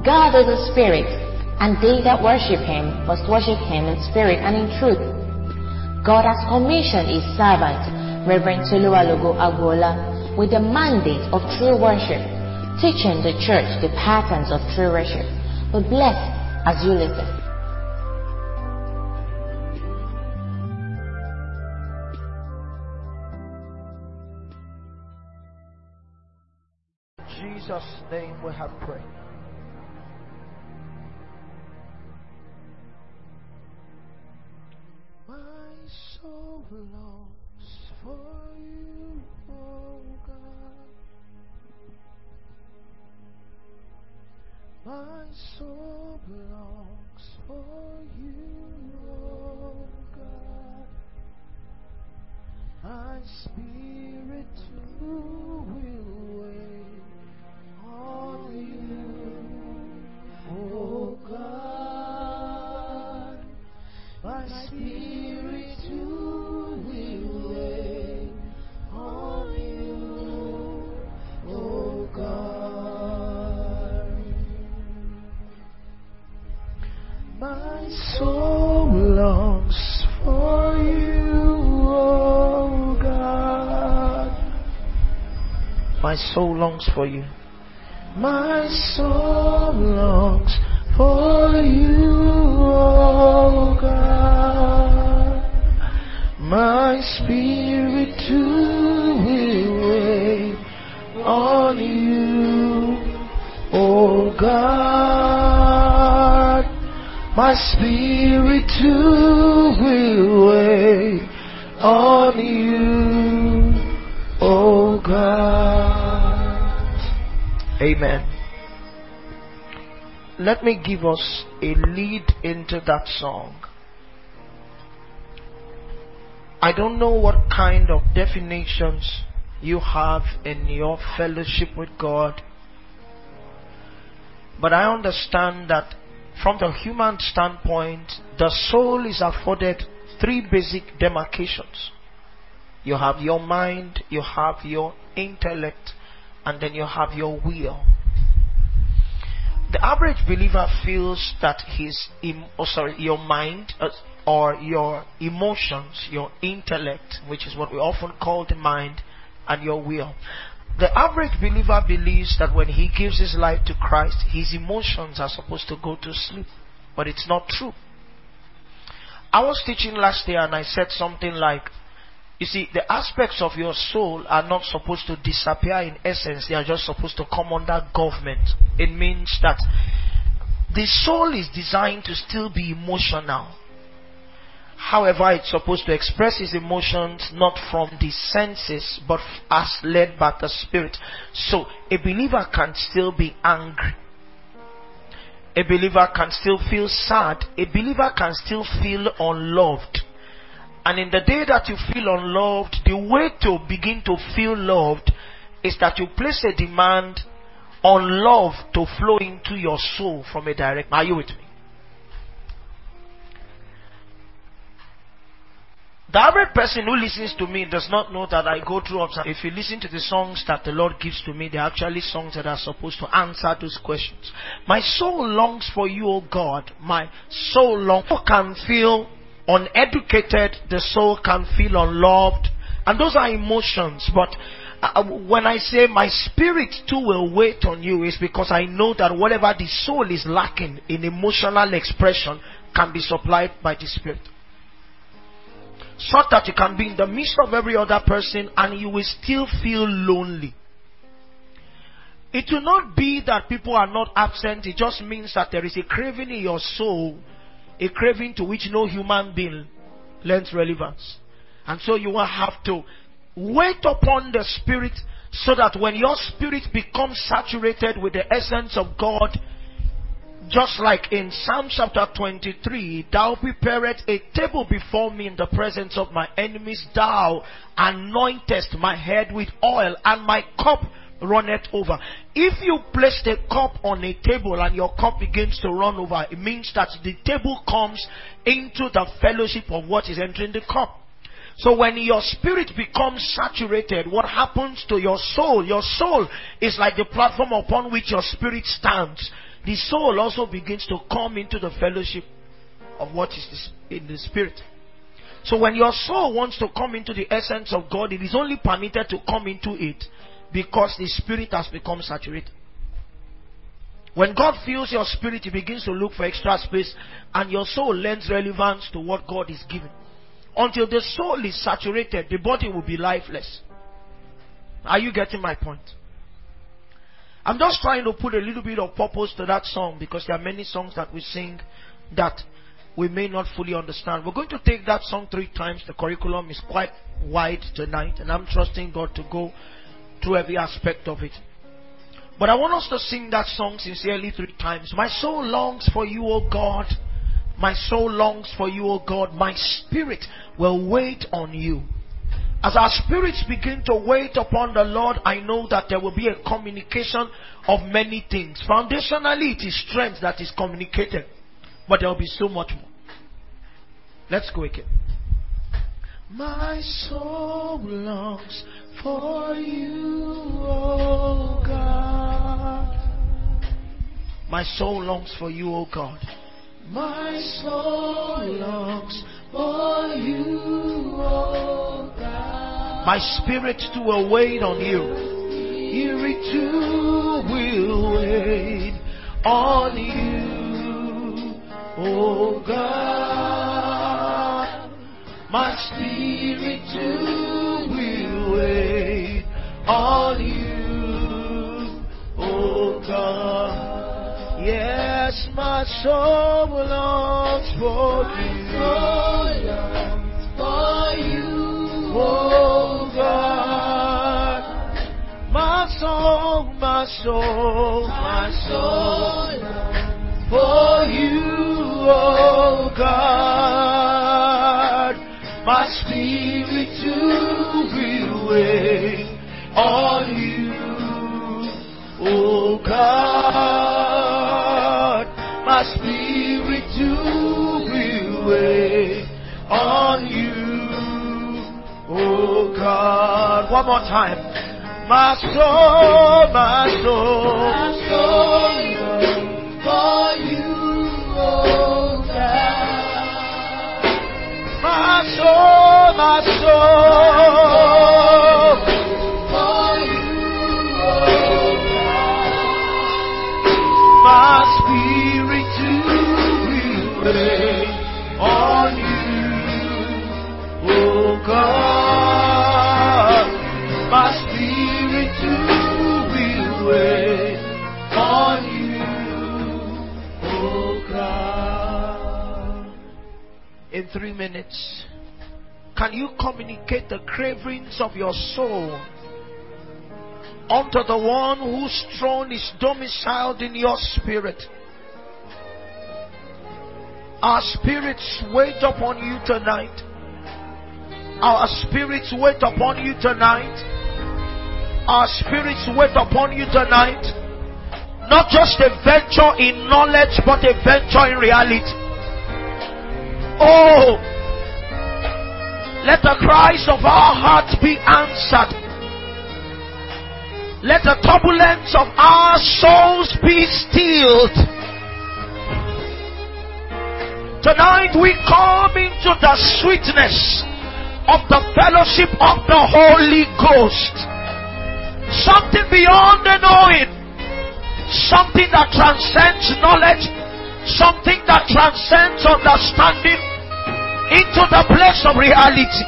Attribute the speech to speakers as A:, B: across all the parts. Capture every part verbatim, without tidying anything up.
A: God is a spirit, and they that worship him must worship him in spirit and in truth. God has commissioned his servant, Reverend Toluwalogo Agbola, with the mandate of true worship, teaching the church the patterns of true worship. Be blessed as you listen.
B: In Jesus' name we have prayed. My soul longs for you, oh God. My soul longs for you, oh God. My spirit too will wait on you, oh God. My spirit too will wait on you, oh God. My soul longs for you, oh God. My soul longs for you. My soul longs for you, oh God. My spirit too will wait on you, oh God. My spirit too will wait on you, oh God. Amen. Let me give us a lead into that song. I don't know what kind of definitions you have in your fellowship with God, but I understand that from the human standpoint, the soul is afforded three basic demarcations. You have your mind, you have your intellect, and then you have your will. The average believer feels that his, em- oh sorry, your mind uh, or your emotions, your intellect, which is what we often call the mind, and your will. The average believer believes that when he gives his life to Christ, his emotions are supposed to go to sleep. But it's not true. I was teaching last year and I said something like, you see, the aspects of your soul are not supposed to disappear in essence. They are just supposed to come under government. It means that the soul is designed to still be emotional. However, it's supposed to express its emotions not from the senses, but as led by the Spirit. So, a believer can still be angry. A believer can still feel sad. A believer can still feel unloved. And in the day that you feel unloved, the way to begin to feel loved is that you place a demand on love to flow into your soul from a direct. Are you with me? The average person who listens to me does not know that I go through ups. If you listen to the songs that the Lord gives to me, they're actually songs that are supposed to answer those questions. My soul longs for you, O God. My soul longs. People can feel uneducated. The soul can feel unloved. And those are emotions. But uh, when I say my spirit too will wait on you, is because I know that whatever the soul is lacking in emotional expression can be supplied by the Spirit. So that you can be in the midst of every other person and you will still feel lonely. It will not be that people are not absent. It just means that there is a craving in your soul, a craving to which no human being lends relevance. And so you will have to wait upon the Spirit so that when your spirit becomes saturated with the essence of God, just like in Psalm chapter twenty-three, thou preparest a table before me in the presence of my enemies. Thou anointest my head with oil, and my cup runneth over. If you place the cup on a table and your cup begins to run over, it means that the table comes into the fellowship of what is entering the cup. So when your spirit becomes saturated, what happens to your soul? Your soul is like the platform upon which your spirit stands. the soul also begins to come into the fellowship of what is this in the spirit. So when your soul wants to come into the essence of God, it is only permitted to come into it because the spirit has become saturated. When God fills your spirit, He begins to look for extra space, and your soul lends relevance to what God is giving. Until the soul is saturated, the body will be lifeless. Are you getting my point? I'm just trying to put a little bit of purpose to that song, because there are many songs that we sing that we may not fully understand. We're going to take that song three times. The curriculum is quite wide tonight, and I'm trusting God to go through every aspect of it. But I want us to sing that song sincerely three times. My soul longs for you, O God. My soul longs for you, O God. My spirit will wait on you. As our spirits begin to wait upon the Lord, I know that there will be a communication of many things. Foundationally, it is strength that is communicated. But there will be so much more. Let's go again. My soul longs for you, O God. My soul longs for you, O God. My soul longs for you, O God. My spirit too will wait on you. Spirit too will wait on you, O God. My spirit too will wait on you, O God. Yes, my soul longs for you. For you, oh God. My soul, my soul, my soul for you, oh God. My spirit too will wait on you, oh God. My spirit too will wait on you, oh God. One more time. My soul, my soul, my soul for you, oh God. My soul, my soul for you, oh God. My spirit wait on you, oh God. My spirit too will wait on you, oh God. In three minutes, can you communicate the cravings of your soul unto the one whose throne is domiciled in your spirit? Our spirits wait upon you tonight. Our spirits wait upon you tonight. Our spirits wait upon you tonight. Not just a venture in knowledge, but a venture in reality. Oh, let the cries of our hearts be answered. Let the turbulence of our souls be stilled. Tonight we come into the sweetness of the fellowship of the Holy Ghost. Something beyond the knowing. Something that transcends knowledge. Something that transcends understanding into the place of reality.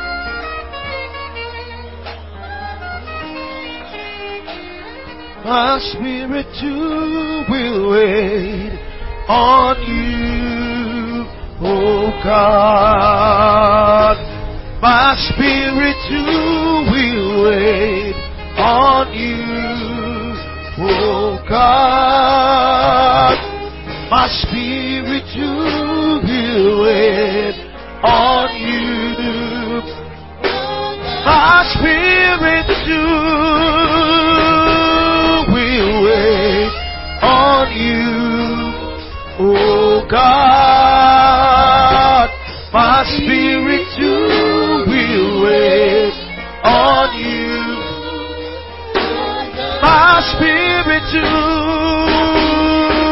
B: My spirit too will wait on you, oh God. My spirit too will wait on you, oh God. My spirit too will wait on you. My spirit too will wait on you, oh God. My spirit too will wait on you. My spirit too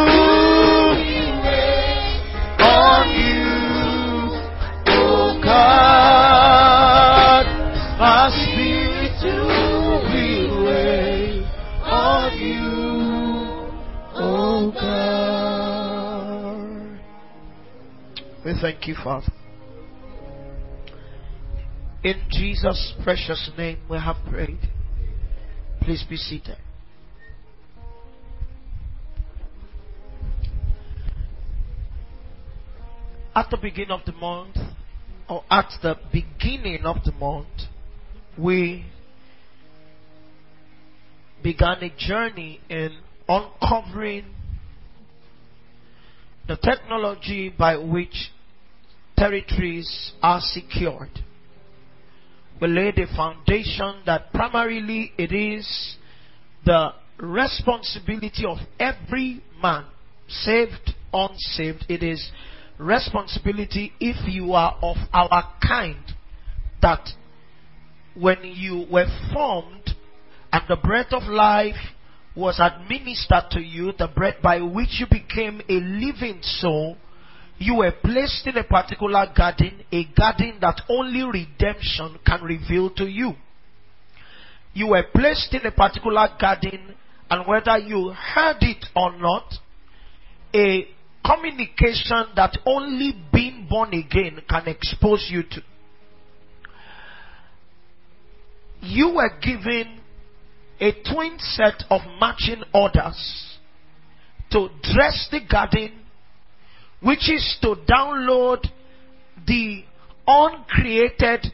B: We thank you, Father. In Jesus' precious name we have prayed. Please be seated. At the beginning of the month, or at the beginning of the month, we began a journey in uncovering the technology by which territories are secured. We laid a foundation that primarily it is the responsibility of every man, saved, unsaved. It is responsibility, if you are of our kind, that when you were formed and the breath of life was administered to you, the breath by which you became a living soul, you were placed in a particular garden, a garden that only redemption can reveal to you. You were placed in a particular garden, and whether you heard it or not, a communication that only being born again can expose you to. You were given a twin set of matching orders to dress the garden, which is to download the uncreated,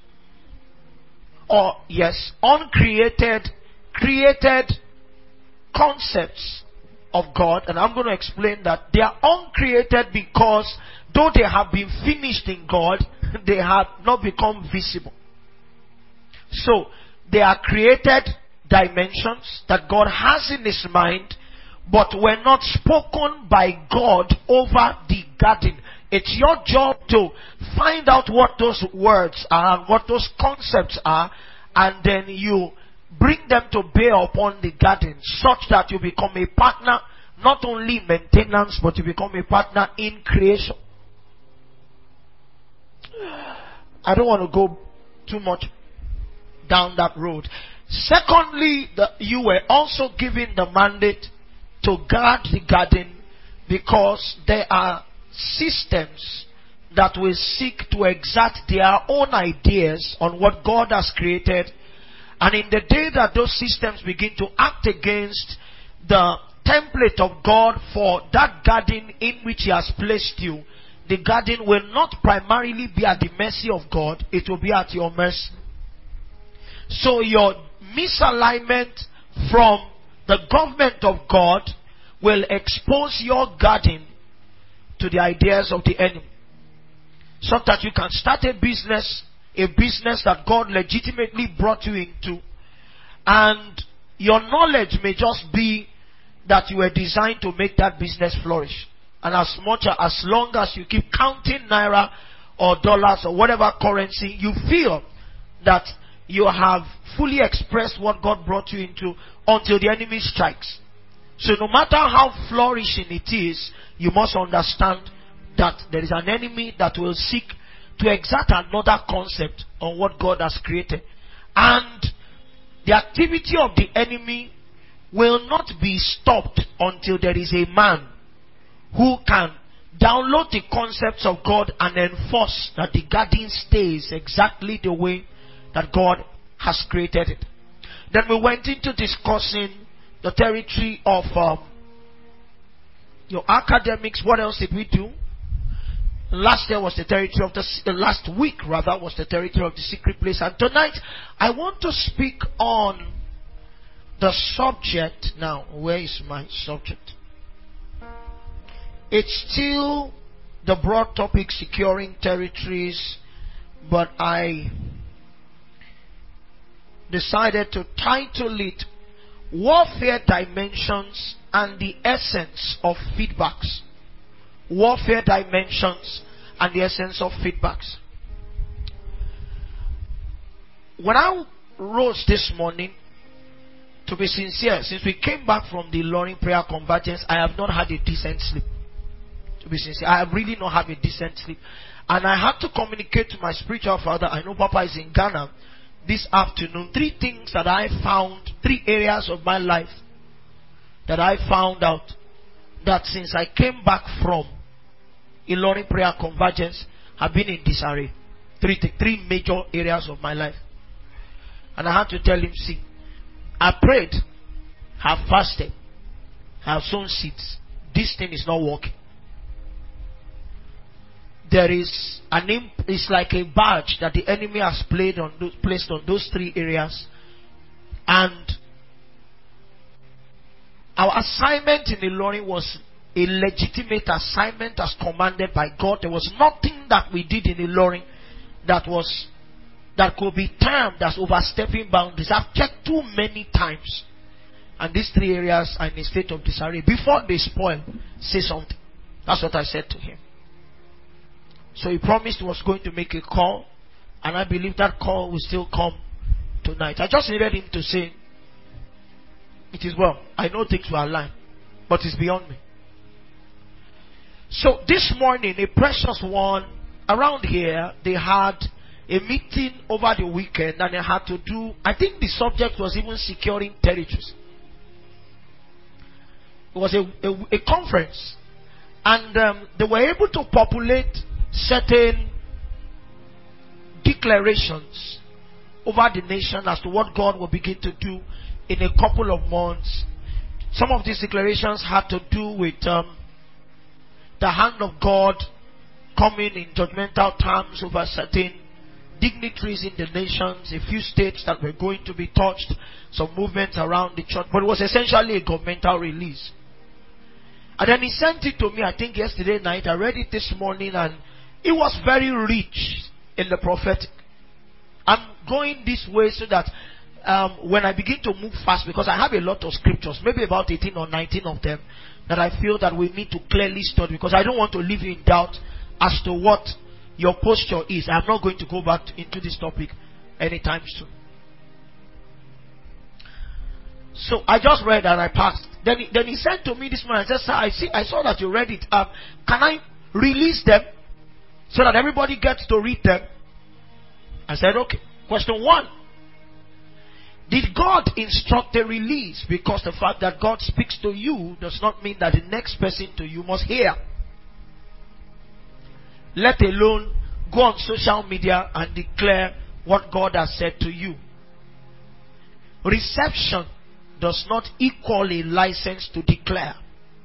B: or yes, uncreated, created concepts of God. And I'm going to explain that they are uncreated because though they have been finished in God, they have not become visible. So they are created dimensions that God has in His mind, but were not spoken by God over the garden. It's your job to find out what those words are and what those concepts are, and then you bring them to bear upon the garden such that you become a partner, not only in maintenance, but you become a partner in creation. I don't want to go too much down that road. Secondly, the, you were also given the mandate to guard the garden, because there are systems that will seek to exert their own ideas on what God has created. And in the day that those systems begin to act against the template of God for that garden in which He has placed you, the garden will not primarily be at the mercy of God, it will be at your mercy. So your misalignment from the government of God will expose your garden to the ideas of the enemy, so that you can start a business, a business that God legitimately brought you into, and your knowledge may just be that you were designed to make that business flourish. And as much as long as you keep counting naira or dollars or whatever currency, you feel that you have fully expressed what God brought you into until the enemy strikes. So no matter how flourishing it is, you must understand that there is an enemy that will seek to exert another concept on what God has created. And the activity of the enemy will not be stopped until there is a man who can download the concepts of God and enforce that the garden stays exactly the way that God has created it. Then we went into discussing the territory of um, your academics. What else did we do? Last year was the territory of the, the last week rather was the territory of the secret place. And tonight I want to speak on the subject. Now, where is my subject? It's still the broad topic, securing territories, but I decided to title it Warfare Dimensions and the Essence of Feedbacks. Warfare Dimensions and the Essence of Feedbacks. When I rose this morning, to be sincere, since we came back from the Loring Prayer Convergence, I have not had a decent sleep. To be sincere, I have really not had a decent sleep. And I had to communicate to my spiritual father. I know Papa is in Ghana this afternoon. Three things that I found, three areas of my life that I found out that since I came back from, Ilorin Prayer Convergence have been in disarray. Three, three major areas of my life. And I had to tell him, see, I prayed, have fasted, have sown seeds. This thing is not working. There is an imp, it's like a badge that the enemy has played on those, placed on those three areas. And our assignment in Ilorin was a legitimate assignment as commanded by God. There was nothing that we did in Ilorin that was that could be termed as overstepping boundaries. I've checked too many times, and these three areas are in a state of disarray. Before they spoil, say something. That's what I said to him. So he promised he was going to make a call, and I believe that call will still come tonight. I just needed him to say, it is well. I know things will align, but it's beyond me. So this morning, a precious one, around here, they had a meeting over the weekend, and they had to do, I think the subject was even securing territories. It was a, a, a conference, and um, they were able to populate certain declarations over the nation as to what God will begin to do in a couple of months. Some of these declarations had to do with um, the hand of God coming in judgmental terms over certain dignitaries in the nations, a few states that were going to be touched, some movements around the church, but it was essentially a governmental release. And then he sent it to me, I think yesterday night. I read it this morning, and it was very rich in the prophetic. I'm going this way so that um, when I begin to move fast, because I have a lot of scriptures, maybe about eighteen or nineteen of them, that I feel that we need to clearly study, because I don't want to leave you in doubt as to what your posture is. I'm not going to go back into this topic anytime soon. So I just read and I passed. Then he, then he said to me this morning, I said, sir, I see, I saw that you read it. Um, can I release them so that everybody gets to read them? I said, okay. Question one. Did God instruct a release? Because the fact that God speaks to you does not mean that the next person to you must hear. Let alone go on social media and declare what God has said to you. Reception does not equal a license to declare.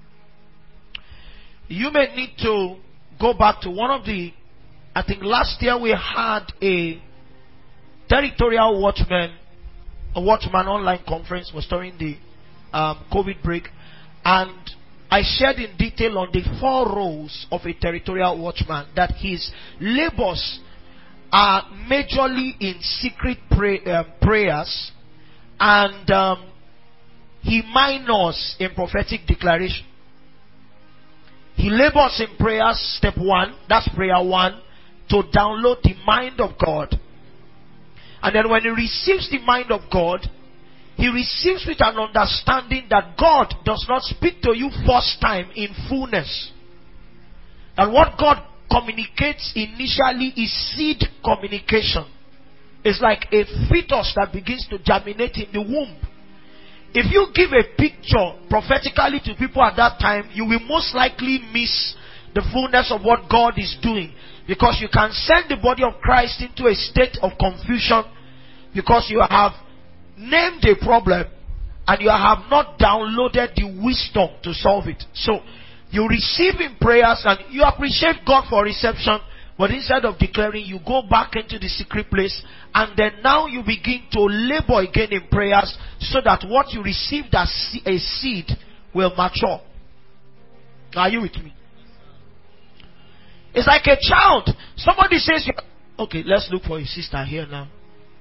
B: You may need to go back to one of the, I think last year we had a territorial watchman, a watchman online conference, was during the um, COVID break, and I shared in detail on the four roles of a territorial watchman, that his labors are majorly in secret pray, um, prayers, and um, he minors in prophetic declaration. He labors in prayers, step one, that's prayer one, to download the mind of God. And then when he receives the mind of God, he receives with an understanding that God does not speak to you first time in fullness. And what God communicates initially is seed communication. It's like a fetus that begins to germinate in the womb. If you give a picture prophetically to people at that time, you will most likely miss the fullness of what God is doing. Because you can send the body of Christ into a state of confusion because you have named a problem and you have not downloaded the wisdom to solve it. So you receive in prayers and you appreciate God for reception, but instead of declaring, you go back into the secret place, and then now you begin to labor again in prayers so that what you received as a seed will mature. Are you with me? It's like a child. Somebody says, okay, let's look for a sister here now.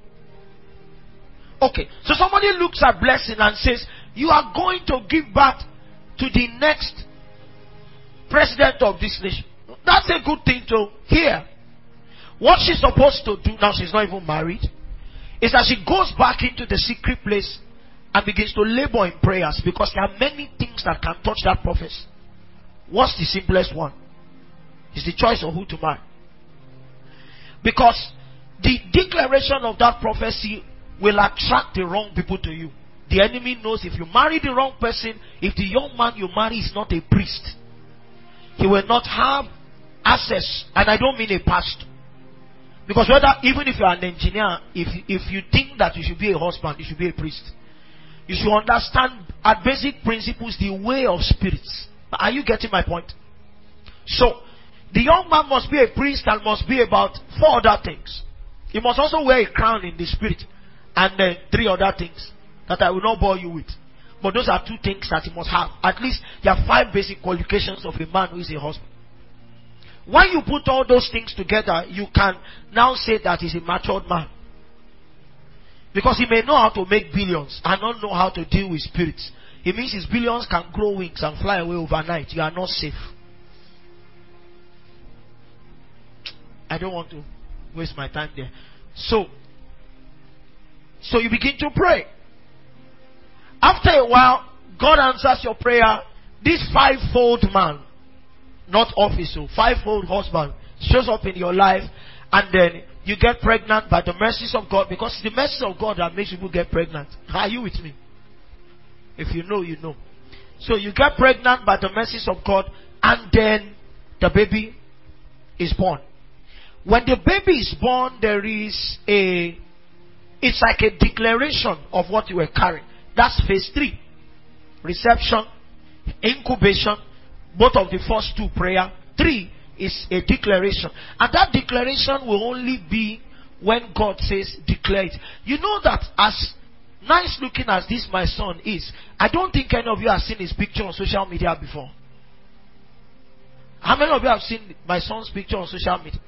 B: Okay, so somebody looks at Blessing and says, you are going to give birth to the next president of this nation. That's a good thing to hear. What she's supposed to do, now she's not even married, is that she goes back into the secret place and begins to labor in prayers, because there are many things that can touch that prophecy. What's the simplest one? It's the choice of who to marry. Because the declaration of that prophecy will attract the wrong people to you. The enemy knows if you marry the wrong person, if the young man you marry is not a priest, he will not have access, and I don't mean a pastor. Because whether, even if you are an engineer, if, if you think that you should be a husband, you should be a priest. You should understand at basic principles the way of spirits. Are you getting my point? So, the young man must be a priest and must be about four other things. He must also wear a crown in the spirit, and uh, three other things that I will not bore you with. But those are two things that he must have. At least there are five basic qualifications of a man who is a husband. When you put all those things together, you can now say that he's a matured man. Because he may know how to make billions and not know how to deal with spirits. It means his billions can grow wings and fly away overnight. You are not safe. I don't want to waste my time there. So, so you begin to pray. After a while, God answers your prayer. This fivefold man, not officer, fivefold husband, shows up in your life, and then you get pregnant by the mercies of God, because it's the mercies of God that makes people get pregnant. Are you with me? If you know, you know. So you get pregnant by the mercies of God, and then the baby is born. When the baby is born, there is a, it's like a declaration of what you were carrying. That's phase three. Reception, incubation, both of the first two prayer. Three is a declaration. And that declaration will only be when God says declare it. You know that as nice looking as this my son is, I don't think any of you have seen his picture on social media before. How many of you have seen my son's picture on social media?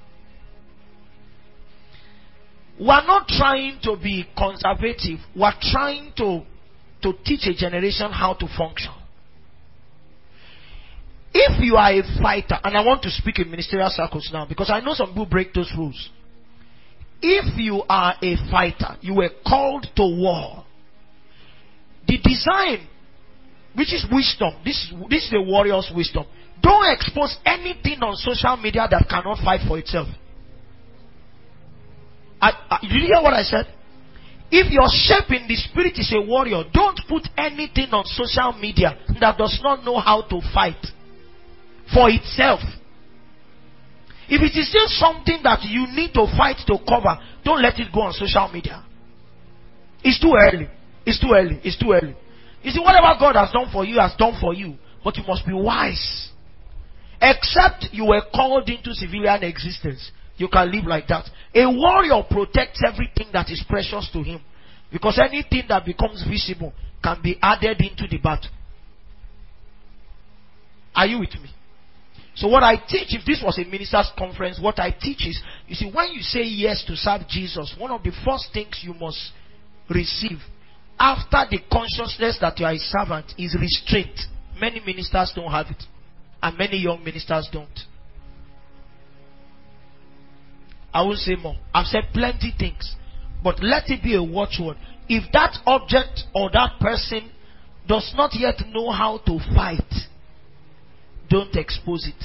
B: We are not trying to be conservative. We are trying to, to teach a generation how to function. If you are a fighter, and I want to speak in ministerial circles now, because I know some people break those rules. If you are a fighter, you were called to war. The design, which is wisdom, this, this is the warrior's wisdom. Don't expose anything on social media that cannot fight for itself. I, I, did you hear what I said? If your shape in the spirit is a warrior, don't put anything on social media that does not know how to fight for itself. If it is still something that you need to fight to cover, don't let it go on social media. It's too early. It's too early. It's too early. You see, whatever God has done for you has done for you, but you must be wise. Except you were called into civilian existence, you can live like that. A warrior protects everything that is precious to him, because anything that becomes visible can be added into the battle. Are you with me? So what I teach, if this was a minister's conference, what I teach is, you see, when you say yes to serve Jesus, one of the first things you must receive after the consciousness that you are a servant is restraint. Many ministers don't have it, and many young ministers don't. I will say more. I've said plenty things, but let it be a watchword. If that object or that person does not yet know how to fight, don't expose it.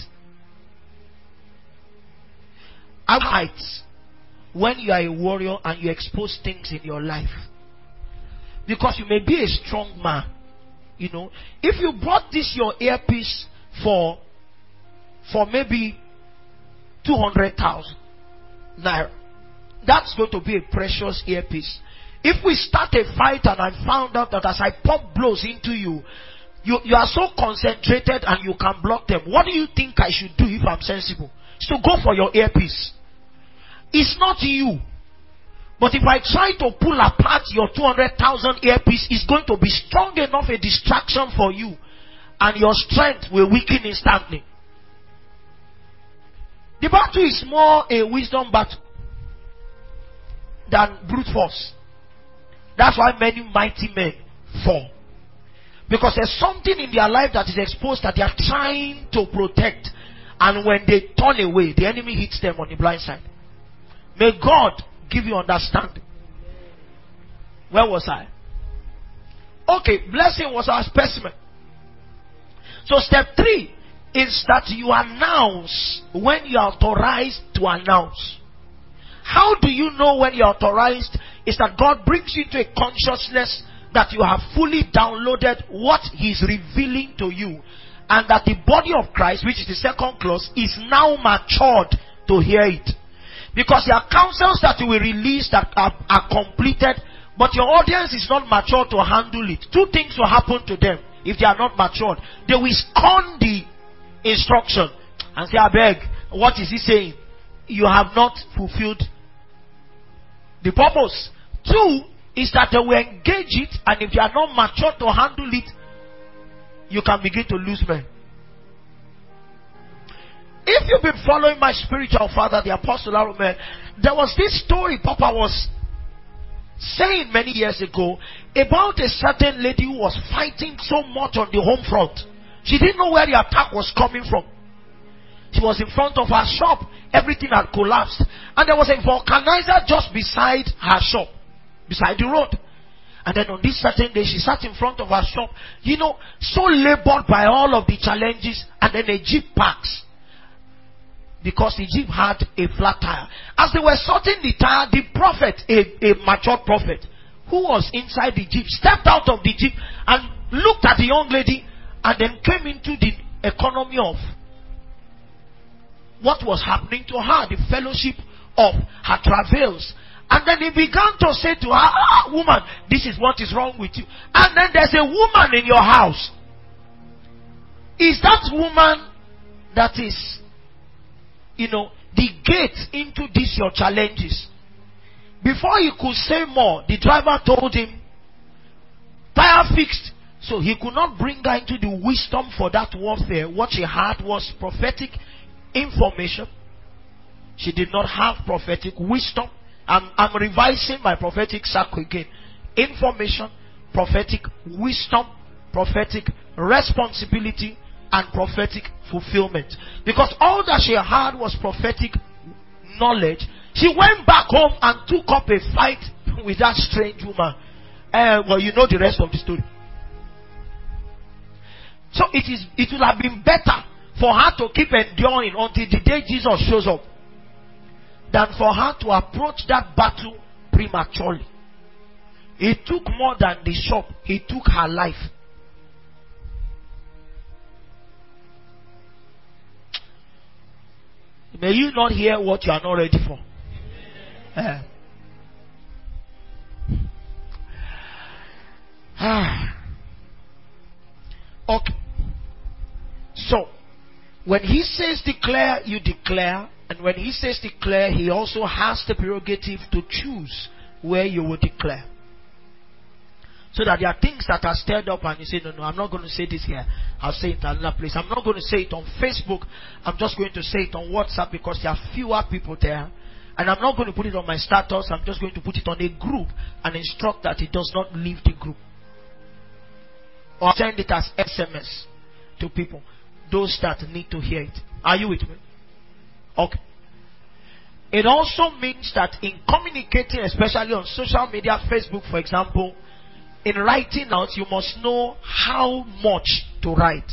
B: Fight when you are a warrior and you expose things in your life, because you may be a strong man. You know, if you bought this your earpiece for for maybe two hundred thousand naira, that's going to be a precious earpiece. If we start a fight and I found out that as I pump blows into you, you, you are so concentrated and you can block them, what do you think I should do if I'm sensible? So go for your earpiece. It's not you. But if I try to pull apart your two hundred thousand earpiece, it's going to be strong enough a distraction for you, and your strength will weaken instantly. The battle is more a wisdom battle than brute force. That's why many mighty men fall. Because there's something in their life that is exposed that they are trying to protect. And when they turn away, the enemy hits them on the blind side. May God give you understanding. Where was I? Okay, blessing was our specimen. So step three is that you announce when you are authorized to announce. How do you know when you are authorized? Is that God brings you into a consciousness that you have fully downloaded what He is revealing to you, and that the body of Christ, which is the second clause, is now matured to hear it. Because there are counsels that you will release that are, are completed, but your audience is not mature to handle it. Two things will happen to them if they are not matured. They will scorn the instruction and say, I beg, what is he saying? You have not fulfilled the purpose. Two is that they will engage it, and if they are not mature to handle it, you can begin to lose men. If you've been following my spiritual father, the Apostle Aaron, there was this story Papa was saying many years ago about a certain lady who was fighting so much on the home front. She didn't know where the attack was coming from. She was in front of her shop. Everything had collapsed. And there was a vulcanizer just beside her shop, beside the road. And then on this certain day, she sat in front of her shop, you know, so labored by all of the challenges, and then a jeep parks. Because the jeep had a flat tire. As they were sorting the tire, the prophet, a, a mature prophet, who was inside the jeep, stepped out of the jeep and looked at the young lady, and then came into the economy of what was happening to her, the fellowship of her travails. And then he began to say to her, ah, woman, this is what is wrong with you. And then there's a woman in your house. Is that woman that is, you know, the gate into these your challenges? Before he could say more, the driver told him, tire fixed. So he could not bring her into the wisdom for that warfare. What she had was prophetic information. She did not have prophetic wisdom. I'm, I'm revising my prophetic circle again. Information, prophetic wisdom, prophetic responsibility, and prophetic fulfillment. Because all that she had was prophetic knowledge. She went back home and took up a fight with that strange woman. Uh, well, you know the rest of the story. So it is. It would have been better for her to keep enduring until the day Jesus shows up, than for her to approach that battle prematurely. It took more than the shop. It took her life. May you not hear what you are not ready for. Uh. Okay. So, when he says declare, you declare. And when he says declare, he also has the prerogative to choose where you will declare. So that there are things that are stirred up and you say, no, no, I'm not going to say this here. I'll say it in another place. I'm not going to say it on Facebook. I'm just going to say it on WhatsApp because there are fewer people there. And I'm not going to put it on my status. I'm just going to put it on a group and instruct that it does not leave the group. Or send it as S M S to people. Those that need to hear it. Are you with me? Okay. It also means that in communicating, especially on social media, Facebook for example, in writing out, you must know how much to write.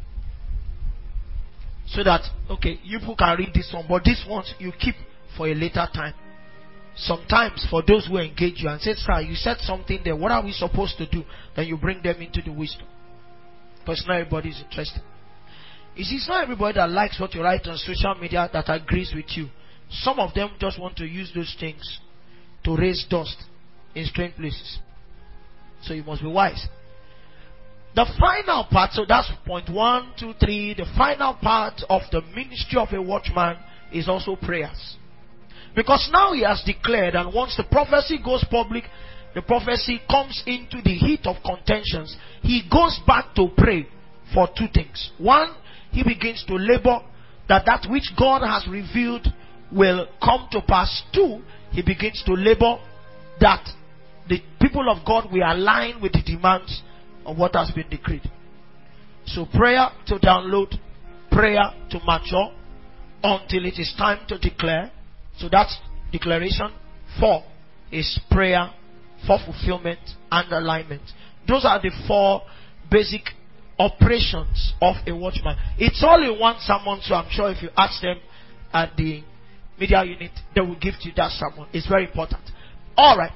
B: So that, okay, you people can read this one, but this one you keep for a later time. Sometimes for those who engage you and say, sir, you said something there, what are we supposed to do? Then you bring them into the wisdom. Because not everybody is interested. You see, it's not everybody that likes what you write on social media that agrees with you. Some of them just want to use those things to raise dust in strange places. So you must be wise. The final part, so that's point one, two, three. The final part of the ministry of a watchman is also prayers. Because now he has declared, and once the prophecy goes public, the prophecy comes into the heat of contentions. He goes back to pray for two things. One, he begins to labor that that which God has revealed will come to pass. Two, he begins to labor that the people of God will align with the demands of what has been decreed. So prayer to download, prayer to mature until it is time to declare. So that's declaration. Four is prayer for fulfillment and alignment. Those are the four basic operations of a watchman. It's all in one sermon, so I'm sure if you ask them at the media unit, they will give you that sermon. It's very important. Alright.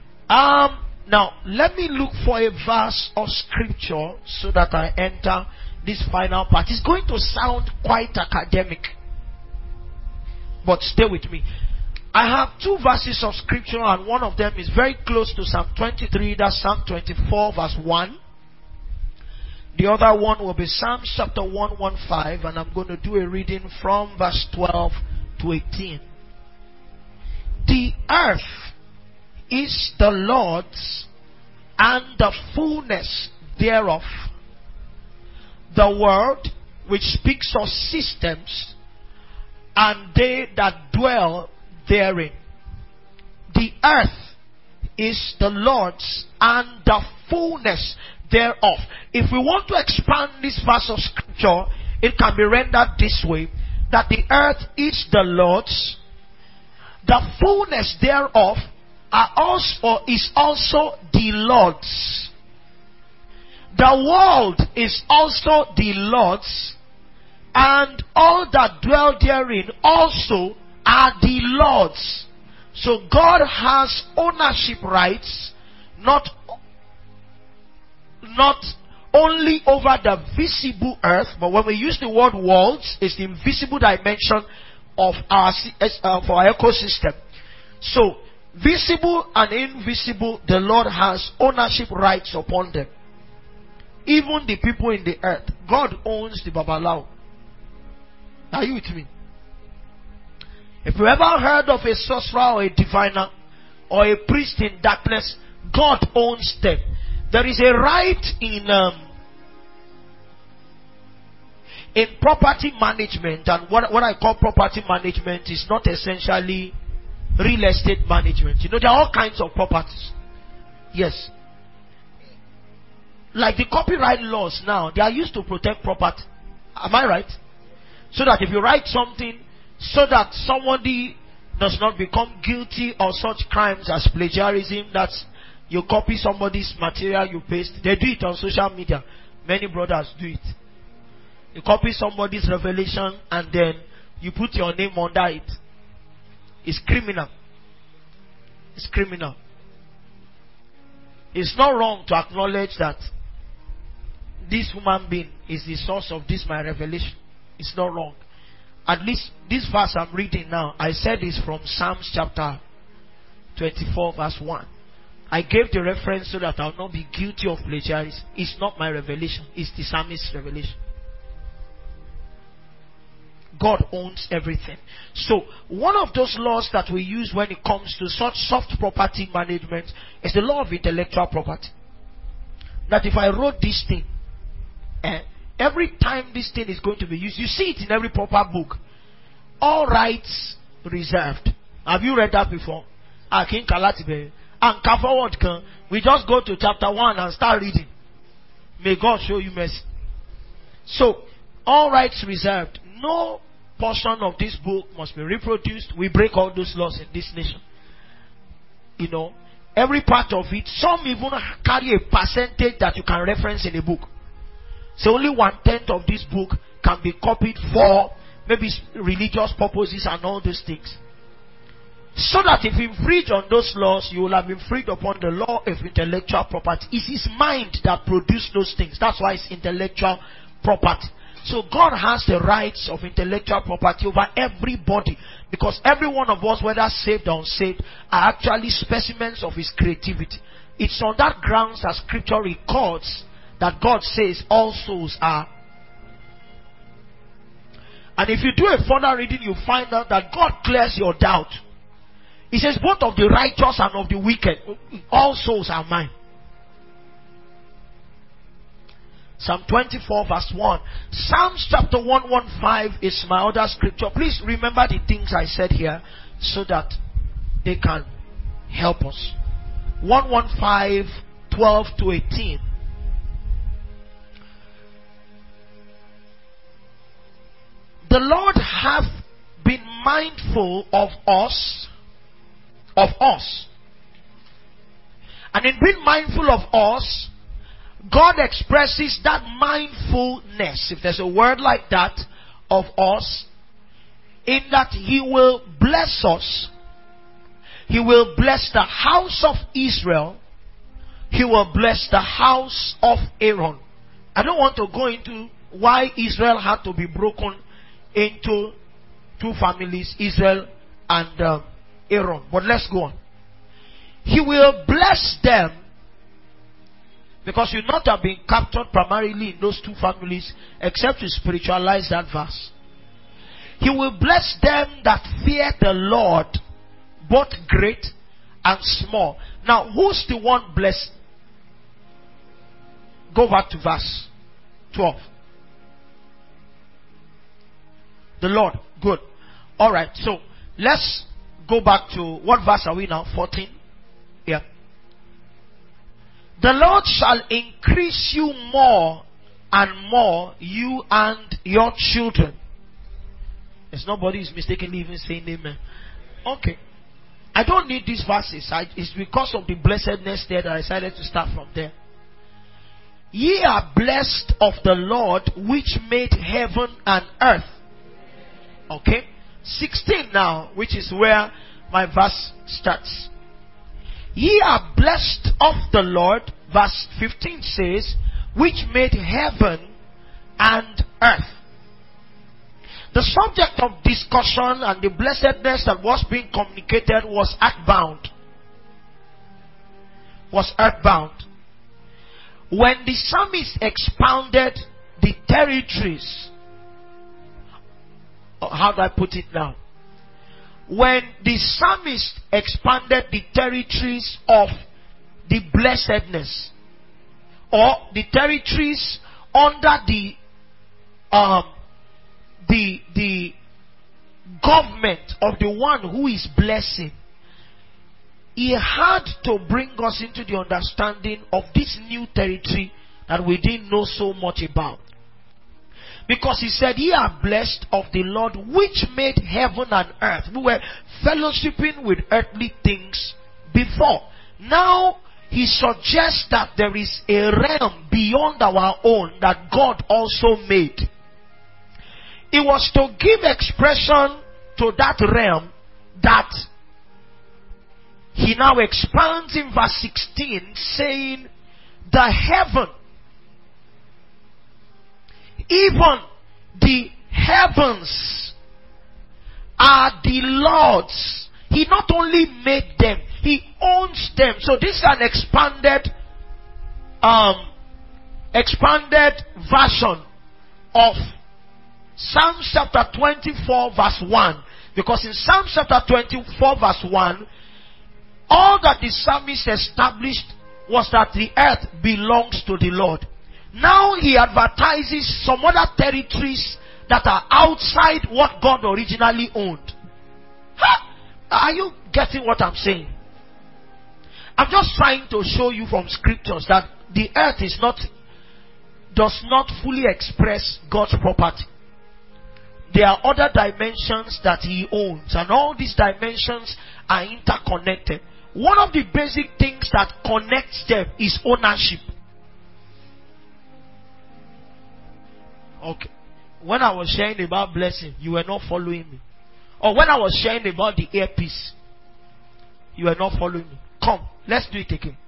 B: Um, now, let me look for a verse of scripture so that I enter this final part. It's going to sound quite academic, but stay with me. I have two verses of scripture, and one of them is very close to Psalm twenty-three. That's Psalm twenty-four verse one. The other one will be Psalm chapter one fifteen, and I'm going to do a reading from verse twelve to eighteen. The earth is the Lord's, and the fullness thereof, the world which speaks of systems, and they that dwell therein. The earth is the Lord's, and the fullness thereof. If we want to expand this verse of scripture, it can be rendered this way: that the earth is the Lord's, the fullness thereof are also is also the Lord's. The world is also the Lord's, and all that dwell therein also are the Lord's. So God has ownership rights, not not only over the visible earth, but when we use the word worlds, it's the invisible dimension of our uh, for our ecosystem. So visible and invisible, the Lord has ownership rights upon them. Even the people in the earth, God owns the Babalawo. Are you with me? If you ever heard of a sorcerer or a diviner or a priest in darkness, God owns them. There is a right in um, in property management, and what, what I call property management is not essentially real estate management. You know, there are all kinds of properties. Yes. Like the copyright laws now, they are used to protect property. Am I right? So that if you write something, so that somebody does not become guilty of such crimes as plagiarism, that you copy somebody's material, you paste. They do it on social media. Many brothers do it. You copy somebody's revelation and then you put your name under it. It's criminal. It's criminal. It's not wrong to acknowledge that this human being is the source of this my revelation. It's not wrong. At least this verse I'm reading now, I said is from Psalms chapter twenty-four verse one. I gave the reference so that I'll not be guilty of plagiarism. It's not my revelation. It's the psalmist's revelation. God owns everything. So, one of those laws that we use when it comes to such soft property management is the law of intellectual property. That if I wrote this thing, eh, every time this thing is going to be used, you see it in every proper book. All rights reserved. Have you read that before? Akin Kalatibe. And forward, we just go to chapter one and start reading. May God show you mercy. So, all rights reserved. No portion of this book must be reproduced. We break all those laws in this nation. You know, every part of it, some even carry a percentage that you can reference in a book. So only one tenth of this book can be copied for maybe religious purposes and all those things. So that if you infringe on those laws, you will have infringed upon the law of intellectual property. It's his mind that produced those things. That's why it's intellectual property. So God has the rights of intellectual property over everybody. Because every one of us, whether saved or unsaved, are actually specimens of his creativity. It's on that grounds that scripture records that God says all souls are. And if you do a further reading, you find out that God clears your doubt. He says, both of the righteous and of the wicked, all souls are mine. Psalm twenty-four verse one. Psalms chapter one fifteen is my other scripture. Please remember the things I said here so that they can help us. one fifteen, twelve to eighteen. The Lord hath been mindful of us, of us. And in being mindful of us, God expresses that mindfulness, if there's a word like that, of us, in that He will bless us. He will bless the house of Israel. He will bless the house of Aaron. I don't want to go into why Israel had to be broken into two families, Israel and um, Aaron. But let's go on. He will bless them, because you not have been captured primarily in those two families, except to spiritualize that verse. He will bless them that fear the Lord, both great and small. Now, who's the one blessed? Go back to verse twelve. The Lord. Good. Alright, so let's go back to, what verse are we now? fourteen? Yeah. The Lord shall increase you more and more, you and your children. There's nobody is mistakenly even saying amen. Okay. I don't need these verses. I, it's because of the blessedness there that I decided to start from there. Ye are blessed of the Lord which made heaven and earth. Okay. sixteen now, which is where my verse starts. Ye are blessed of the Lord, verse fifteen says, which made heaven and earth. The subject of discussion and the blessedness that was being communicated was earthbound. Was earthbound. When the psalmist expounded the territories, how do I put it now? When the psalmist expanded the territories of the blessedness, or the territories under the um, the the government of the one who is blessing, he had to bring us into the understanding of this new territory that we didn't know so much about. Because he said, ye are blessed of the Lord which made heaven and earth. We were fellowshipping with earthly things before. Now he suggests that there is a realm beyond our own that God also made. It was to give expression to that realm that he now expands in verse sixteen, saying, the heaven, even the heavens are the Lord's. He not only made them, he owns them. So this is an expanded um expanded version of Psalms chapter twenty-four verse one. Because in Psalms chapter twenty-four verse one, all that the psalmist established was that the earth belongs to the Lord. Now he advertises some other territories that are outside what God originally owned. Ha! Are you getting what I'm saying? I'm just trying to show you from scriptures that the earth is not, does not fully express God's property. There are other dimensions that he owns, and all these dimensions are interconnected. One of the basic things that connects them is ownership. Okay. When I was sharing about blessing, you were not following me. Or when I was sharing about the earpiece, you were not following me. Come, let's do it again.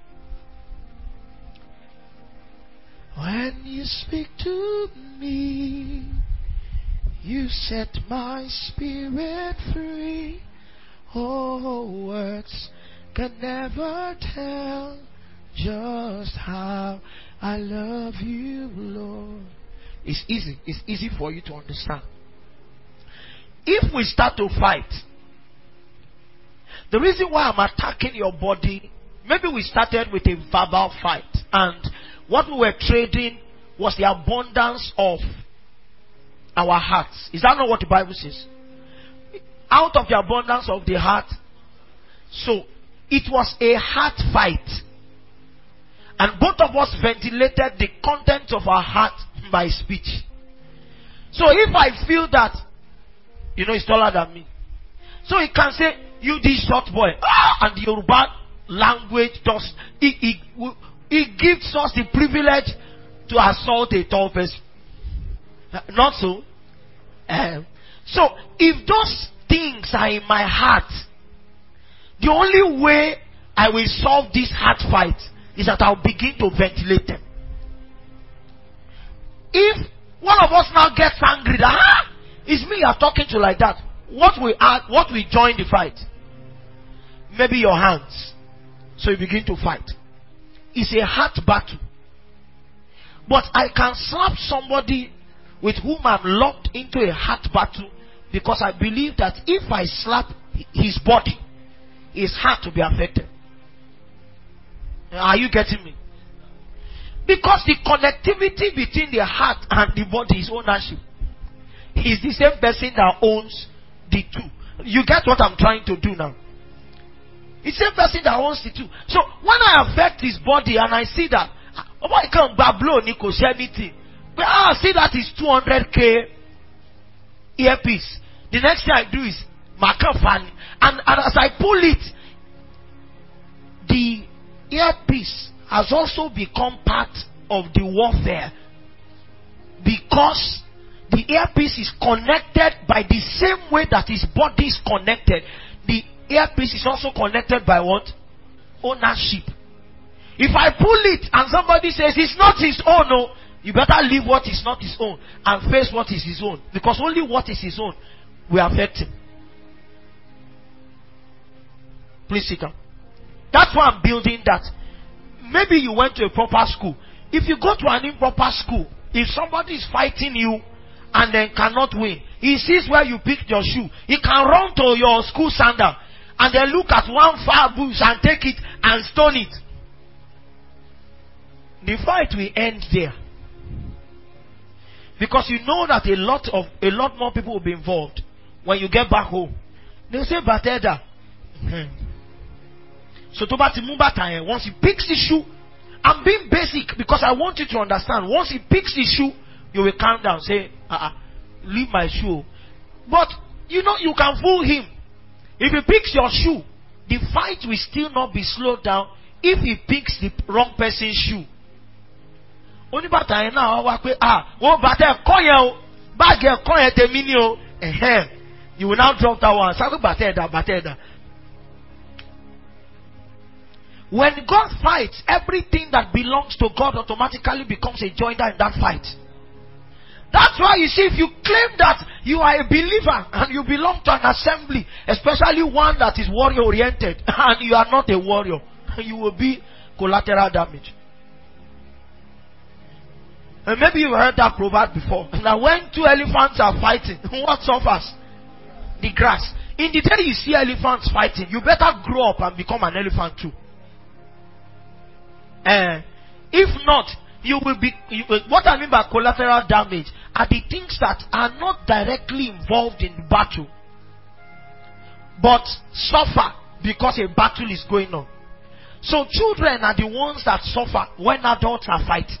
B: When you speak to me, you set my spirit free. Oh, words can never tell just how I love you, Lord. It's easy. It's easy for you to understand. If we start to fight, the reason why I'm attacking your body, maybe we started with a verbal fight, and what we were trading was the abundance of our hearts. Is that not what the Bible says? Out of the abundance of the heart. So, it was a heart fight. And both of us ventilated the content of our heart by speech. So if I feel that, you know, he's taller than me, so he can say, you this short boy, ah, and the Yoruba language does, it, it, it gives us the privilege to assault a tall person. Not so. Um, so if those things are in my heart, the only way I will solve this heart fight is that I'll begin to ventilate them. If One of us now gets angry that, ah, it's me you're talking to like that. What we add, what we join the fight? Maybe your hands. So you begin to fight. It's a heart battle. But I can slap somebody with whom I'm locked into a heart battle because I believe that if I slap his body, his heart will be affected. Are you getting me? Because the connectivity between the heart and the body is ownership. He's the same person that owns the two. You get what I'm trying to do now? It's the same person that owns the two. So when I affect his body and I see that, why can't Bablo Nico share anything? But I see that is two hundred k earpiece. The next thing I do is Makafani. And, and as I pull it, the earpiece has also become part of the warfare. Because the earpiece is connected by the same way that his body is connected. The earpiece is also connected by what? Ownership. If I pull it and somebody says it's not his own, no, you better leave what is not his own and face what is his own. Because only what is his own will affect him. Please sit down. That's why I'm building that. Maybe you went to a proper school. If you go to an improper school, if somebody is fighting you and then cannot win, he sees where you picked your shoe. He can run to your school sandal and then look at one far bush and take it and stone it. The fight will end there. Because you know that a lot of a lot more people will be involved when you get back home. They'll say Bateda. So to once he picks the shoe, I'm being basic because I want you to understand. Once he picks the shoe, you will calm down, say, uh-uh, leave my shoe. But you know you can fool him. If he picks your shoe, the fight will still not be slowed down if he picks the wrong person's shoe. Only bata now ah oh bata koye bag e koye temini o eh you will now drop that one. Sabi bata da bata da. When God fights, everything that belongs to God automatically becomes a joiner in that fight. That's why you see, if you claim that you are a believer and you belong to an assembly, especially one that is warrior oriented, and you are not a warrior, you will be collateral damage. And maybe you heard that proverb before. Now when two elephants are fighting, what suffers? The grass. In the day you see elephants fighting, you better grow up and become an elephant too. Uh, if not, you will be. You, what I mean by collateral damage are the things that are not directly involved in the battle, but suffer because a battle is going on. So children are the ones that suffer when adults are fighting.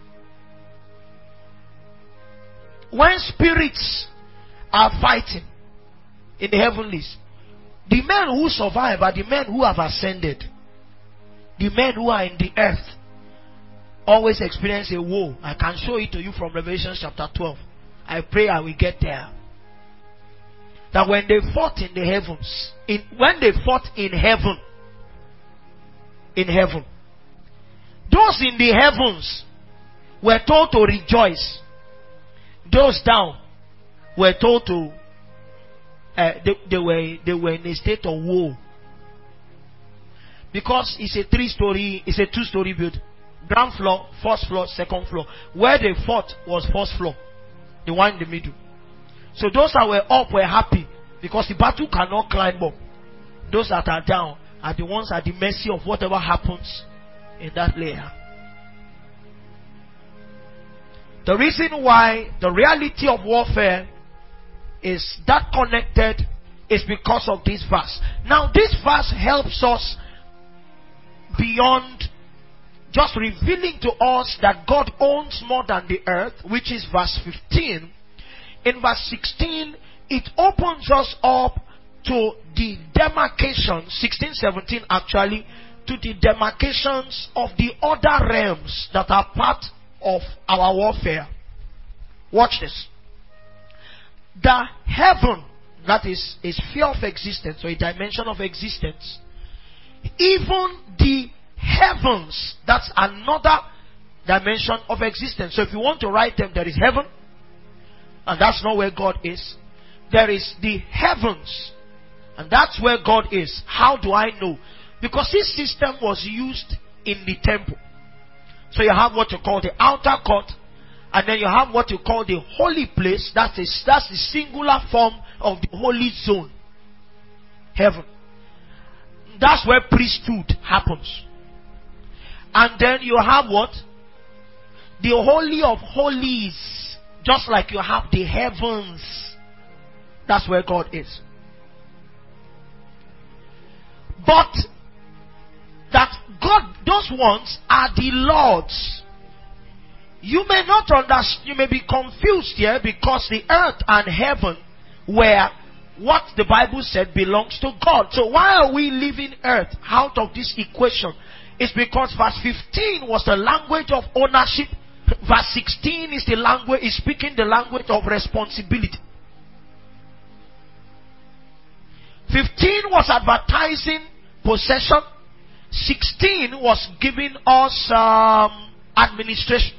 B: When spirits are fighting in the heavenlies, the men who survive are the men who have ascended. The men who are in the earth always experience a woe. I can show it to you from Revelation chapter twelve. I pray I will get there. That when they fought in the heavens, in, when they fought in heaven, in heaven, those in the heavens were told to rejoice. Those down were told to, uh, they, they were they were in a state of woe. Because it's a three-story, it's a two-story building. Ground floor, first floor, second floor. Where they fought was first floor. The one in the middle. So those that were up were happy because the battle cannot climb up. Those that are down are the ones at the mercy of whatever happens in that layer. The reason why the reality of warfare is that connected is because of this verse. Now this verse helps us beyond just revealing to us that God owns more than the earth, which is verse fifteen. In verse sixteen, it opens us up to the demarcation, sixteen, seventeen actually, to the demarcations of the other realms that are part of our warfare. Watch this. The heaven, that is a sphere of existence, or a dimension of existence, even the heavens, that's another dimension of existence. So if you want to write them, there is heaven, and that's not where God is. There is the heavens, and that's where God is. How do I know? Because this system was used in the temple. So you have what you call the outer court, and then you have what you call the holy place. That's the, that's the singular form of the holy zone. Heaven. That's where priesthood happens. And then you have what? The Holy of Holies. Just like you have the heavens. That's where God is. But that God, those ones are the Lord's. You may not understand, you may be confused here, because the earth and heaven were what the Bible said belongs to God. So why are we leaving earth out of this equation? It's because verse fifteen was the language of ownership. Verse sixteen is the language, is speaking the language of responsibility. fifteen was advertising possession. sixteen was giving us um, administration.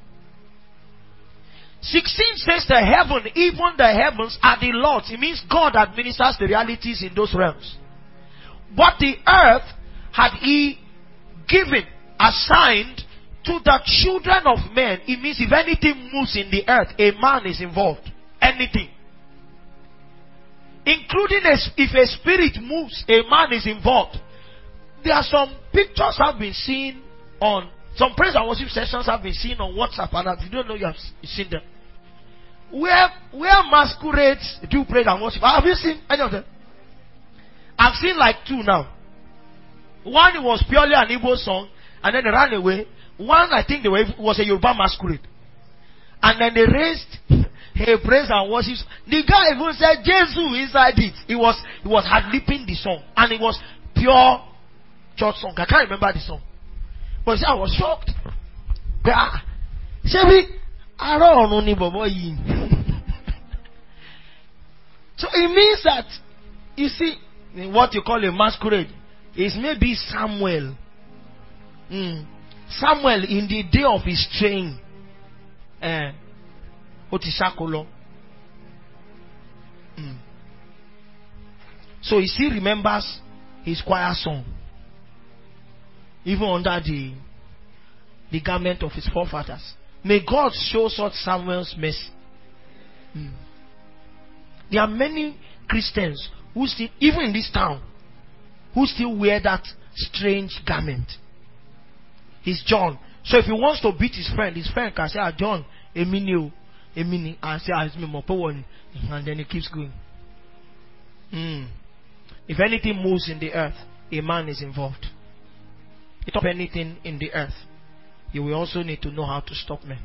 B: sixteen says the heaven, even the heavens are the Lord's. It means God administers the realities in those realms. But the earth had He given, assigned to the children of men. It means if anything moves in the earth, a man is involved. Anything. Including a, if a spirit moves, a man is involved. There are some pictures I've been seeing on, some praise and worship sessions have been seen on WhatsApp, and if you don't know, you have seen them. Where, where masquerades do praise and worship. Have you seen any of them? I've seen like two now. One was purely an Igbo song, and then they ran away. One, I think they were, was a Yoruba masquerade. And then they raised a praise and worship. The guy even said Jesus inside it. It was, it was hard-lipping the song. And it was pure church song. I can't remember the song. But I was shocked. So it means that, you see, what you call a masquerade is maybe Samuel. Mm. Samuel in the day of his training. Eh, Otishakolo. Mm. So he still remembers his choir song. Even under the, the garment of his forefathers. May God show such Samuel's mercy. Mm. There are many Christians who still, even in this town, who still wear that strange garment. He's John. So if he wants to beat his friend, his friend can say, ah, John, a mini, a mini, and say, ah, it's me, Mopo, and then he keeps going. Mm. If anything moves in the earth, a man is involved. If anything in the earth, you will also need to know how to stop men.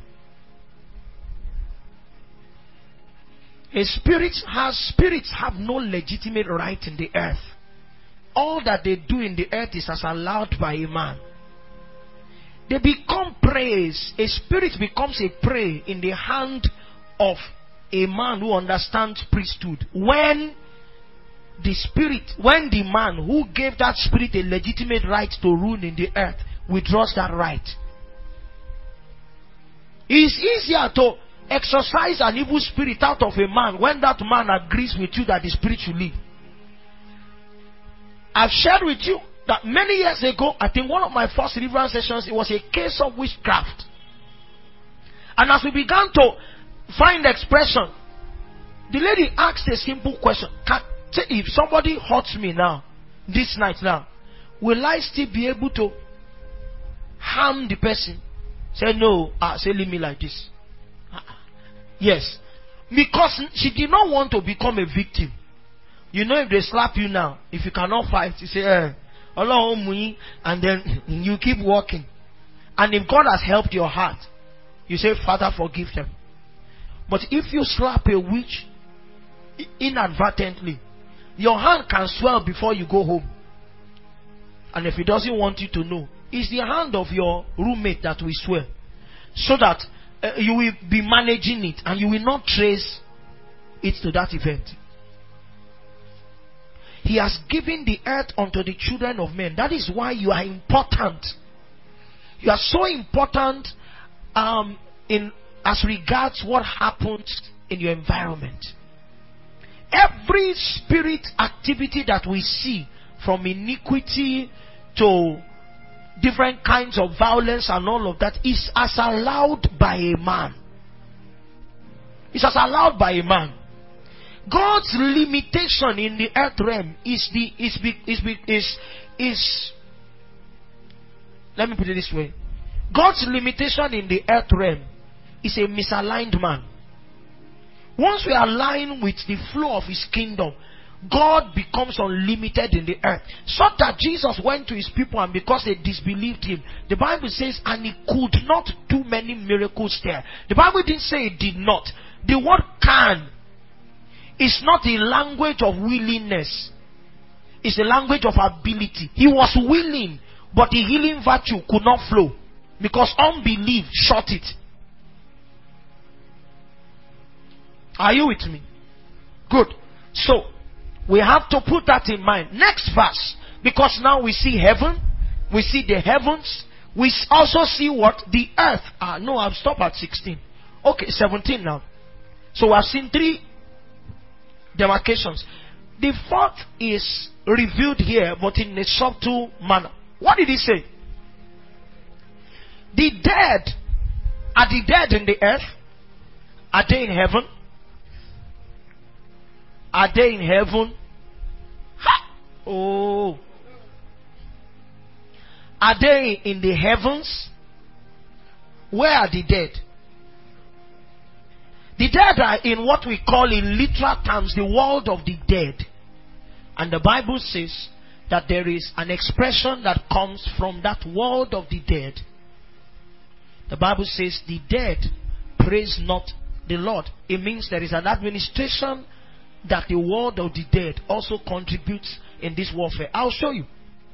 B: A spirit has spirits have no legitimate right in the earth. All that they do in the earth is as allowed by a man. They become praise. A spirit becomes a prey in the hand of a man who understands priesthood. When the spirit, when the man who gave that spirit a legitimate right to rule in the earth withdraws that right. It is easier to exorcise an evil spirit out of a man when that man agrees with you that the spirit should leave. I've shared with you that many years ago, I think one of my first deliverance sessions, it was a case of witchcraft. And as we began to find expression, the lady asked a simple question. Can, if somebody hurts me now, this night now, will I still be able to harm the person? Say no, ah, say leave me like this. Yes. Because she did not want to become a victim. You know, if they slap you now, if you cannot fight, you say, eh, Allah, and then you keep walking. And if God has helped your heart, you say, Father, forgive them. But if you slap a witch inadvertently, your hand can swell before you go home. And if he doesn't want you to know, it's the hand of your roommate that will swell. So that uh, you will be managing it and you will not trace it to that event. He has given the earth unto the children of men. That is why you are important. You are so important um, in as regards what happens in your environment. Every spirit activity that we see, from iniquity to different kinds of violence and all of that, is as allowed by a man. It's as allowed by a man. God's limitation in the earth realm is the is is is is let me put it this way. God's limitation in the earth realm is a misaligned man. Once we align with the flow of his kingdom, God becomes unlimited in the earth. So that Jesus went to his people, and because they disbelieved him, the Bible says, and he could not do many miracles there. The Bible didn't say he did not. The word can is not the language of willingness. It's the language of ability. He was willing, but the healing virtue could not flow because unbelief shut it. Are you with me? Good. So, we have to put that in mind. Next verse. Because now we see heaven. We see the heavens. We also see what? The earth. Ah, no, I've stopped at sixteen. Okay, seventeen now. So we have seen three demarcations. The fourth is revealed here, but in a subtle manner. What did he say? The dead. Are the dead in the earth? Are they in heaven? Are they in heaven? Ha! Oh. Are they in the heavens? Where are the dead? The dead are in what we call in literal terms the world of the dead. And the Bible says that there is an expression that comes from that world of the dead. The Bible says the dead praise not the Lord. It means there is an administration that the world of the dead also contributes in this warfare. I'll show you.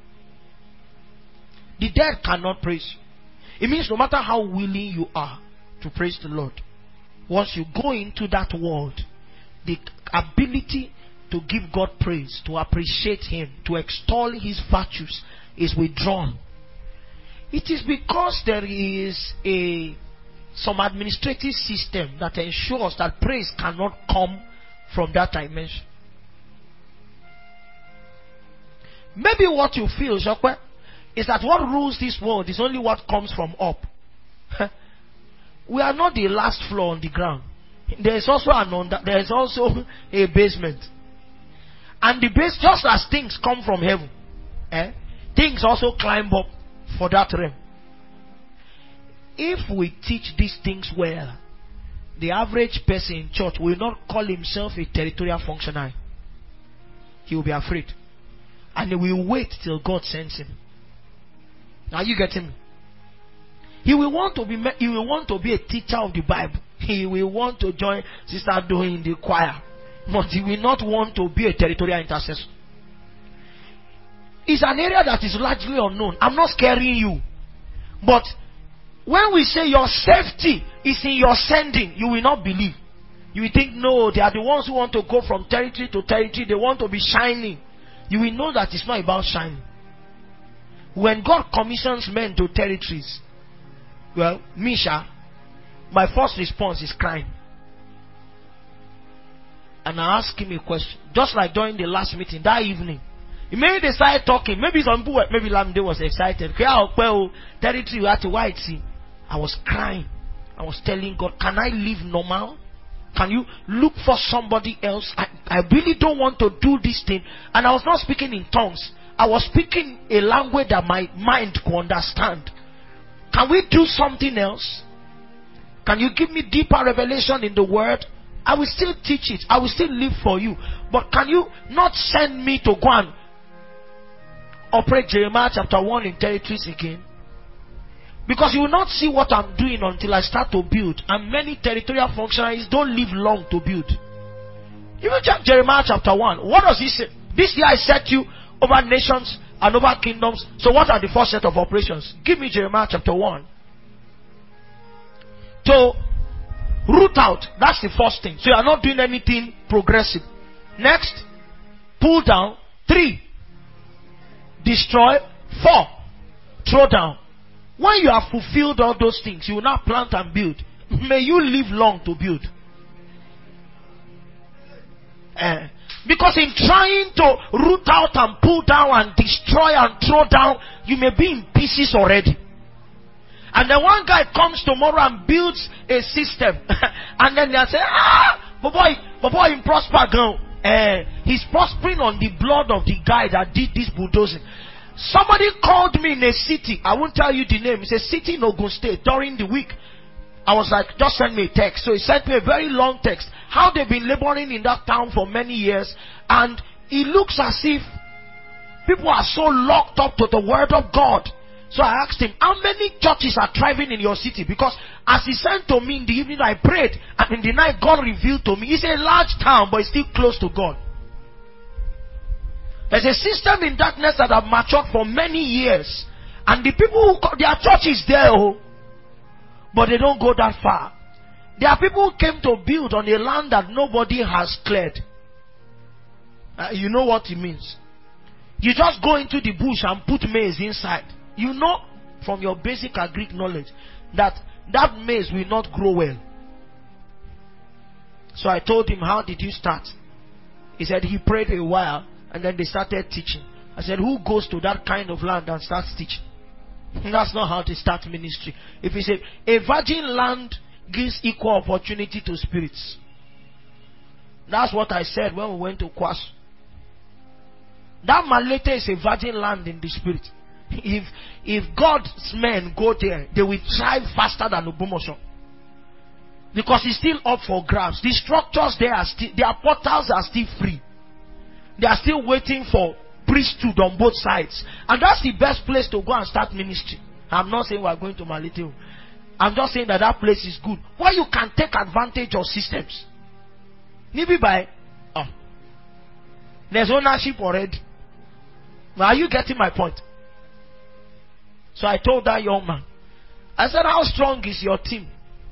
B: The dead cannot praise you. It means no matter how willing you are to praise the Lord, once you go into that world, the ability to give God praise, to appreciate him, to extol his virtues is withdrawn. It is because there is a some administrative system that ensures that praise cannot come from that dimension. Maybe what you feel, Jacques, is that what rules this world is only what comes from up. We are not the last floor on the ground. There is also an under, there is also a basement. And the base, just as things come from heaven, eh, things also climb up for that realm. If we teach these things well, the average person in church will not call himself a territorial functionary. He will be afraid. And he will wait till God sends him. Now you get him. He will want to be he will want to be a teacher of the Bible. He will want to join Sister Doing in the choir. But he will not want to be a territorial intercessor. It's an area that is largely unknown. I'm not scaring you. But when we say your safety is in your sending, you will not believe. You will think, no, they are the ones who want to go from territory to territory. They want to be shining. You will know that it's not about shining. When God commissions men to territories, well, Misha, my first response is crying. And I ask him a question. Just like during the last meeting, that evening. Maybe they started talking. Maybe some people, maybe Lamde was excited. Territory, we had to white see. I was crying. I was telling God, can I live normal? Can you look for somebody else? I, I really don't want to do this thing. And I was not speaking in tongues. I was speaking a language that my mind could understand. Can we do something else? Can you give me deeper revelation in the word? I will still teach it. I will still live for you. But can you not send me to go and operate Jeremiah chapter one in territories again? Because you will not see what I'm doing until I start to build. And many territorial functionaries don't live long to build. Even check Jeremiah chapter one. What does he say? This year I set you over nations and over kingdoms. So what are the first set of operations? Give me Jeremiah chapter one. To root out. That's the first thing. So you are not doing anything progressive. Next. Pull down. Three. Destroy. Four. Throw down. When you have fulfilled all those things, you will now plant and build. May you live long to build. Uh, because in trying to root out and pull down and destroy and throw down, you may be in pieces already. And then one guy comes tomorrow and builds a system. And then they say, ah, but boy, but boy, in prosper girl. Uh, he's prospering on the blood of the guy that did this bulldozing. Somebody called me in a city. I won't tell you the name. It's a city in Ogun State during the week. I was like, just send me a text. So he sent me a very long text. How they've been laboring in that town for many years. And it looks as if people are so locked up to the word of God. So I asked him, how many churches are thriving in your city? Because as he sent to me in the evening, I prayed. And in the night, God revealed to me. It's a large town, but it's still close to God. There's a system in darkness that have matured for many years. And the people who, their church is there, oh, but they don't go that far. There are people who came to build on a land that nobody has cleared. Uh, you know what it means. You just go into the bush and put maize inside. You know from your basic agric knowledge that that maize will not grow well. So I told him, how did you start? He said he prayed a while and then they started teaching. I said, who goes to that kind of land and starts teaching? That's not how to start ministry. If he said, a virgin land gives equal opportunity to spirits. That's what I said when we went to Kwasu. That Malete is a virgin land in the spirit. If if God's men go there, they will thrive faster than Ubumosho. Because it's still up for grabs. The structures there are still, their portals are still free. They are still waiting for priesthood on both sides. And that's the best place to go and start ministry. I'm not saying we are going to Malete. I'm just saying that that place is good. Where you can take advantage of systems. Maybe by, oh, there's ownership already. Now, are you getting my point? So I told that young man, I said, how strong is your team?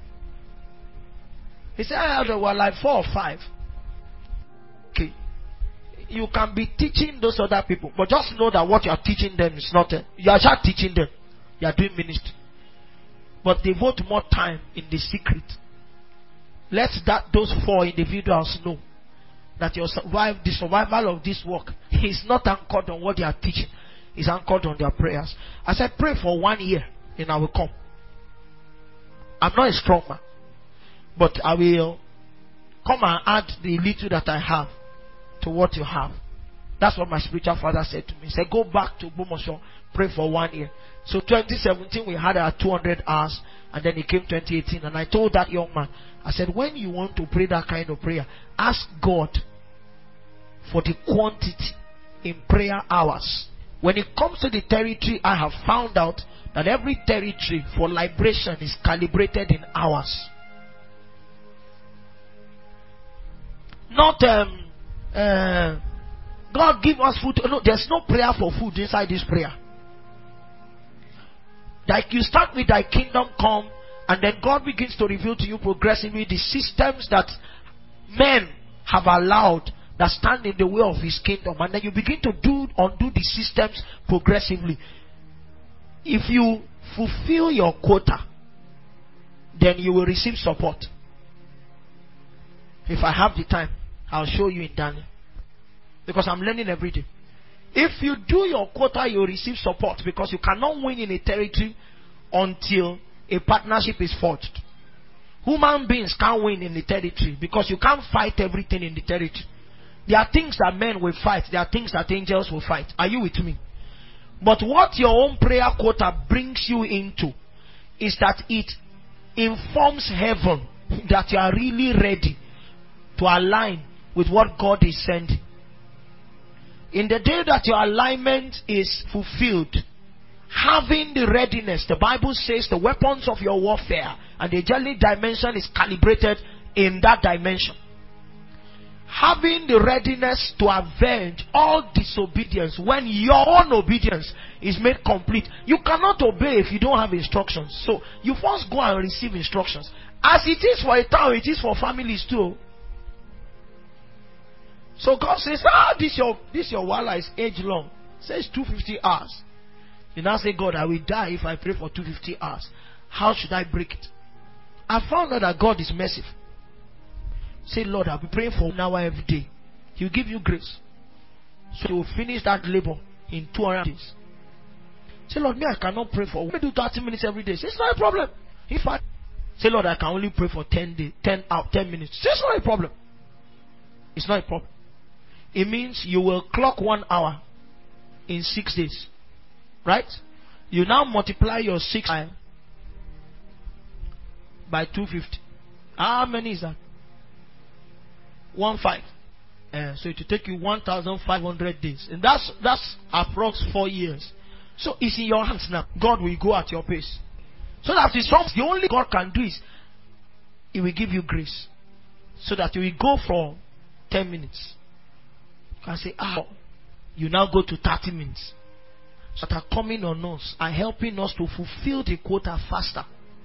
B: He said, I had well, like four or five. Okay. You can be teaching those other people, but just know that what you are teaching them is not, a, you are just teaching them. You are doing ministry. But devote more time in the secret. Let that those four individuals know that your survive, the survival of this work is not anchored on what they are teaching. It's anchored on their prayers. I said, pray for one year and I will come. I'm not a strong man, but I will come and add the little that I have to what you have. That's what my spiritual father said to me. He said, go back to Bomosho, pray for one year. So twenty seventeen we had our two hundred hours, and then it came twenty eighteen, and I told that young man, I said, when you want to pray that kind of prayer, ask God for the quantity in prayer hours. When it comes to the territory, I have found out that every territory for liberation is calibrated in hours. Not um, uh, God give us food. No, there's no prayer for food inside this prayer. Like you start with thy kingdom come, and then God begins to reveal to you progressively the systems that men have allowed that stand in the way of his kingdom, and then you begin to do undo the systems progressively. If you fulfill your quota, then you will receive support. If I have the time, I'll show you in Daniel, because I'm learning every day. If you do your quota, you will receive support, because you cannot win in a territory until a partnership is forged. Human beings can't win in the territory because you can't fight everything in the territory. There are things that men will fight. There are things that angels will fight. Are you with me? But what your own prayer quota brings you into is that it informs heaven that you are really ready to align with what God is sending. In the day that your alignment is fulfilled, having the readiness, the Bible says the weapons of your warfare and the angelic dimension is calibrated in that dimension. Having the readiness to avenge all disobedience when your own obedience is made complete. You cannot obey if you don't have instructions. So you first go and receive instructions. As it is for a town, it is for families too. So God says, ah, this your this your wala is age long. It says two hundred fifty hours. You now say, God, I will die if I pray for two hundred fifty hours. How should I break it? I found out that God is merciful. Say, Lord, I'll be praying for an hour every day. He'll give you grace. So you will finish that labor in two hundred days. Say, Lord, me, I cannot pray for. Let me do thirty minutes every day. Say, it's not a problem. If I say, Lord, I can only pray for ten days, ten out, ten minutes. Say, it's not a problem. It's not a problem. It means you will clock one hour in six days. Right? You now multiply your six by, by two hundred fifty. How many is that? One five. Uh, so it will take you one thousand five hundred days. And that's that's approx four years. So it's in your hands now. God will go at your pace. So that is something the only God can do is He will give you grace. So that you will go from ten minutes. You can say, ah, you now go to thirty minutes. So that are coming on us are helping us to fulfill the quota faster.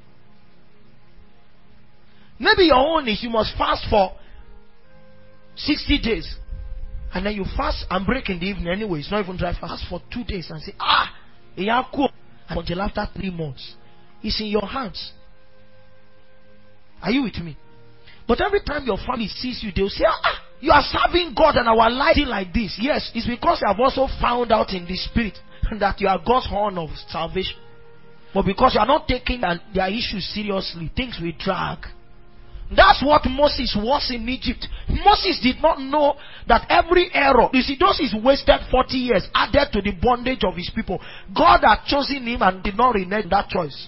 B: Maybe your own is you must fast for sixty days. And then you fast and break in the evening anyway. It's not even dry fast. Fast for two days and say, ah, yeah, cool. Until after three months. It's in your hands. Are you with me? But every time your family sees you, they'll say, ah, you are serving God and our life is like this. Yes, it's because you have also found out in the spirit that you are God's horn of salvation. But because you are not taking their issues seriously, things will drag. That's what Moses was in Egypt. Moses did not know that every error, you see, those is wasted forty years added to the bondage of his people. God had chosen him and did not renege that choice.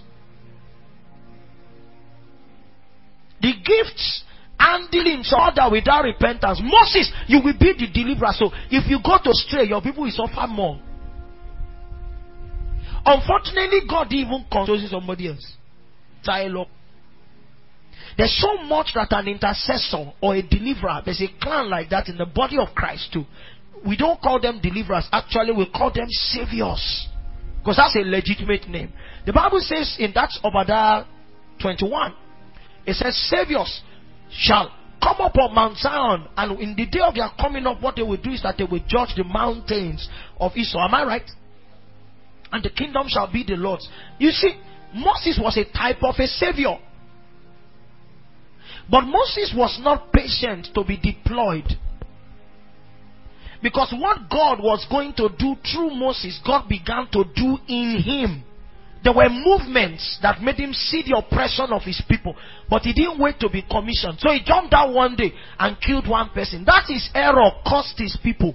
B: The gifts handling order without repentance. Moses, you will be the deliverer. So if you go to stray, your people will suffer more. Unfortunately, God even controls somebody else. Dialogue. There's so much that an intercessor or a deliverer, there's a clan like that in the body of Christ too. We don't call them deliverers. Actually, we call them saviors. Because that's a legitimate name. The Bible says in that's Obadiah twenty-one. It says, saviors shall come up on Mount Zion. And in the day of their coming up, what they will do is that they will judge the mountains of Israel. Am I right? And the kingdom shall be the Lord's. You see, Moses was a type of a savior. But Moses was not patient to be deployed. Because what God was going to do through Moses, God began to do in him. There were movements that made him see the oppression of his people. But he didn't wait to be commissioned. So he jumped out one day and killed one person. That is error cost his people.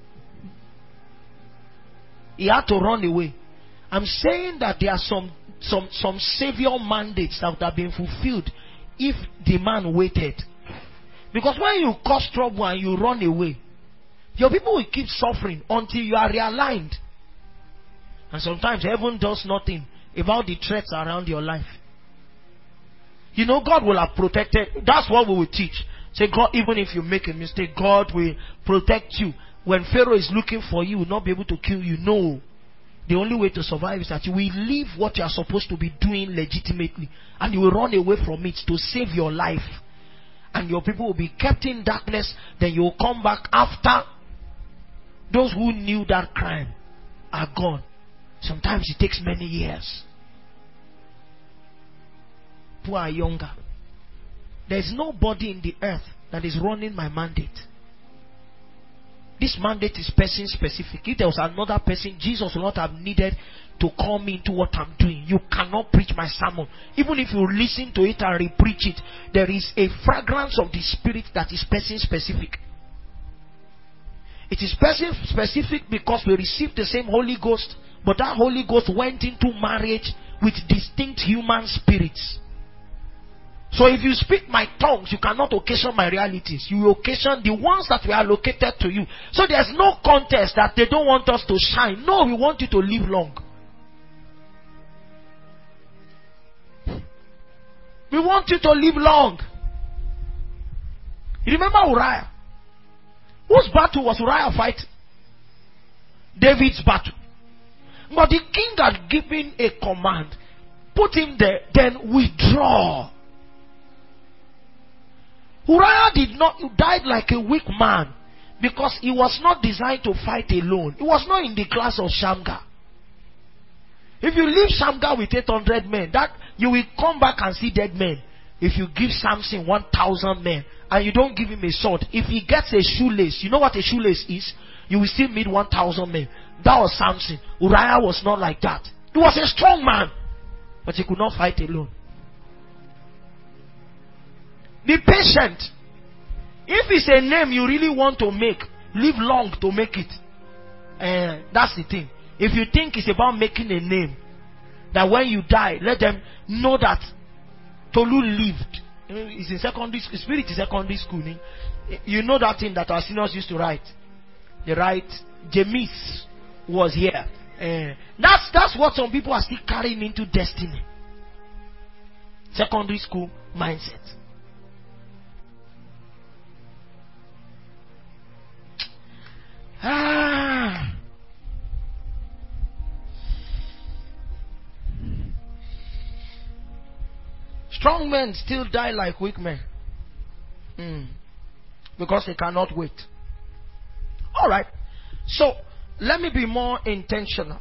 B: He had to run away. I'm saying that there are some, some, some savior mandates that would have been fulfilled if the man waited. Because when you cause trouble and you run away, your people will keep suffering until you are realigned. And sometimes heaven does nothing about the threats around your life. You know, God will have protected. That's what we will teach. Say, God, even if you make a mistake, God will protect you. When Pharaoh is looking for you, he will not be able to kill you. No. The only way to survive is that you will leave what you are supposed to be doing legitimately. And you will run away from it to save your life. And your people will be kept in darkness. Then you will come back after those who knew that crime are gone. Sometimes it takes many years. People are younger. There is nobody in the earth that is running my mandate. This mandate is person specific. If there was another person, Jesus would not have needed to come into what I'm doing. You cannot preach my sermon. Even if you listen to it and re-preach it, there is a fragrance of the Spirit that is person specific. It is person specific because we received the same Holy Ghost, but that Holy Ghost went into marriage with distinct human spirits. So if you speak my tongues, you cannot occasion my realities. You occasion the ones that were allocated to you. So there's no contest that they don't want us to shine. No, we want you to live long. We want you to live long. You remember Uriah? Whose battle was Uriah fighting? David's battle. But the king had given a command. Put him there, then withdraw. Uriah did not died like a weak man because he was not designed to fight alone. He was not in the class of Shamgar. If you leave Shamgar with eight hundred men, that you will come back and see dead men. if you give Samson one thousand men and you don't give him a sword, if he gets a shoelace, you know what a shoelace is? You will still meet one thousand men. That was Samson. Uriah was not like that. He was a strong man, but he could not fight alone. Be patient. If it's a name you really want to make, live long to make it. Uh, that's the thing. If you think it's about making a name, that when you die, let them know that Tolu lived. It's in secondary school. Spirit is secondary school. You know that thing that our seniors used to write. They write, Jamis was here. Uh, that's that's what some people are still carrying into destiny. Secondary school mindset. Ah. Strong men still die like weak men. Mm. Because they cannot wait. Alright. So, let me be more intentional.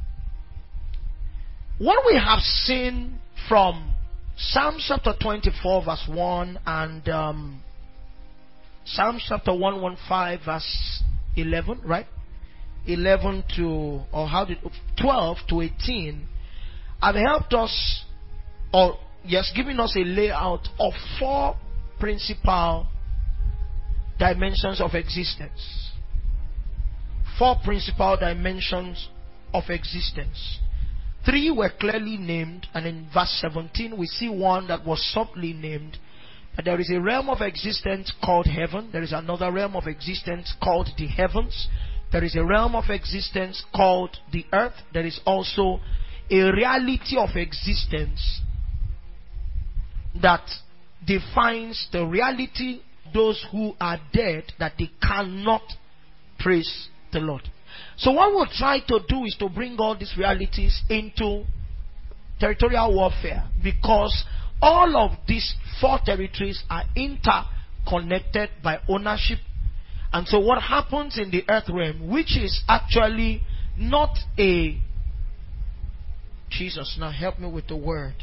B: What we have seen from Psalm chapter twenty-four verse one and um, Psalm chapter one fifteen verse eleven, right? eleven to, or how did, twelve to eighteen have helped us, or yes, giving us a layout of four principal dimensions of existence. Four principal dimensions of existence. Three were clearly named, and in verse seventeen we see one that was subtly named. But there is a realm of existence called heaven. There is another realm of existence called the heavens. There is a realm of existence called the earth. There is also a reality of existence that defines the reality, those who are dead, that they cannot praise the Lord. So what we'll try to do is to bring all these realities into territorial warfare, because all of these four territories are interconnected by ownership. And so what happens in the earth realm, which is actually not a... Jesus, now help me with the word.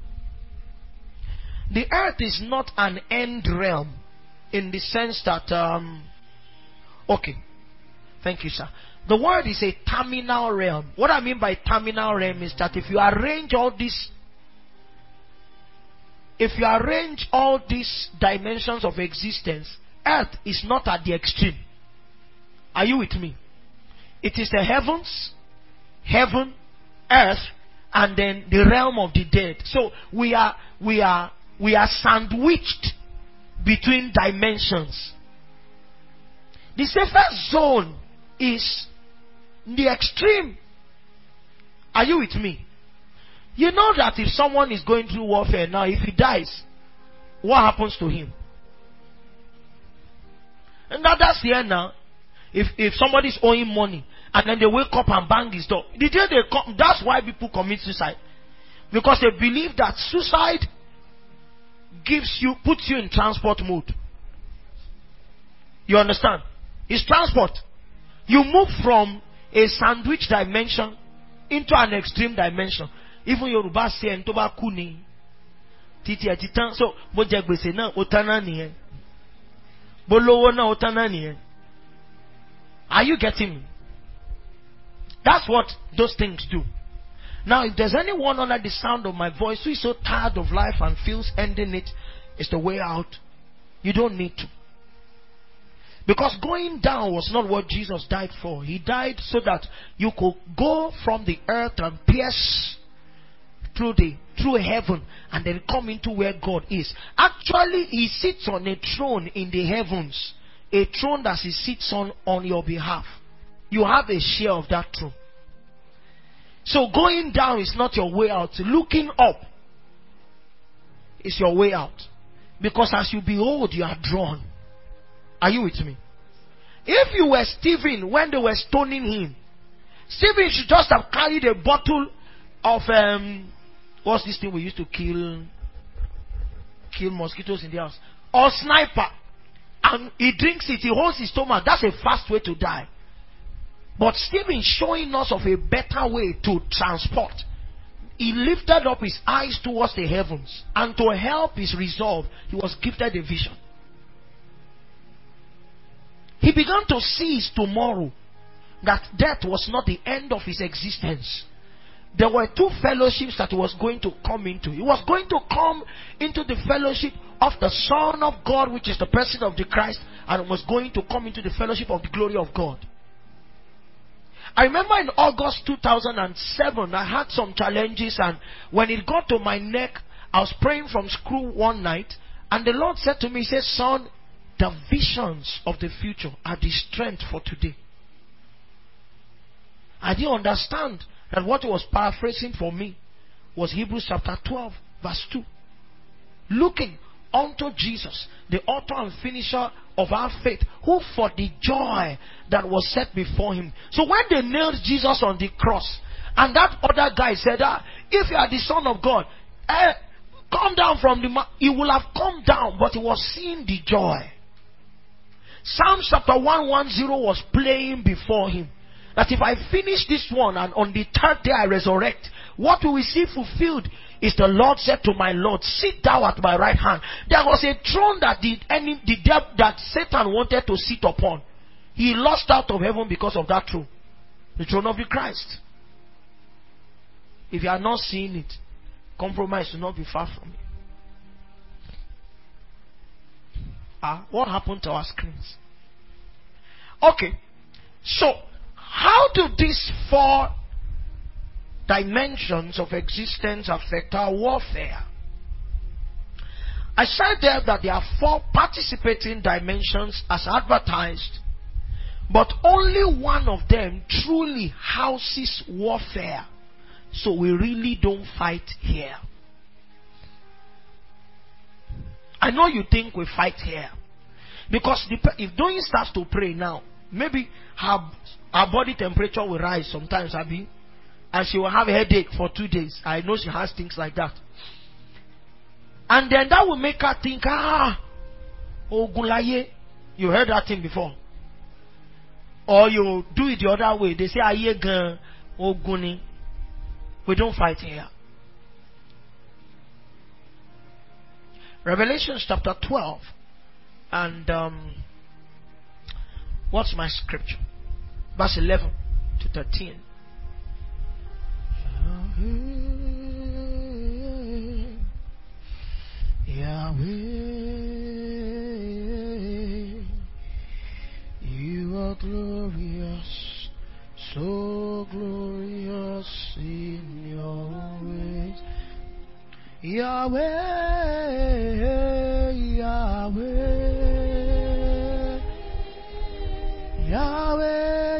B: The earth is not an end realm in the sense that... Um, okay. Thank you, sir. The word is a terminal realm. What I mean by terminal realm is that if you arrange all these If you arrange all these dimensions of existence, earth is not at the extreme. Are you with me? It is the heavens, heaven, earth, and then the realm of the dead. So we are we are we are sandwiched between dimensions. The safest zone is the extreme. Are you with me? You know that if someone is going through warfare now, if he dies, what happens to him? And that, that's the end now. If if somebody is owing money and then they wake up and bang his door, the day they come, that's why people commit suicide, because they believe that suicide gives you, puts you in transport mode. You understand? It's transport. You move from a sandwich dimension into an extreme dimension. Even Yoruba say ntoba kuni titi atitan, so bo je gbese na otana niyen, bo lowo na otana niyen. Are you getting me? That's what those things do. Now, if there's anyone under the sound of my voice who is so tired of life and feels ending it is the way out, you don't need to. Because going down was not what Jesus died for. He died so that you could go from the earth and pierce through the through heaven and then come into where God is. Actually, he sits on a throne in the heavens, a throne that he sits on on your behalf. You have a share of that throne. So going down is not your way out. Looking up is your way out. Because as you behold, you are drawn. Are you with me? If you were Stephen when they were stoning him, Stephen should just have carried a bottle of um, what's this thing we used to kill kill mosquitoes in the house, or sniper, and he drinks it, he holds his stomach. That's a fast way to die. But Stephen showing us of a better way to transport. he lifted up his eyes towards the heavens, and to help his resolve, he was gifted a vision. He began to see his tomorrow, that death was not the end of his existence. There were two fellowships that he was going to come into. He was going to come into the fellowship of the Son of God, which is the person of the Christ, and was going to come into the fellowship of the glory of God. I remember in August two thousand seven, I had some challenges, and when it got to my neck, I was praying from school one night, and the Lord said to me, He said, son, the visions of the future are the strength for today. I didn't understand that what He was paraphrasing for me was Hebrews chapter twelve, verse two. Looking unto Jesus, the author and finisher of our faith, who for the joy that was set before Him. So when they nailed Jesus on the cross, and that other guy said, ah, if you are the Son of God, eh, come down from the mountain, He will have come down, but he was seeing the joy. Psalms chapter one ten was playing before him. That if I finish this one and on the third day I resurrect, what we will see fulfilled is the Lord said to my Lord, sit thou at my right hand. There was a throne that the enemy, the devil, that Satan wanted to sit upon. He lost out of heaven because of that throne. The throne of the Christ. If you are not seeing it, compromise will not be far from you. Ah, what happened to our screens? Okay, so how do these four dimensions of existence affect our warfare? I said there that there are four participating dimensions as advertised, but only one of them truly houses warfare. So we really don't fight here. I know you think we fight here, because the, if Doyin starts to pray now, maybe her, her body temperature will rise sometimes, Abi, and she will have a headache for two days. I know she has things like that. And then that will make her think, ah, Ogulaye. You heard that thing before. Or you do it the other way. They say, Aye gan Oguni. We don't fight here. Revelation chapter twelve. And um, what's my scripture? Verse eleven to thirteen. Yahweh, you are glorious, so glorious in your ways. Yahweh, Yahweh, Yahweh,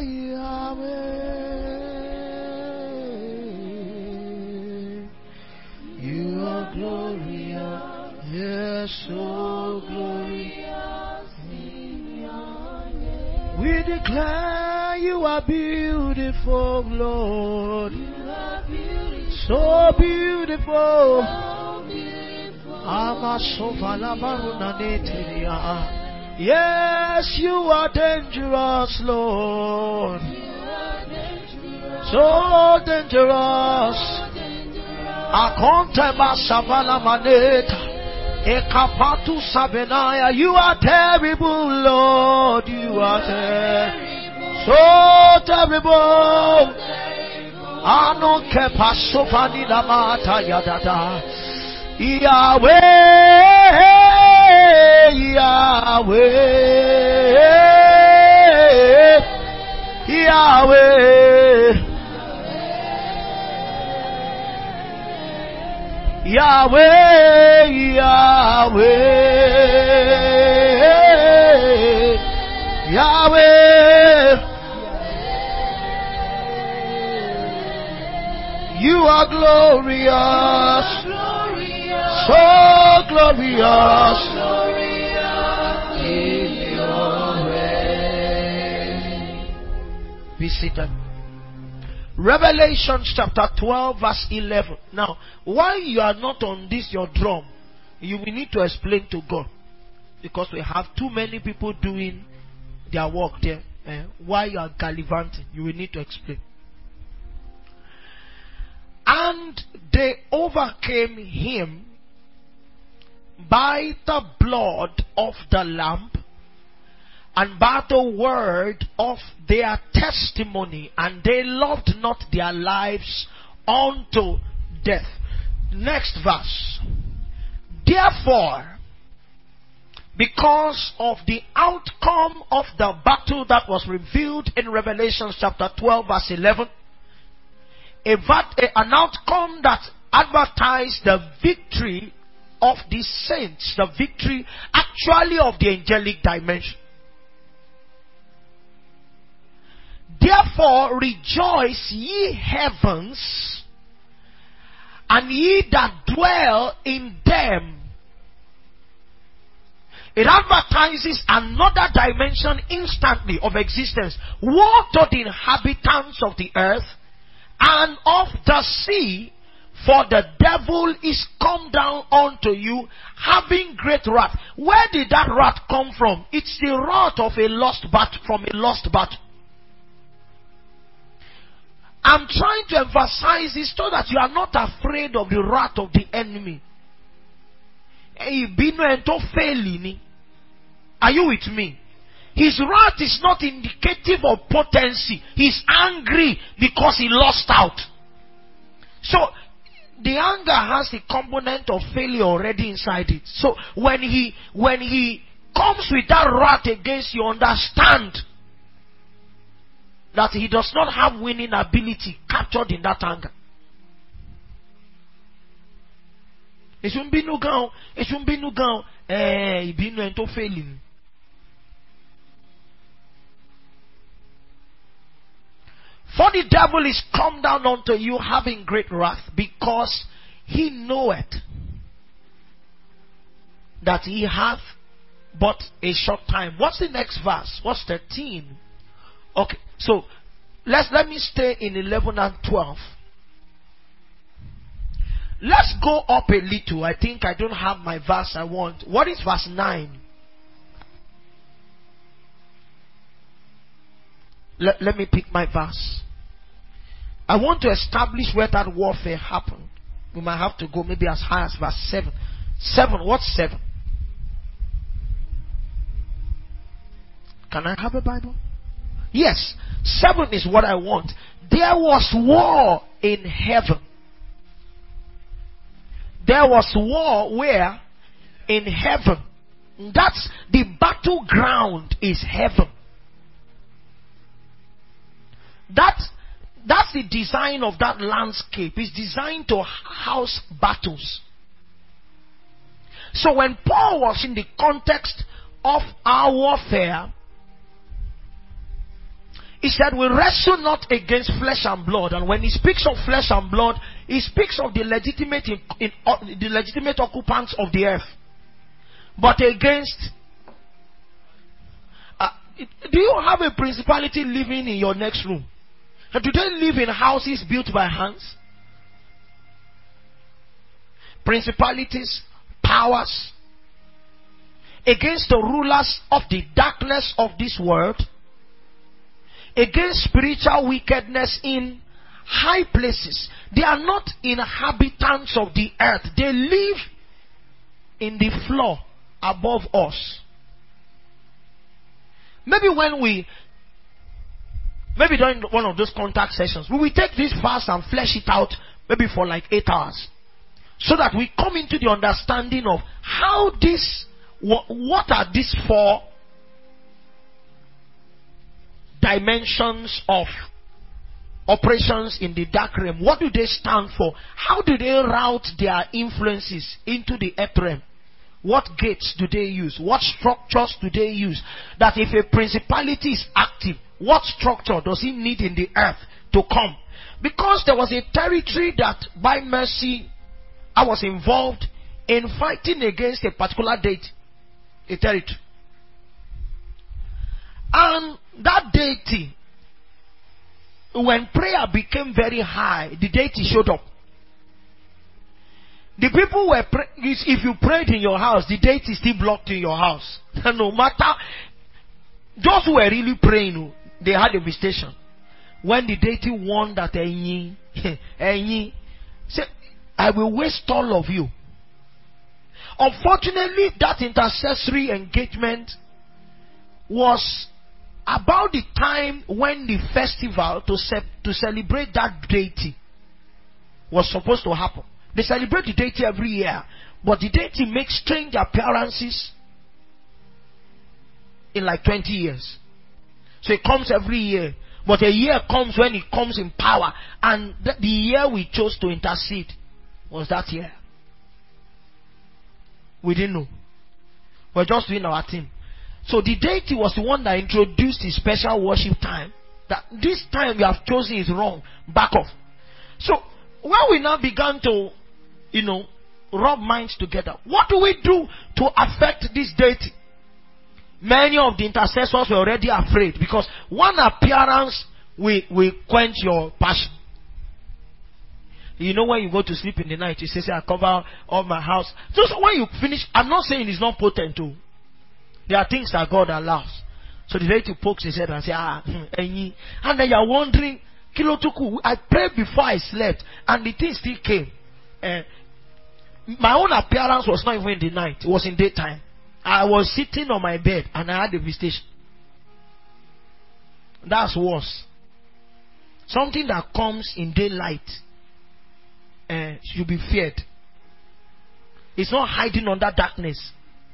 B: Yahweh, you are glorious, yes, so glorious in your name. We declare you are beautiful, Lord. You are beautiful, so beautiful. So beautiful. Yes, you are dangerous, Lord. You are dangerous. So dangerous. Akonteba savala maneta. Ekapatu sabenaya. You are terrible, Lord. You are terrible. So terrible. Ano kepa sofani damata yadada. Yahweh, Yahweh, Yahweh, Yahweh, Yahweh, Yahweh, you are glorious. So glorious, glorious in your way. Be seated. Revelation chapter twelve, verse eleven. Now, why you are not on this your drum, you will need to explain to God, because we have too many people doing their work there. Eh? Why you are gallivanting, you will need to explain. And they overcame him by the blood of the Lamb and by the word of their testimony, and they loved not their lives unto death. Next verse. Therefore, because of the outcome of the battle that was revealed in Revelation chapter twelve verse eleven, a, an outcome that advertised the victory of the saints, the victory actually of the angelic dimension. Therefore rejoice, ye heavens, and ye that dwell in them. It advertises another dimension instantly of existence. Woe to the inhabitants of the earth and of the sea, for the devil is come down unto you, having great wrath. Where did that wrath come from? It's the wrath of a lost battle, from a lost battle. I'm trying to emphasize this so that you are not afraid of the wrath of the enemy. Are you with me? His wrath is not indicative of potency. He's angry because he lost out. So, the anger has the component of failure already inside it. So, when he, when he comes with that wrath against you, understand that he does not have winning ability captured in that anger. It shouldn't be no gun. It shouldn't be no gun. Eh, it be no into failing. For the devil is come down unto you having great wrath, because he knoweth that he hath but a short time. What's the next verse? What's thirteen? Okay, so let's let me stay in eleven and twelve. Let's go up a little. I think I don't have my verse I want. What is verse nine? Let, let me pick my verse. I want to establish where that warfare happened. We might have to go maybe as high as verse seven. seven, what's seven? Can I have a Bible? Yes, seven is what I want. There was war in heaven. There was war where? In heaven. That's the battleground is heaven. That's, that's the design of that landscape. It's designed to house battles. So when Paul was in the context of our warfare, he said, we wrestle not against flesh and blood. And when he speaks of flesh and blood, he speaks of the legitimate in, in, uh, the legitimate occupants of the earth. But against, uh, do you have a principality living in your next room? And do they live in houses built by hands? Principalities, powers, against the rulers of the darkness of this world, against spiritual wickedness in high places. They are not inhabitants of the earth. They live in the floor above us. Maybe when we, maybe during one of those contact sessions, we will take this verse and flesh it out maybe for like eight hours. So that we come into the understanding of how this, what, what are these four dimensions of operations in the dark realm. What do they stand for? How do they route their influences into the earth realm? What gates do they use? What structures do they use? That if a principality is active, what structure does it need in the earth to come? Because there was a territory that by mercy I was involved in fighting against a particular deity. A territory. And that deity, when prayer became very high, the deity showed up. The people were, pray- if you prayed in your house, the deity still blocked in your house. No matter, those who were really praying, they had a visitation. When the deity warned that Enyi, Enyi, Say, I will waste all of you. Unfortunately, that intercessory engagement was about the time when the festival to, ce- to celebrate that deity was supposed to happen. They celebrate the deity every year, but the deity makes strange appearances in like twenty years. So it comes every year, but a year comes when it comes in power, and th- the year we chose to intercede was that year. We didn't know. We're just doing our thing. So the deity was the one that introduced the special worship time. That this time you have chosen is wrong. Back off. So when we now began to, you know, rub minds together, what do we do to affect this deity? Many of the intercessors were already afraid, because one appearance will, will quench your passion. You know, when you go to sleep in the night, you say, say I cover all my house. So, so when you finish, I'm not saying it's not potent too. There are things that God allows. So the deity pokes his head and say, ah, and then you're wondering, Kilotuku, I prayed before I slept, and the thing still came. Uh, my own appearance was not even in the night, it was in daytime. I was sitting on my bed and I had a visitation. That's worse. Something that comes in daylight uh, should be feared. It's not hiding under darkness.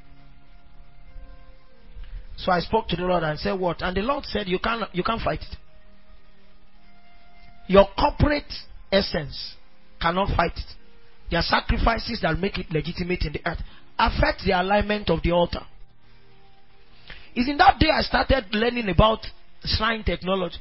B: So I spoke to the Lord and said, what? And the Lord said, you can't, you can't fight it. Your corporate essence cannot fight it. There are sacrifices that make it legitimate in the earth. Affect the alignment of the altar. It's in that day I started learning about shrine technology.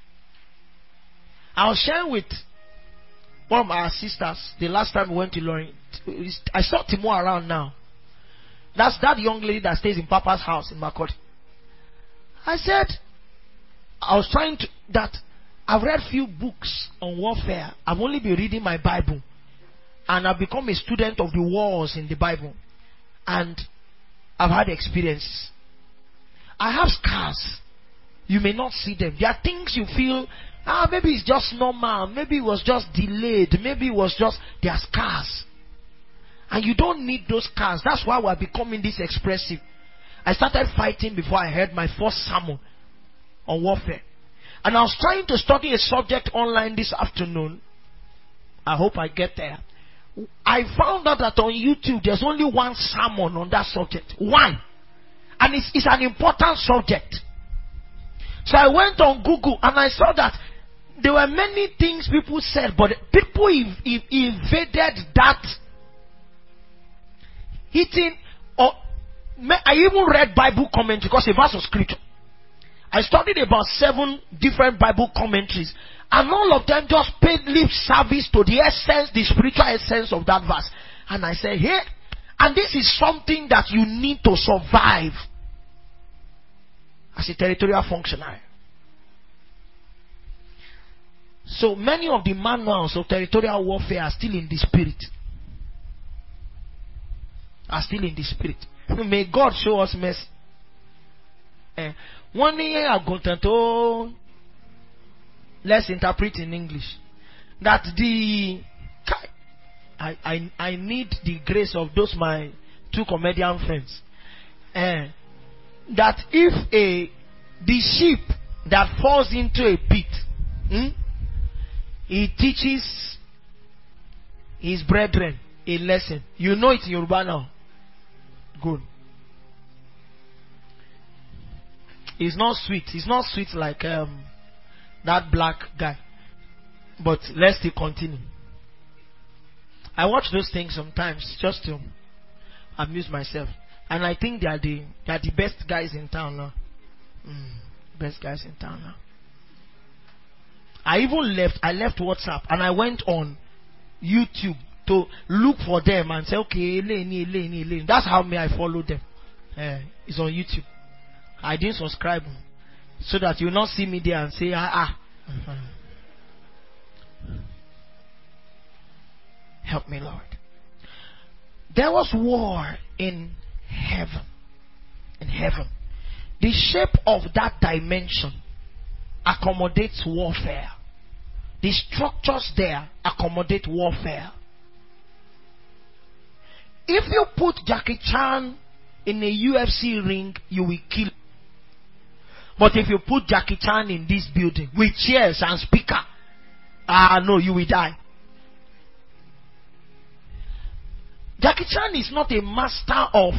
B: I was sharing with one of our sisters the last time we went to Lorraine. I saw Timo around now. That's that young lady that stays in Papa's house in Makoti. I said, I was trying to, that I've read few books on warfare. I've only been reading my Bible. And I've become a student of the wars in the Bible. And I've had experiences. I have scars. You may not see them. There are things you feel, ah, maybe it's just normal. Maybe it was just delayed. Maybe it was just, there are scars. And you don't need those scars. That's why we're becoming this expressive. I started fighting before I heard my first sermon on warfare. And I was trying to study a subject online this afternoon. I hope I get there. I found out that on YouTube there's only one sermon on that subject. One. And it's, it's an important subject. So I went on Google and I saw that there were many things people said, but people ev- ev- invaded that hitting. Or I even read Bible commentaries because a verse of scripture. I studied about seven different Bible commentaries, and all of them just paid lip service to the essence, the spiritual essence of that verse. And I said, hey, and this is something that you need to survive as a territorial functionary. So many of the manuals of territorial warfare are still in the spirit. Are still in the spirit. May God show us mercy. Eh, one year ago, let's interpret in English that the I, I I need the grace of those my two comedian friends. Eh, that if a the sheep that falls into a pit, hmm, he teaches his brethren a lesson. You know it in Yoruba now. Good. It's not sweet. It's not sweet like um, that black guy. But let's still continue. I watch those things sometimes just to amuse myself, and I think they are the they are the best guys in town now. Mm, best guys in town now. I even left. I left WhatsApp and I went on YouTube to look for them and say, okay, Eleni, Eleni, Eleni. That's how may I follow them. Uh, it's on YouTube. I didn't subscribe so that you will not see me there and say, ah, ah. Help me, Lord. There was war in heaven. In heaven. The shape of that dimension accommodates warfare. the structures there accommodate warfare. If you put Jackie Chan in a U F C ring, you will kill. But if you put Jackie Chan in this building with chairs and speaker, ah no, you will die. Jackie Chan is not a master of,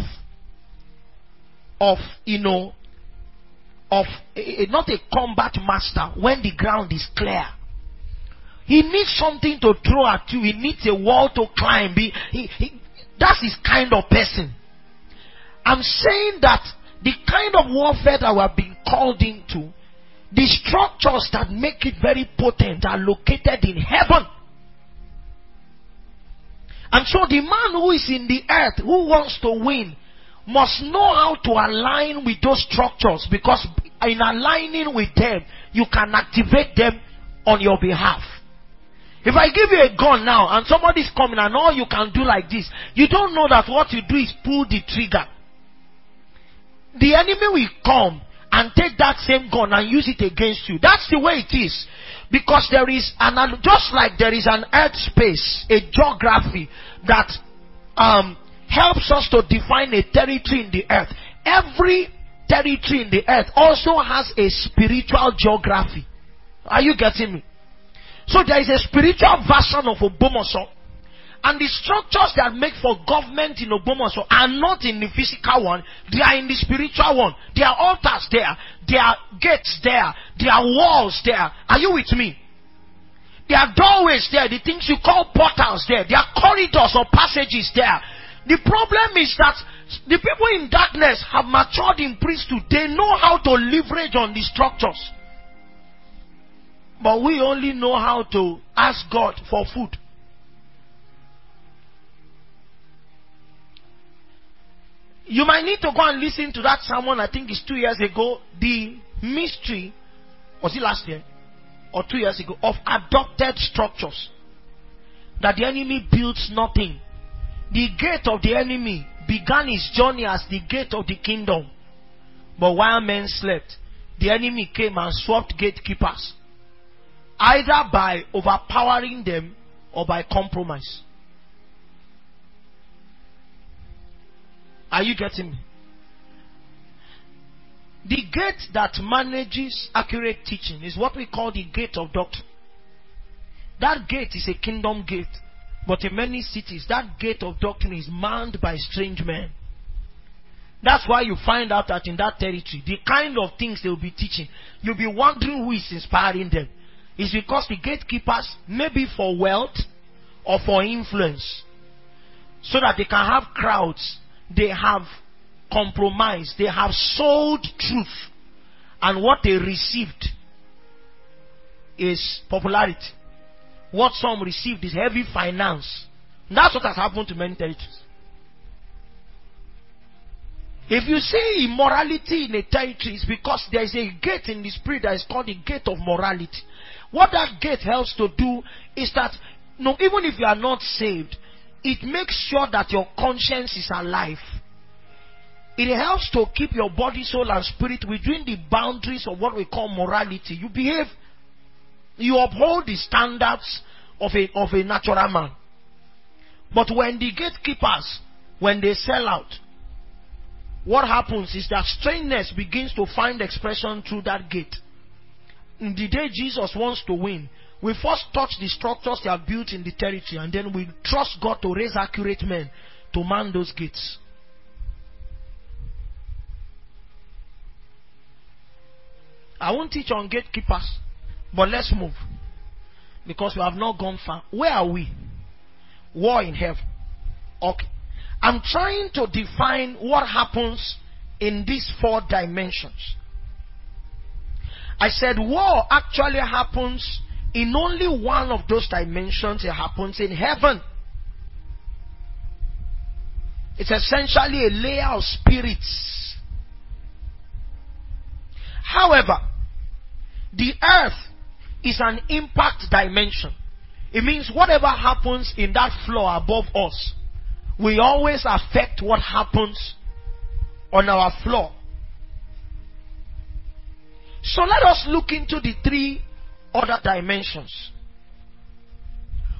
B: of you know, of uh, not a combat master when the ground is clear. He needs something to throw at you. He needs a wall to climb. He, he, he, that's his kind of person. I'm saying that the kind of warfare that we have been called into, the structures that make it very potent are located in heaven. And so the man who is in the earth, who wants to win, must know how to align with those structures, because in aligning with them, you can activate them on your behalf. If I give you a gun now and somebody's coming and all you can do like this, you don't know that what you do is pull the trigger. The enemy will come and take that same gun and use it against you. That's the way it is. Because there is an, just like there is an earth space, a geography that um, helps us to define a territory in the earth. Every territory in the earth also has a spiritual geography. Are you getting me? So there is a spiritual version of Ogbomoso. And the structures that make for government in Ogbomoso are not in the physical one. They are in the spiritual one. There are altars there. There are gates there. There are walls there. Are you with me? There are doorways there. The things you call portals there. There are corridors or passages there. The problem is that the people in darkness have matured in priesthood. They know how to leverage on the structures. But we only know how to ask God for food. You might need to go and listen to that sermon, I think it's two years ago, the mystery, was it last year? Or two years ago, of adopted structures. That the enemy builds nothing. The gate of the enemy began his journey as the gate of the kingdom. But while men slept, the enemy came and swapped gatekeepers. Either by overpowering them or by compromise. Are you getting me? The gate that manages accurate teaching is what we call the gate of doctrine. That gate is a kingdom gate. But in many cities, that gate of doctrine is manned by strange men. That's why you find out that in that territory, the kind of things they will be teaching, you'll be wondering who is inspiring them. It's because the gatekeepers, maybe for wealth or for influence, so that they can have crowds, they have compromised, they have sold truth, and what they received is popularity. What some received is heavy finance. And that's what has happened to many territories. If you see immorality in a territory, it's because there is a gate in the spirit that is called the gate of morality. What that gate helps to do is that, no, even if you are not saved, it makes sure that your conscience is alive. It helps to keep your body, soul, and spirit within the boundaries of what we call morality. You behave, you uphold the standards of a, of a natural man. But when the gatekeepers, when they sell out, what happens is that strangeness begins to find expression through that gate. In the day Jesus wants to win, we first touch the structures they have built in the territory, and then we trust God to raise accurate men to man those gates. I won't teach on gatekeepers, but let's move. Because we have not gone far. Where are we? War in heaven. Okay. I'm trying to define what happens in these four dimensions. I said war actually happens in only one of those dimensions. It happens in heaven. It's essentially a layer of spirits. However, the earth is an impact dimension. It means whatever happens in that floor above us will always affect what happens on our floor. So let us look into the three other dimensions.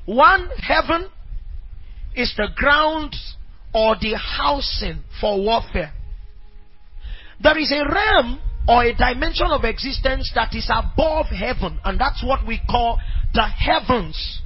B: One, heaven is the ground or the housing for warfare. There is a realm or a dimension of existence that is above heaven, and that's what we call the heavens.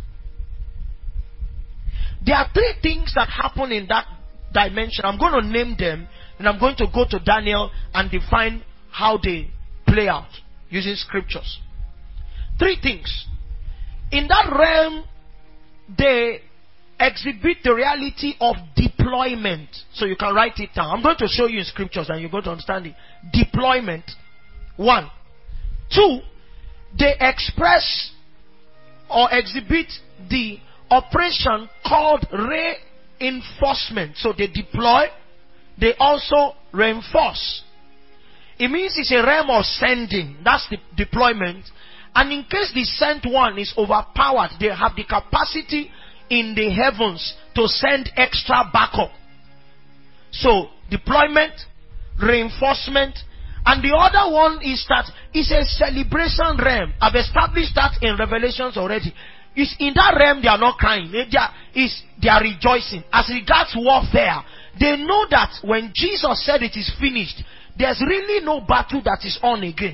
B: There are three things that happen in that dimension. I'm going to name them, and I'm going to go to Daniel and define how they play out using scriptures. Three things. In that realm, they exhibit the reality of deployment. So you can write it down. I'm going to show you in scriptures and you're going to understand it. Deployment. One. Two, they express or exhibit the operation called reinforcement. So they deploy, they also reinforce. It means it's a realm of sending. That's the deployment. And in case the sent one is overpowered, they have the capacity in the heavens to send extra backup. So, deployment, reinforcement, and the other one is that it's a celebration realm. I've established that in Revelations already. It's in that realm they are not crying. They are, is, they are rejoicing. As regards warfare, they know that when Jesus said it is finished, there's really no battle that is on again.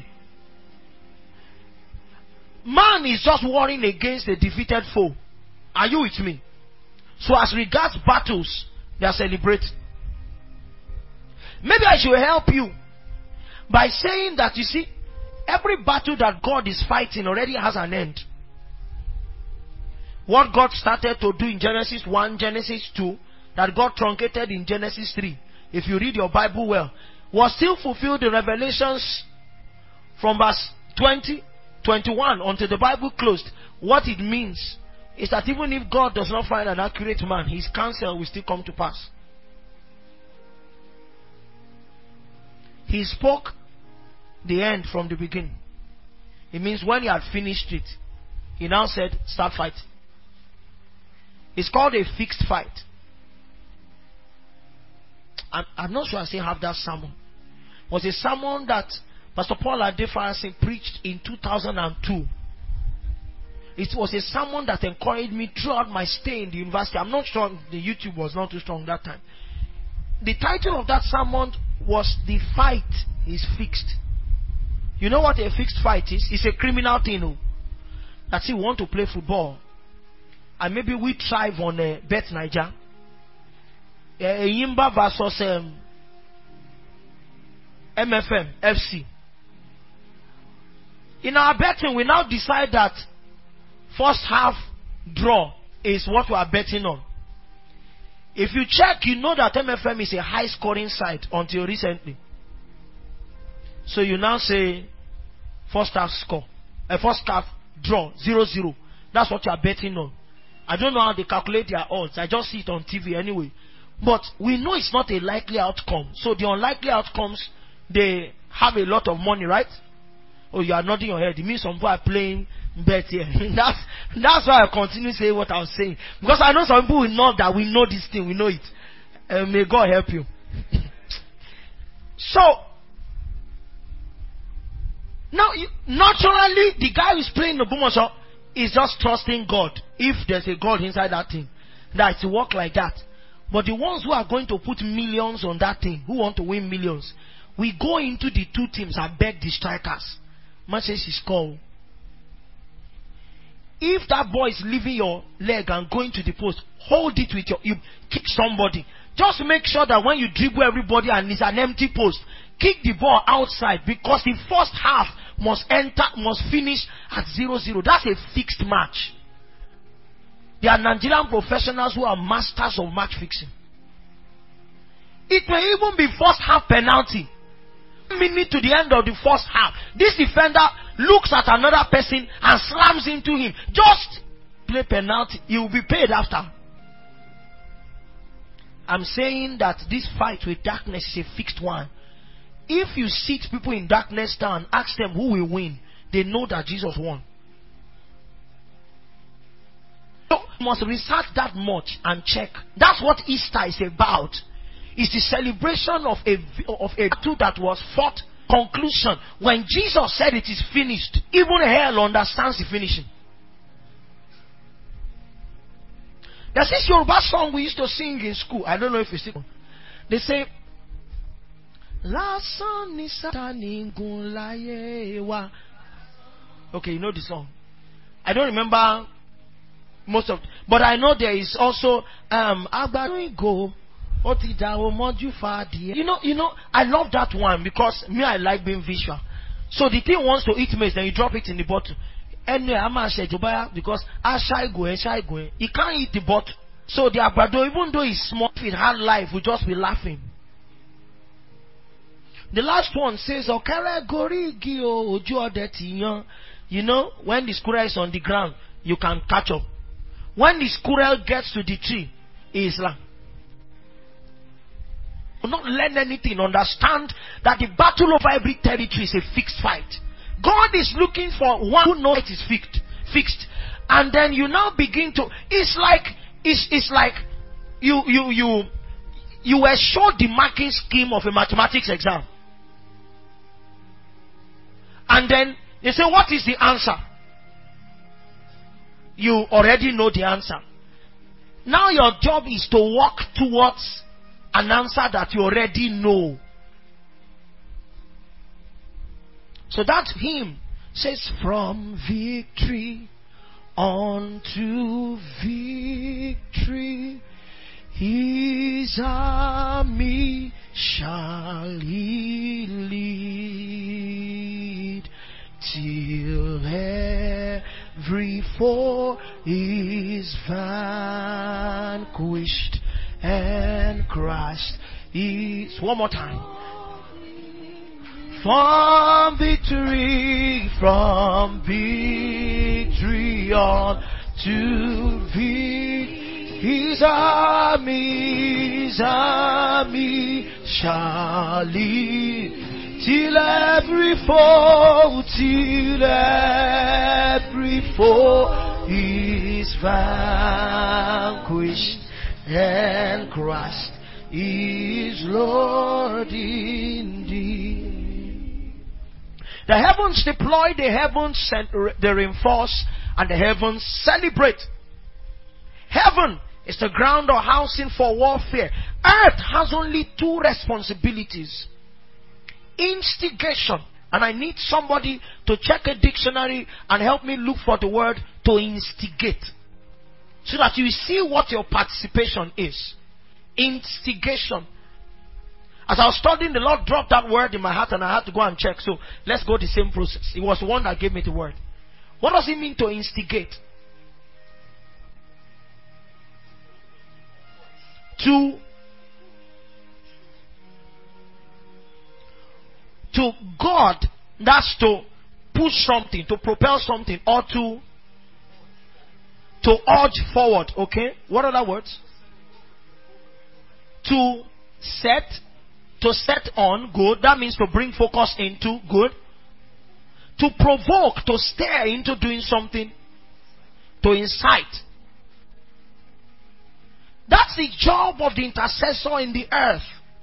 B: Man is just warring against a defeated foe. Are you with me? So as regards battles, they are celebrating. Maybe I should help you by saying that, you see, every battle that God is fighting already has an end. What God started to do in Genesis one, Genesis two, that God truncated in Genesis three, if you read your Bible well, was still fulfilled in Revelations from verse twenty, twenty-one until the Bible closed. What it means is that even if God does not find an accurate man, his counsel will still come to pass. He spoke the end from the beginning. It means when he had finished it, he now said, start fighting. It's called a fixed fight. I'm, I'm not sure I still have that sermon. It was a sermon that Pastor Paul Adefarasin preached in two thousand two. It was a sermon that encouraged me throughout my stay in the university. I'm not sure the YouTube was not too strong that time. The title of that sermon was "The Fight is Fixed." You know what a fixed fight is? It's a criminal thing. No? That's it. We want to play football, and maybe we thrive on uh, Bet Niger. Uh, Yimba versus um, M F M F C. In our betting, we now decide that first half draw is what we are betting on. If you check, you know that M F M is a high scoring side until recently. So you now say first half score, a uh, first half draw zero zero. That's what you are betting on. I don't know how they calculate their odds. I just see it on T V anyway. But we know it's not a likely outcome. So the unlikely outcomes, they have a lot of money, right? Oh, you are nodding your head. It means some people are playing bet here. that's that's why I continue saying what I was saying. Because I know some people will know that we know this thing. We know it. Uh, may God help you. So, now, you, naturally, the guy who's playing the Bumoso is just trusting God. If there's a God inside that thing, that it work like that. But the ones who are going to put millions on that thing, who want to win millions, we go into the two teams and beg the strikers. Man says he score. If that boy is leaving your leg and going to the post, hold it with your, you kick somebody. Just make sure that when you dribble everybody and it's an empty post, kick the ball outside, because the first half must enter, must finish at zero zero. That's a fixed match. There are Nigerian professionals who are masters of match fixing. It may even be first half penalty. Minute to the end of the first half, this defender looks at another person and slams into him. Just play penalty. He will be paid after. I'm saying that this fight with darkness is a fixed one. If you sit people in darkness down and ask them who will win, they know that Jesus won. So you must research that much and check. That's what Easter is about. It's the celebration of a of a battle that was fought. Conclusion. When Jesus said it is finished, even hell understands the finishing. There's this Yoruba song we used to sing in school. I don't know if you still. They say, Lásán ni Sátánì gùn láyé wa. Okay, you know the song. I don't remember most of, but I know there is also um Agbadun You know, you know, I love that one because me, I like being visual. So the thing wants to eat maize, then you drop it in the bottle. Anyway, I'm gonna say because I shy go, shy go. He can't eat the bottle. So the agbado, even though it's small, if it had life, we just be laughing. The last one says, "Okere gorigi o oju odetiyan." You know, when the squirrel is on the ground, you can catch up. When the squirrel gets to the tree, he is like, not learn anything, understand that the battle over every territory is a fixed fight. God is looking for one who knows it is fixed, fixed, and then you now begin to. It's like it's it's like you you you you were showed the marking scheme of a mathematics exam, and then they say, "What is the answer?" You already know the answer. Now your job is to walk towards an answer that you already know. So that hymn says, from victory unto victory, his army shall he lead, till every foe is vanquished and Christ is. One more time. From victory, from victory on to victory, his army, his army shall lead, till every foe, till every foe is vanquished, and Christ is Lord indeed. The heavens deploy, the heavens send, they reinforce, and the heavens celebrate. Heaven is the ground or housing for warfare. Earth has only two responsibilities: instigation, and I need somebody to check a dictionary and help me look for the word to instigate, so that you see what your participation is. Instigation. As I was studying, the Lord dropped that word in my heart and I had to go and check. So let's go the same process. It was one that gave me the word. What does it mean to instigate? To to God, that's to push something, to propel something, or to to urge forward. Okay? What are the words? To set, to set on, good. That means to bring focus into, good. To provoke, to stir into doing something, to incite. That's the job of the intercessor in the earth.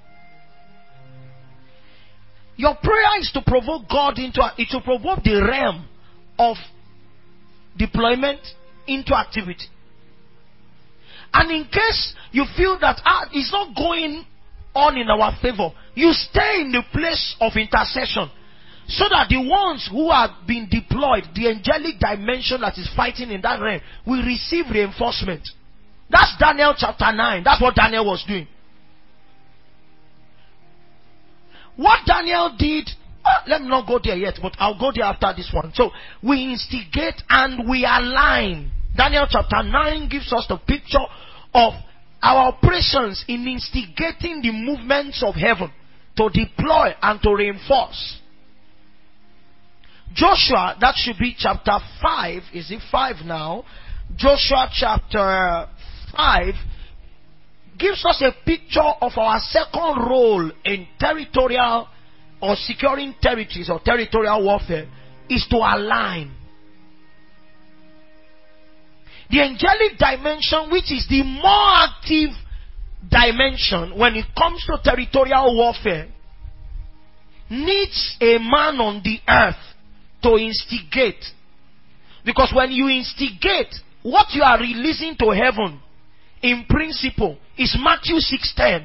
B: Your prayer is to provoke God into, it to provoke the realm of deployment into activity. And in case you feel that ah, it's not going on in our favor, you stay in the place of intercession, so that the ones who have been deployed, the angelic dimension that is fighting in that realm, will receive reinforcement. That's Daniel chapter nine. That's what Daniel was doing. What Daniel did, uh, let me not go there yet, but I'll go there after this one. So we instigate and we align. Daniel chapter nine gives us the picture of our operations in instigating the movements of heaven to deploy and to reinforce. Joshua, that should be chapter five. Is it five now? Joshua chapter five gives us a picture of our second role in territorial or securing territories or territorial warfare, is to align. The angelic dimension, which is the more active dimension when it comes to territorial warfare, needs a man on the earth to instigate. Because when you instigate, what you are releasing to heaven in principle is Matthew six ten.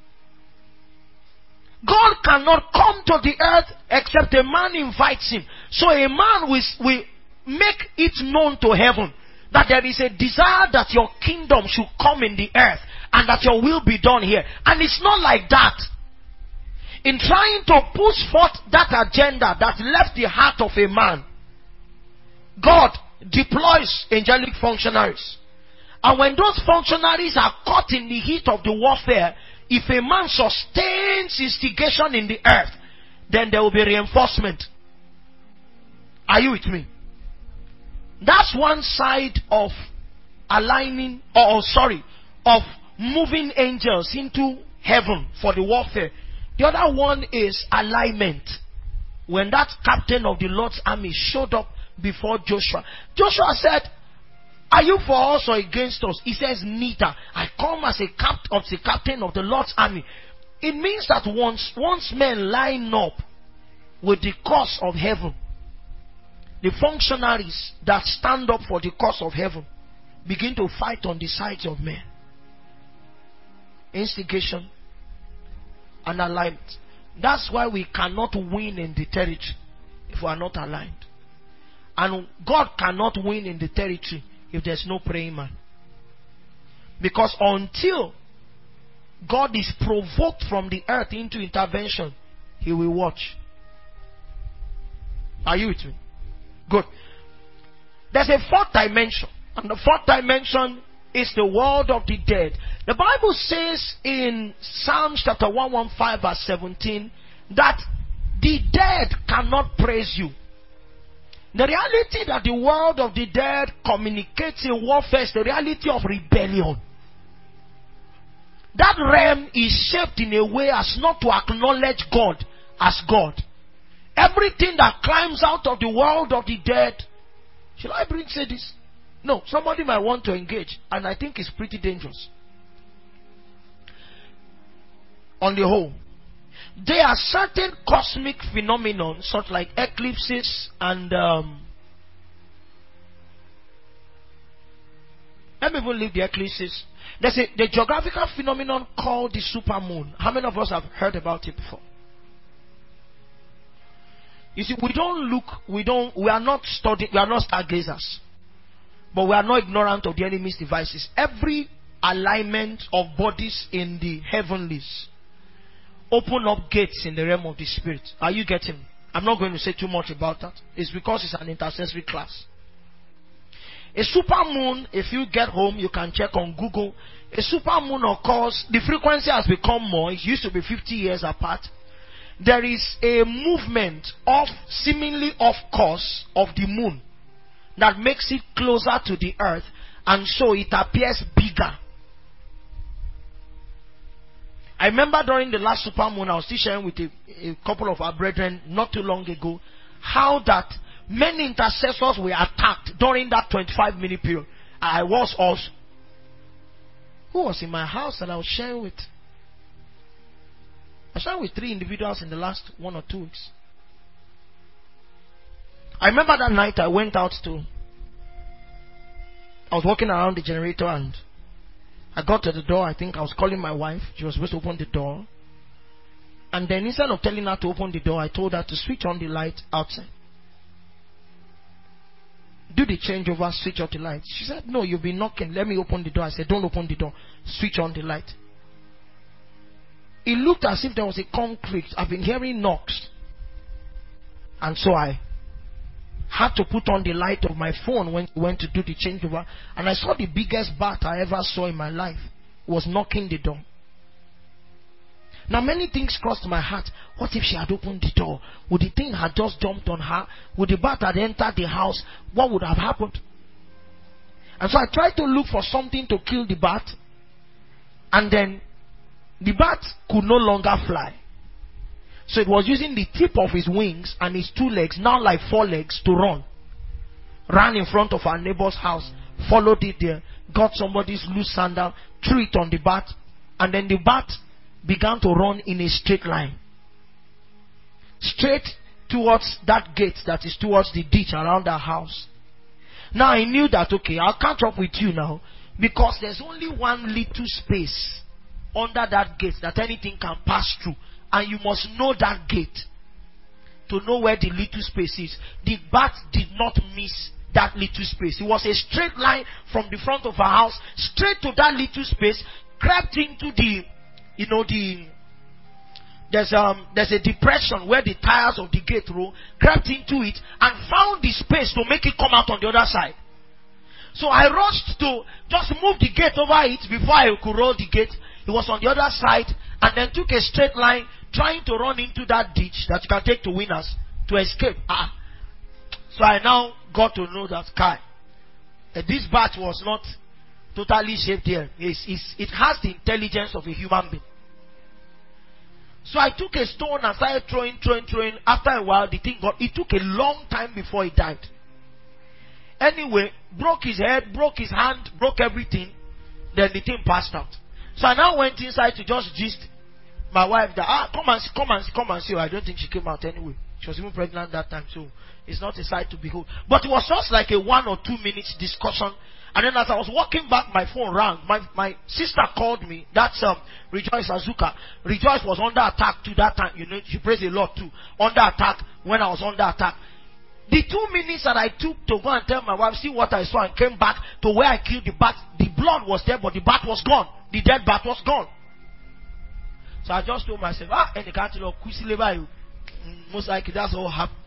B: God cannot come to the earth except a man invites him. So a man will, will make it known to heaven that there is a desire that your kingdom should come in the earth and that your will be done here. And it's not like that. In trying to push forth that agenda that left the heart of a man, God deploys angelic functionaries. And when those functionaries are caught in the heat of the warfare, if a man sustains instigation in the earth, then there will be reinforcement. Are you with me? That's one side of aligning, or sorry, of moving angels into heaven for the warfare. The other one is alignment. When that captain of the Lord's army showed up before Joshua, Joshua said, "Are you for us or against us?" He says, "Neither. I come as a cap of the captain of the Lord's army." It means that once once men line up with the cause of heaven, the functionaries that stand up for the cause of heaven begin to fight on the sides of men. Instigation and alignment. That's why we cannot win in the territory if we are not aligned. And God cannot win in the territory if there's no praying man. Because until God is provoked from the earth into intervention, he will watch. Are you with me? Good. There's a fourth dimension. And the fourth dimension is the world of the dead. The Bible says in Psalms chapter one fifteen verse seventeen that the dead cannot praise you. The reality that the world of the dead communicates in warfare is the reality of rebellion. That realm is shaped in a way as not to acknowledge God as God. Everything that climbs out of the world of the dead, shall I bring say this? No, somebody might want to engage, and I think it's pretty dangerous. On the whole, there are certain cosmic phenomena, such like eclipses and um, let me even leave the eclipses. There's a the geographical phenomenon called the supermoon. How many of us have heard about it before? You see, we don't look, we don't, we are not studying, we are not stargazers, but we are not ignorant of the enemy's devices. Every alignment of bodies in the heavenlies open up gates in the realm of the spirit. Are you getting? I'm not going to say too much about that. It's because it's an intercessory class. A supermoon, if you get home, you can check on Google. A supermoon occurs, the frequency has become more. It used to be fifty years apart. There is a movement of seemingly off course of the moon that makes it closer to the earth, and so it appears bigger. I remember during the last supermoon, I was still sharing with a, a couple of our brethren not too long ago how that many intercessors were attacked during that twenty-five minute period. I was also. Who was in my house that I was sharing with? I shared with three individuals in the last one or two weeks. I remember that night I went out to, I was walking around the generator and I got to the door. I think I was calling my wife. She was supposed to open the door. And then instead of telling her to open the door, I told her to switch on the light outside. Do the changeover, switch on the light. She said, "No, you've been knocking. Let me open the door." I said, "Don't open the door. Switch on the light." It looked as if there was a concrete. I've been hearing knocks. And so I had to put on the light of my phone when we went to do the changeover. And I saw the biggest bat I ever saw in my life was knocking the door. Now many things crossed my heart. What if she had opened the door? Would the thing have just jumped on her? Would the bat have entered the house? What would have happened? And so I tried to look for something to kill the bat. And then the bat could no longer fly. So it was using the tip of his wings and his two legs, now like four legs, to run. Ran in front of our neighbor's house, followed it there, got somebody's loose sandal, threw it on the bat, and then the bat began to run in a straight line. Straight towards that gate that is towards the ditch around our house. Now I knew that, okay, I'll catch up with you now. Because there's only one little space under that gate that anything can pass through. And you must know that gate to know where the little space is. The bat did not miss that little space. It was a straight line from the front of our house straight to that little space, crept into the, you know, the, there's um there's a depression where the tires of the gate roll, crept into it and found the space to make it come out on the other side. So I rushed to just move the gate over it before I could roll the gate. It was on the other side, and then took a straight line, trying to run into that ditch that you can take to Winners to escape. Ah. So I now got to know that Kai, uh, this bat was not totally shaped here. It's, it's, it has the intelligence of a human being. So I took a stone and started throwing, throwing, throwing. After a while, the thing got, it took a long time before it died. Anyway, broke his head, broke his hand, broke everything. Then the thing passed out. So I now went inside to just gist my wife that, ah, come and see, come and see, come and see. I don't think she came out anyway. She was even pregnant that time, so it's not a sight to behold. But it was just like a one or two minutes discussion. And then as I was walking back, my phone rang. My my sister called me. That's um, Rejoice Azuka. Rejoice was under attack too that time. You know, she prays a lot too. Under attack when I was under attack. The two minutes that I took to go and tell my wife, see what I saw, and came back to where I killed the bat, the blood was there, but the bat was gone. The dead bat was gone. So I just told myself, ah, and the country of Kusileba, most likely that's all happened.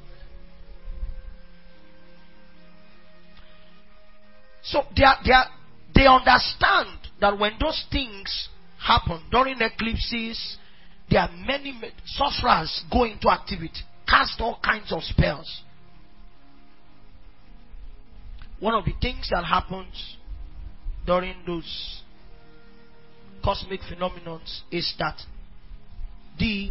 B: So they are, they are, they understand that when those things happen during eclipses, there are many sorcerers go into activity, cast all kinds of spells. One of the things that happens during those cosmic phenomena is that the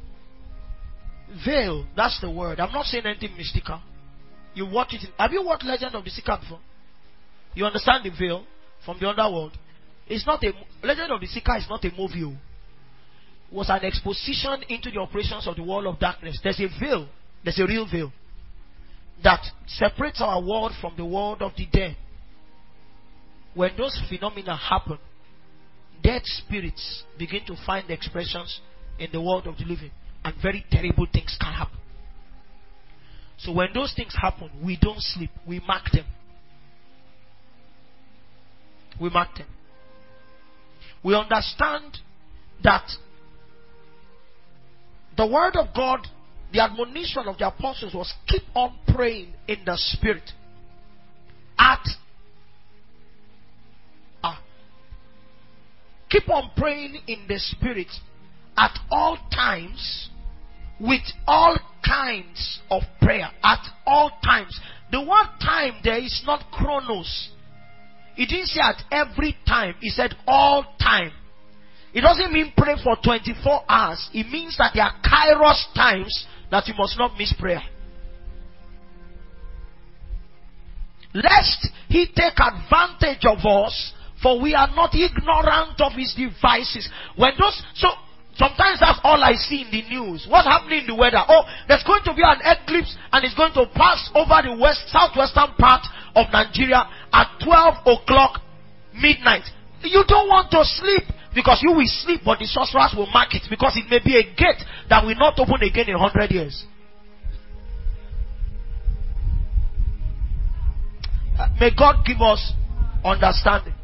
B: veil, that's the word. I'm not saying anything mystical. You watch it. In, have you watched Legend of the Seeker before? You understand the veil from the underworld? It's not a Legend of the Seeker is not a movie. It was an exposition into the operations of the world of darkness. There's a veil. There's a real veil that separates our world from the world of the dead. When those phenomena happen, dead spirits begin to find expressions in the world of the living, and very terrible things can happen. So when those things happen, we don't sleep. We mark them. We mark them. We understand that the word of God, the admonition of the apostles was keep on praying in the spirit. At uh, keep on praying in the spirit at all times with all kinds of prayer. At all times. The word time there is not chronos. It didn't say at every time. It said all time. It doesn't mean pray for twenty-four hours. It means that there are kairos times that you must not miss prayer. Lest he take advantage of us, for we are not ignorant of his devices. When those, so sometimes that's all I see in the news. What's happening in the weather? Oh, there's going to be an eclipse and it's going to pass over the west, southwestern part of Nigeria at twelve o'clock midnight. You don't want to sleep because you will sleep, but the sorcerers will mark it because it may be a gate that will not open again in a hundred years. Uh, may God give us understanding.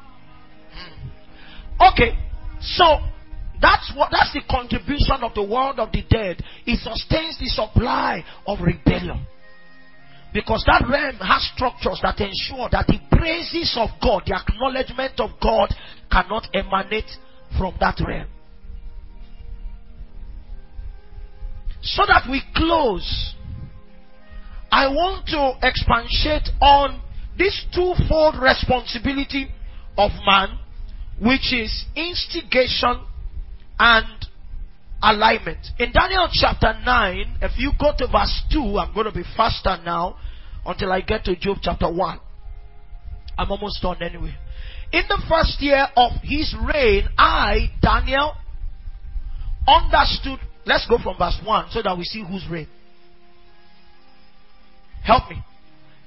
B: Okay, so that's what that's the contribution of the world of the dead. It sustains the supply of rebellion. Because that realm has structures that ensure that the praises of God, the acknowledgement of God, cannot emanate from that realm. So that we close, I want to expatiate on this twofold responsibility of man, which is instigation and alignment. In Daniel chapter nine, if you go to verse two, I'm going to be faster now until I get to Job chapter one. I'm almost done anyway. In the first year of his reign, I, Daniel, understood. Let's go from verse one so that we see whose reign. Help me.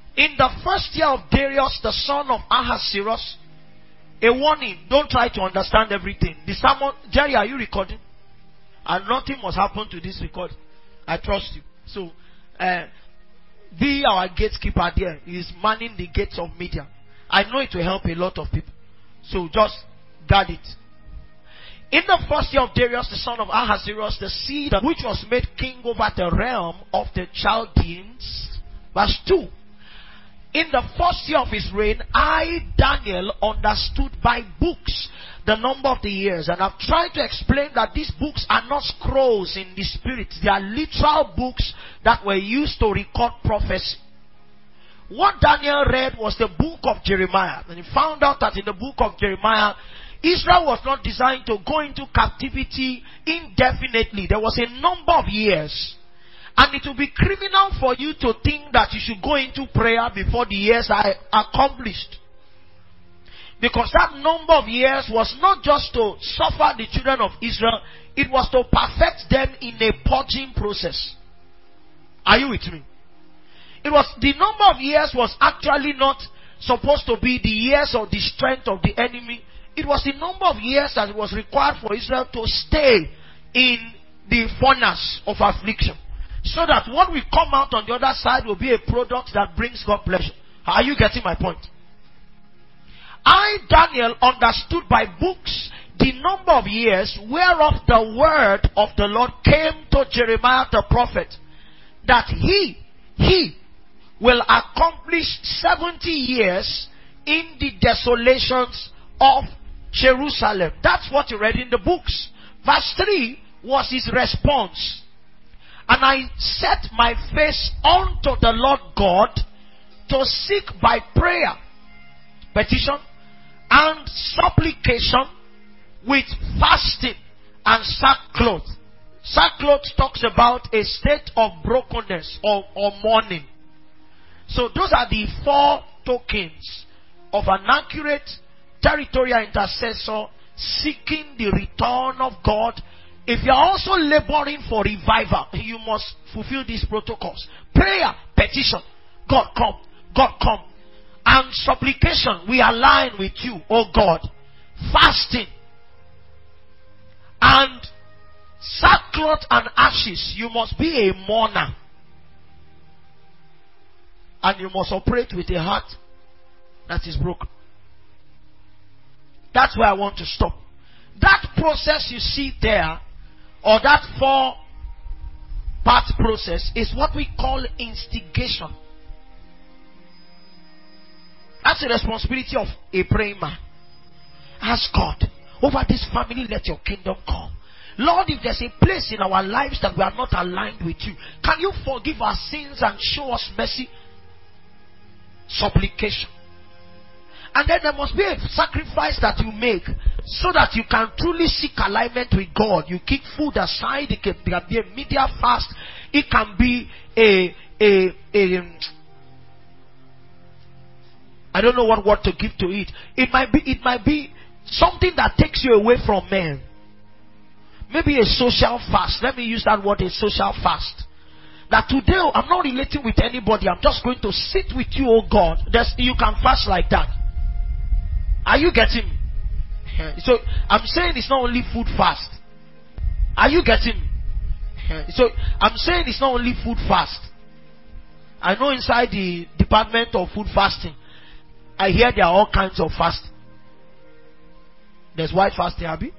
B: In the first year of Darius, the son of Ahasuerus, a warning, don't try to understand everything. The sermon, Jerry, are you recording? And nothing must happen to this recording. I trust you. So, uh, be our gatekeeper there. He is manning the gates of media. I know it will help a lot of people. So just guard it. In the first year of Darius, the son of Ahasuerus, the seed which was made king over the realm of the Chaldeans. Verse two. In the first year of his reign, I, Daniel, understood by books the number of the years. And I've tried to explain that these books are not scrolls in the spirit. They are literal books that were used to record prophecy. What Daniel read was the book of Jeremiah. And he found out that in the book of Jeremiah, Israel was not designed to go into captivity indefinitely. There was a number of years. And it will be criminal for you to think that you should go into prayer before the years are accomplished. Because that number of years was not just to suffer the children of Israel, it was to perfect them in a purging process. Are you with me? It was, the number of years was actually not supposed to be the years of the strength of the enemy. It was the number of years that was required for Israel to stay in the furnace of affliction. So that what will come out on the other side will be a product that brings God pleasure. Are you getting my point? I, Daniel, understood by books the number of years whereof the word of the Lord came to Jeremiah the prophet, that he, he will accomplish seventy years in the desolations of Jerusalem. That's what you read in the books. Verse three was his response. And I set my face unto the Lord God to seek by prayer, petition, and supplication with fasting and sackcloth. Sackcloth talks about a state of brokenness or, or mourning. So those are the four tokens of an accurate territorial intercessor seeking the return of God. If you are also laboring for revival, you must fulfill these protocols. Prayer, petition, God come, God come. And supplication, we align with you, oh God. Fasting. And sackcloth and ashes, you must be a mourner. And you must operate with a heart that is broken. That's where I want to stop. That process you see there, or that four part process, is what we call instigation. That's the responsibility of a praying man. Ask God, over this family, let your kingdom come. Lord, if there's a place in our lives that we are not aligned with you, can you forgive our sins and show us mercy? Supplication. And then there must be a sacrifice that you make so that you can truly seek alignment with God. You keep food aside. It can be a media fast. It can be a, a, a I don't know what word to give to it. It might be, it might be something that takes you away from men. Maybe a social fast. Let me use that word, a social fast. That today I'm not relating with anybody. I'm just going to sit with you, oh God. There's, you can fast like that. Are you getting me? Yeah. So I'm saying it's not only food fast. Are you getting me? Yeah. So I'm saying it's not only food fast. I know inside the department of food fasting, I hear there are all kinds of fasting. There's white fasting, Abby.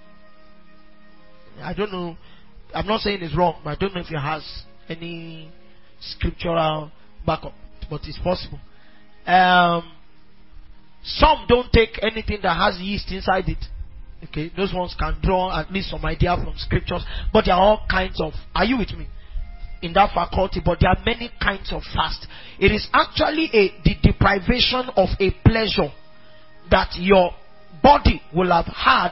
B: I don't know. I'm not saying it's wrong, but I don't know if it has any scriptural backup, but it's possible. Um, some don't take anything that has yeast inside it. Okay, those ones can draw at least some idea from scriptures, but there are all kinds of. Are you with me? In that faculty, but there are many kinds of fast. It is actually a the deprivation of a pleasure that your body will have had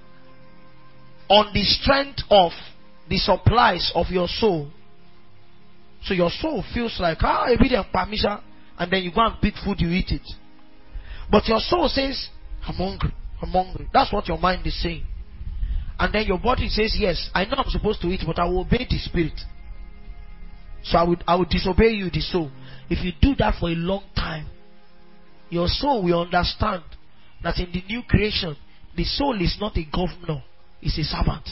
B: on the strength of the supplies of your soul. So your soul feels like, ah, a bit of permission, and then you go and pick food, you eat it. But your soul says, I'm hungry, I'm hungry. That's what your mind is saying. And then your body says, yes, I know I'm supposed to eat, but I will obey the spirit. So I would I would disobey you, the soul. If you do that for a long time, your soul will understand that in the new creation, the soul is not a governor, it's a servant.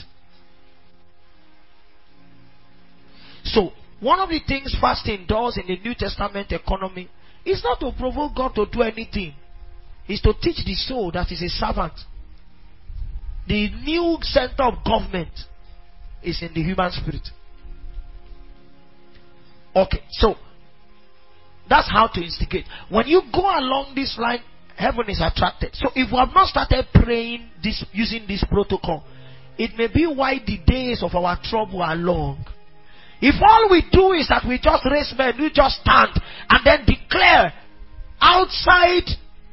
B: So, one of the things fasting does in the New Testament economy is not to provoke God to do anything. It's to teach the soul that is a servant. The new center of government is in the human spirit. Okay, so that's how to instigate. When you go along this line, heaven is attracted. So if we have not started praying this using this protocol, it may be why the days of our trouble are long. If all we do is that we just raise men, we just stand and then declare outside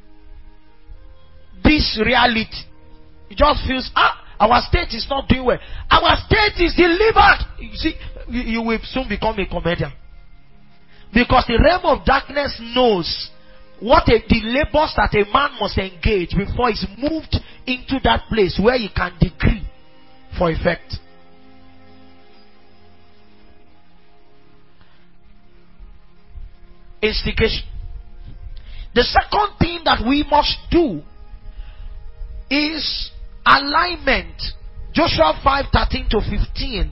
B: this reality, it just feels, ah, our state is not doing well. Our state is delivered. You see, you, you will soon become a comedian. Because the realm of darkness knows what a, the labors that a man must engage before he's moved into that place where he can decree for effect. Instigation. The second thing that we must do is alignment. Joshua five thirteen to fifteen.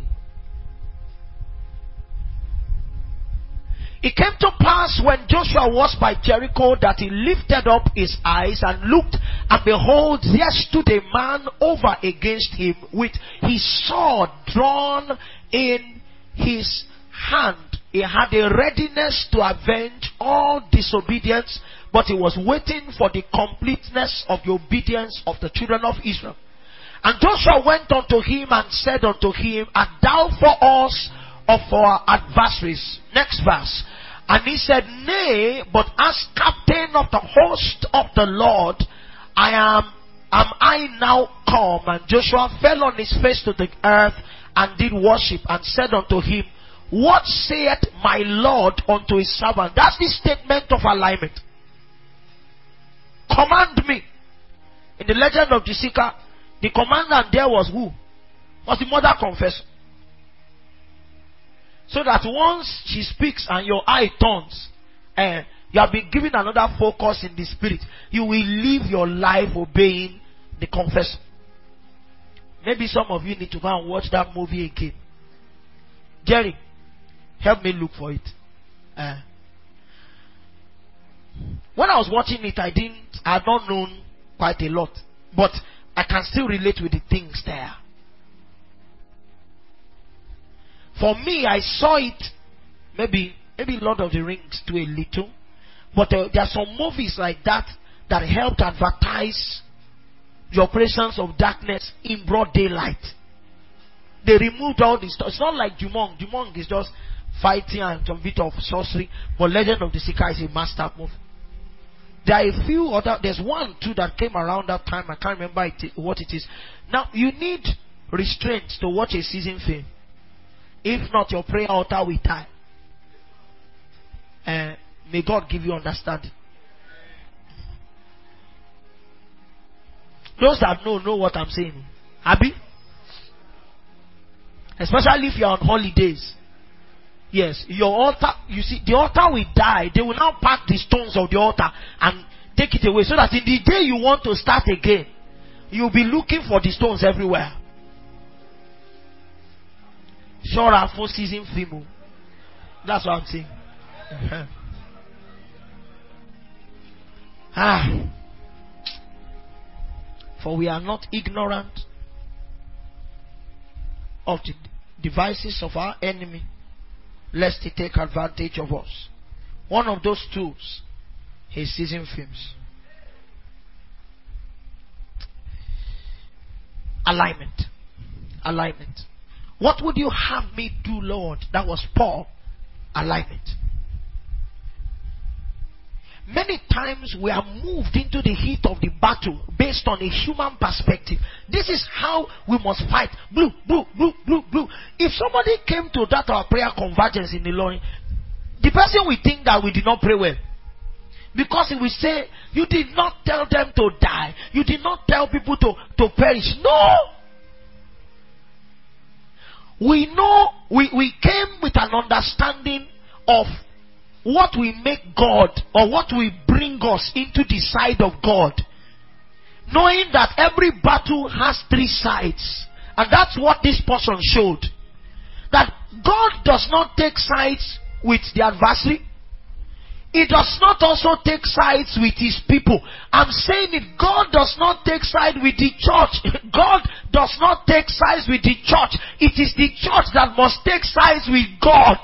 B: It came to pass when Joshua was by Jericho that he lifted up his eyes and looked, and behold, there stood a man over against him with his sword drawn in his hand. He had a readiness to avenge all disobedience, but he was waiting for the completeness of the obedience of the children of Israel. And Joshua went unto him and said unto him, Art thou for us or for our adversaries? Next verse. And he said, Nay, but as captain of the host of the Lord, I am, am I now come? And Joshua fell on his face to the earth and did worship, and said unto him, What saith my Lord unto his servant? That's the statement of alignment. Command me. In the legend of Jessica, the commandant there was who? Was the mother confessor. So that once she speaks and your eye turns, uh, you have been given another focus in the spirit. You will live your life obeying the confessor. Maybe some of you need to go and watch that movie again. Jerry, help me look for it. Uh, when I was watching it, I didn't, I had not known quite a lot, but I can still relate with the things there. For me, I saw it, maybe, maybe Lord of the Rings to a little, but uh, there are some movies like that that helped advertise the operations of darkness in broad daylight. They removed all this stuff. It's not like Jumong. Jumong is just fighting and some bit of sorcery, but Legend of the Seeker is a master movie. There are a few other, there's one too that came around that time, I can't remember it, what it is. Now, you need restraint to watch a season film. If not, your prayer altar will die. And may God give you understanding. Those that know, know what I'm saying. Abi? Especially if you're on holidays. Yes, your altar, you see, the altar will die. They will now pack the stones of the altar and take it away, so that in the day you want to start again, you'll be looking for the stones everywhere. Sure, our full season film. That's what I'm saying. Uh-huh. Ah. For we are not ignorant of the devices of our enemy, lest he take advantage of us. One of those tools is season films. Alignment. Alignment. What would you have me do, Lord? That was Paul. Alignment. Many times we are moved into the heat of the battle based on a human perspective. This is how we must fight. Blue, blue, blue, blue, blue. If somebody came to that our prayer convergence in the Lord, the person will think that we did not pray well. Because he will say, you did not tell them to die. You did not tell people to, to perish. No! we know, we, we came with an understanding of what we make God, or what we bring us into the side of God. Knowing that every battle has three sides. And that's what this portion showed. That God does not take sides with the adversary. He does not also take sides with his people. I'm saying it, God does not take sides with the church. God does not take sides with the church. It is the church that must take sides with God.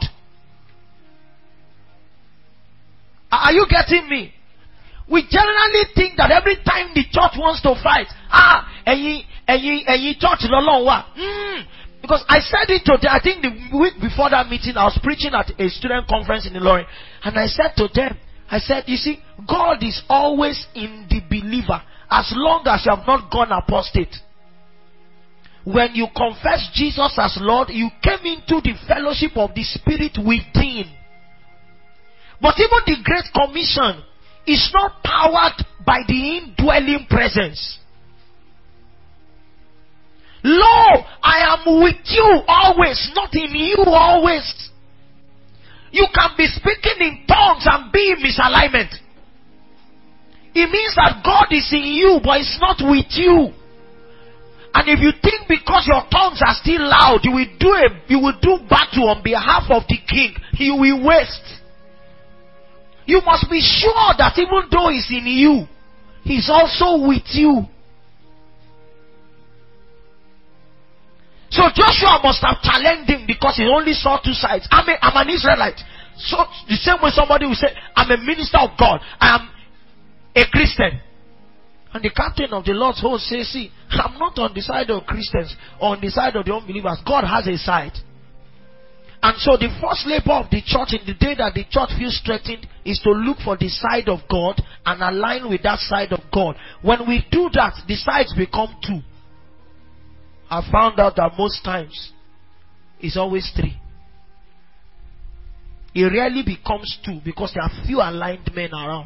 B: Are you getting me? We generally think that every time the church wants to fight, ah, and ye, and ye, and ye church no longer. Mm. Because I said it today, I think the week before that meeting, I was preaching at a student conference in Ilorin, and I said to them, I said, you see, God is always in the believer, as long as you have not gone apostate. When you confess Jesus as Lord, you came into the fellowship of the Spirit within. But even the Great Commission is not powered by the indwelling presence. Lo, I am with you always, not in you always. You can be speaking in tongues and be in misalignment. It means that God is in you, but it's not with you. And if you think because your tongues are still loud, you will do a, you will do battle on behalf of the king, you will waste. You must be sure that even though he's in you, he's also with you. So Joshua must have challenged him because he only saw two sides. I'm, a, I'm an Israelite. So the same way somebody will say, I'm a minister of God. I am a Christian. And the captain of the Lord's host says, see, I'm not on the side of Christians or on the side of the unbelievers. God has a side. And so the first labor of the church in the day that the church feels threatened is to look for the side of God and align with that side of God. When we do that, the sides become two. I found out that most times it's always three. It rarely becomes two because there are few aligned men around.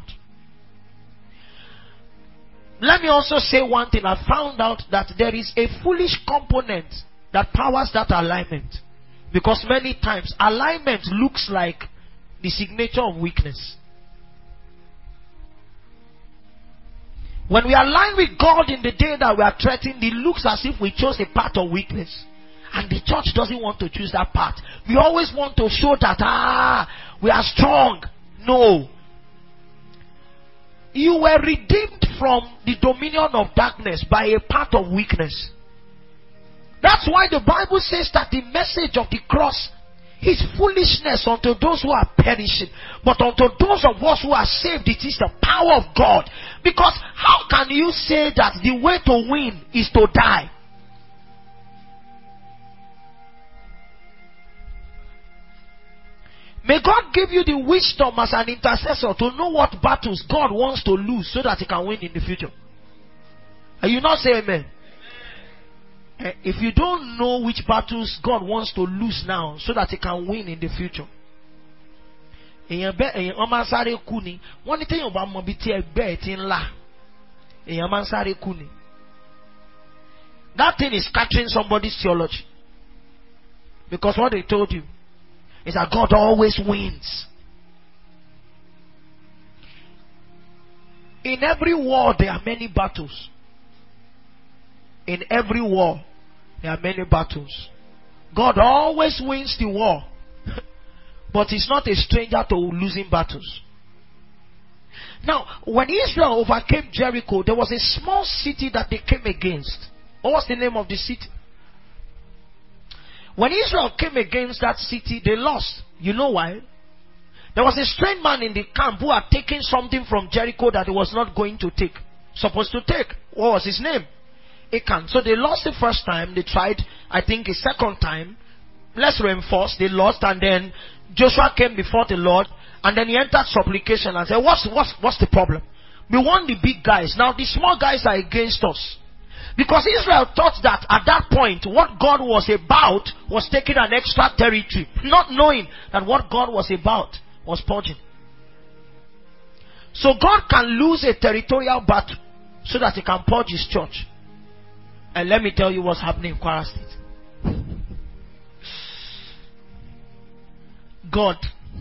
B: Let me also say one thing. I found out that there is a foolish component that powers that alignment. Because many times alignment looks like the signature of weakness. When we align with God in the day that we are threatened, it looks as if we chose a path of weakness. And the church doesn't want to choose that path. We always want to show that, ah, we are strong. No. You were redeemed from the dominion of darkness by a path of weakness. That's why the Bible says that the message of the cross is foolishness unto those who are perishing. But unto those of us who are saved, it is the power of God. Because how can you say that the way to win is to die? May God give you the wisdom as an intercessor to know what battles God wants to lose so that he can win in the future. Are you not saying amen? If you don't know which battles God wants to lose now so that he can win in the future, that thing is catching somebody's theology. Because what they told you is that God always wins. In every war there are many battles. In every war, there are many battles. God always wins the war. But he's not a stranger to losing battles. Now, when Israel overcame Jericho, there was a small city that they came against. What was the name of the city? When Israel came against that city, they lost. You know why? There was a strange man in the camp who had taken something from Jericho that he was not going to take. Supposed to take. What was his name? Achan. So they lost the first time. They tried, I think, a second time. Let's reinforce. They lost, and then Joshua came before the Lord, and then he entered supplication and said, what's, what's, what's the problem? We want the big guys. Now the small guys are against us. Because Israel thought that at that point, what God was about was taking an extra territory, not knowing that what God was about was purging. So God can lose a territorial battle so that he can purge his church. And let me tell you what's happening in Kwara State. God,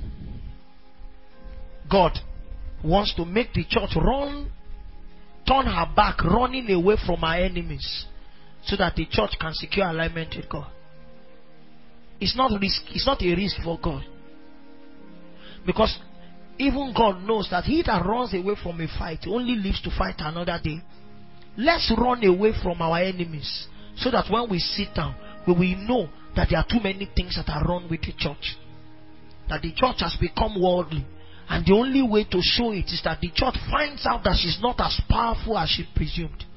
B: God wants to make the church run, turn her back, running away from her enemies, so that the church can secure alignment with God. It's not risk. It's not a risk for God, because even God knows that he that runs away from a fight only lives to fight another day. Let's run away from our enemies, so that when we sit down, we will know that there are too many things that are wrong with the church. That the church has become worldly, and the only way to show it is that the church finds out that she's not as powerful as she presumed.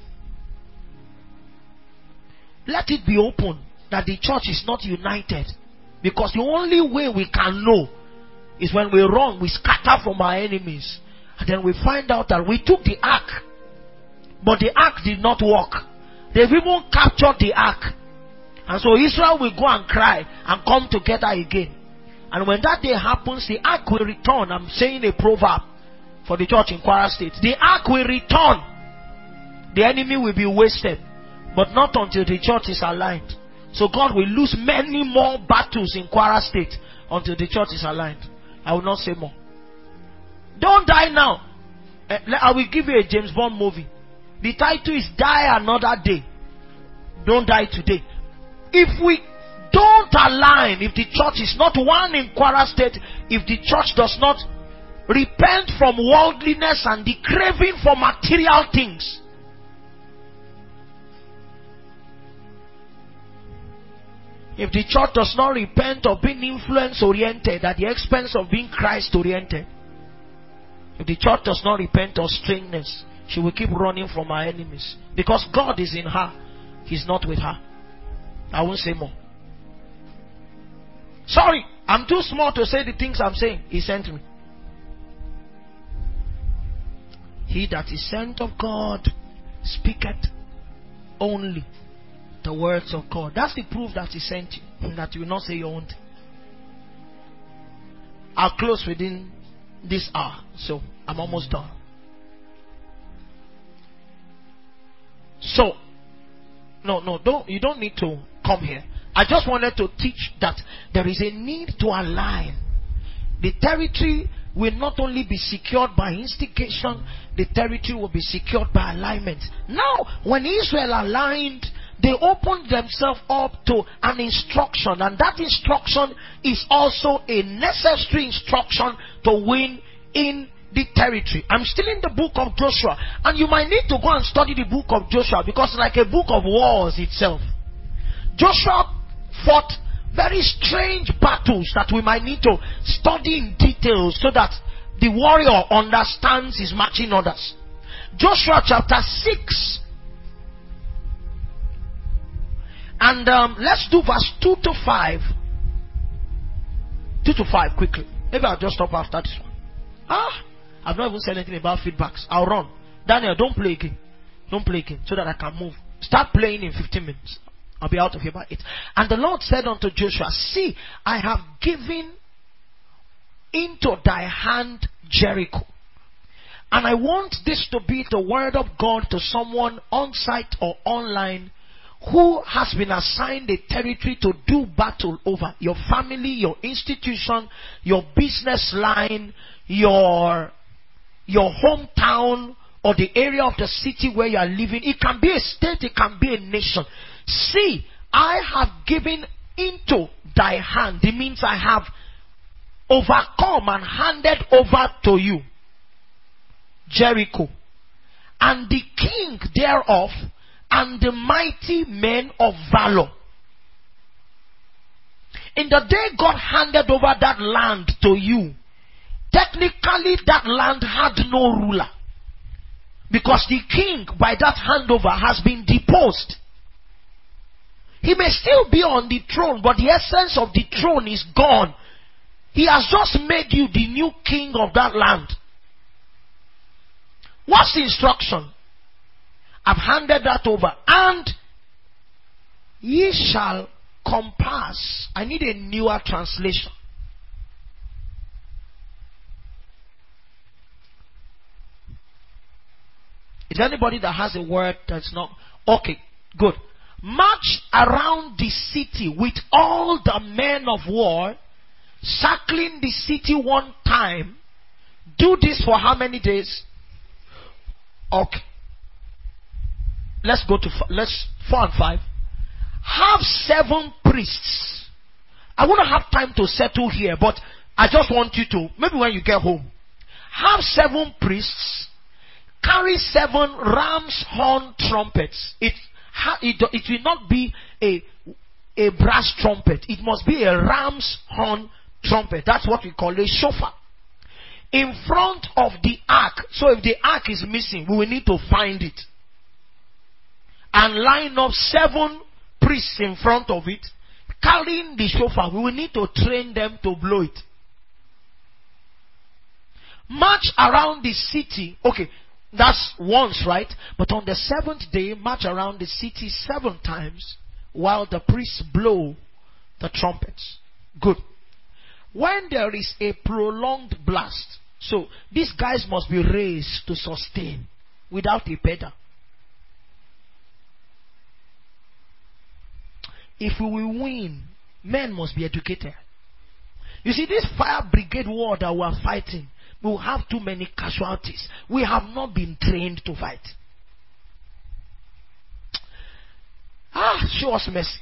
B: Let it be open that the church is not united, because the only way we can know is when we run, we scatter from our enemies, and then we find out that we took the ark, but the ark did not work. They've even captured the ark, and so Israel will go and cry and come together again. And when that day happens, the ark will return. I'm saying a proverb for the church in Kwara State. The ark will return. The enemy will be wasted, but not until the church is aligned. So God will lose many more battles in Kwara State until the church is aligned. I will not say more. Don't die now. I will give you a James Bond movie. The title is Die Another Day. Don't die today. If we don't align, if the church is not one in Kwara State, if the church does not repent from worldliness and the craving for material things, if the church does not repent of being influence oriented at the expense of being Christ oriented, if the church does not repent of strangeness, she will keep running from her enemies, because God is in her, he's not with her. I won't say more. Sorry, I'm too small to say the things I'm saying. He sent me. He that is sent of God speaketh only the words of God. That's the proof that he sent you, that you will not say your own thing. I'll close within this hour, so I'm almost done. So, no, no, don't you don't need to come here. I just wanted to teach that there is a need to align. The territory will not only be secured by instigation, the territory will be secured by alignment. Now, when Israel aligned, they opened themselves up to an instruction, and that instruction is also a necessary instruction to win in the territory. I'm still in the book of Joshua, and you might need to go and study the book of Joshua, because it's like a book of wars itself. Joshua fought very strange battles that we might need to study in detail, so that the warrior understands his marching orders. Joshua chapter six, and um, let's do verse two to five. two to five quickly. Maybe I'll just stop after this one. Ah, I've not even said anything about feedbacks. I'll run. Daniel, don't play again. Don't play again, so that I can move. Start playing in fifteen minutes. I'll be out of here by eight. And the Lord said unto Joshua, see, I have given into thy hand Jericho. And I want this to be the word of God to someone on site or online who has been assigned a territory to do battle over. Your family, your institution, your business line, your, your hometown, or the area of the city where you are living. It can be a state, it can be a nation. See, I have given into thy hand. It means I have overcome and handed over to you Jericho, and the king thereof, and the mighty men of valor. In the day God handed over that land to you, technically that land had no ruler, because the king by that handover has been deposed. He may still be on the throne, but the essence of the throne is gone. He has just made you the new king of that land. What's the instruction? I've handed that over. And ye shall compass. I need a newer translation. Is there anybody that has a word that's not? Okay, good. March around the city with all the men of war circling the city one time. Do this for how many days? Okay. Let's go to let's four and five. Have seven priests. I wouldn't have time to settle here, but I just want you to, maybe when you get home, have seven priests carry seven ram's horn trumpets. It it it will not be a a brass trumpet. It must be a ram's horn trumpet. That's what we call a shofar. In front of the ark. So if the ark is missing, we will need to find it. And line up seven priests in front of it, carrying the shofar. We will need to train them to blow it. March around the city. Okay, that's once, right? But on the seventh day, march around the city seven times while the priests blow the trumpets. Good. When there is a prolonged blast, so these guys must be raised to sustain without a pedal. If we will win, men must be educated. You see, this fire brigade war that we are fighting, we will have too many casualties. We have not been trained to fight. Ah, show us mercy.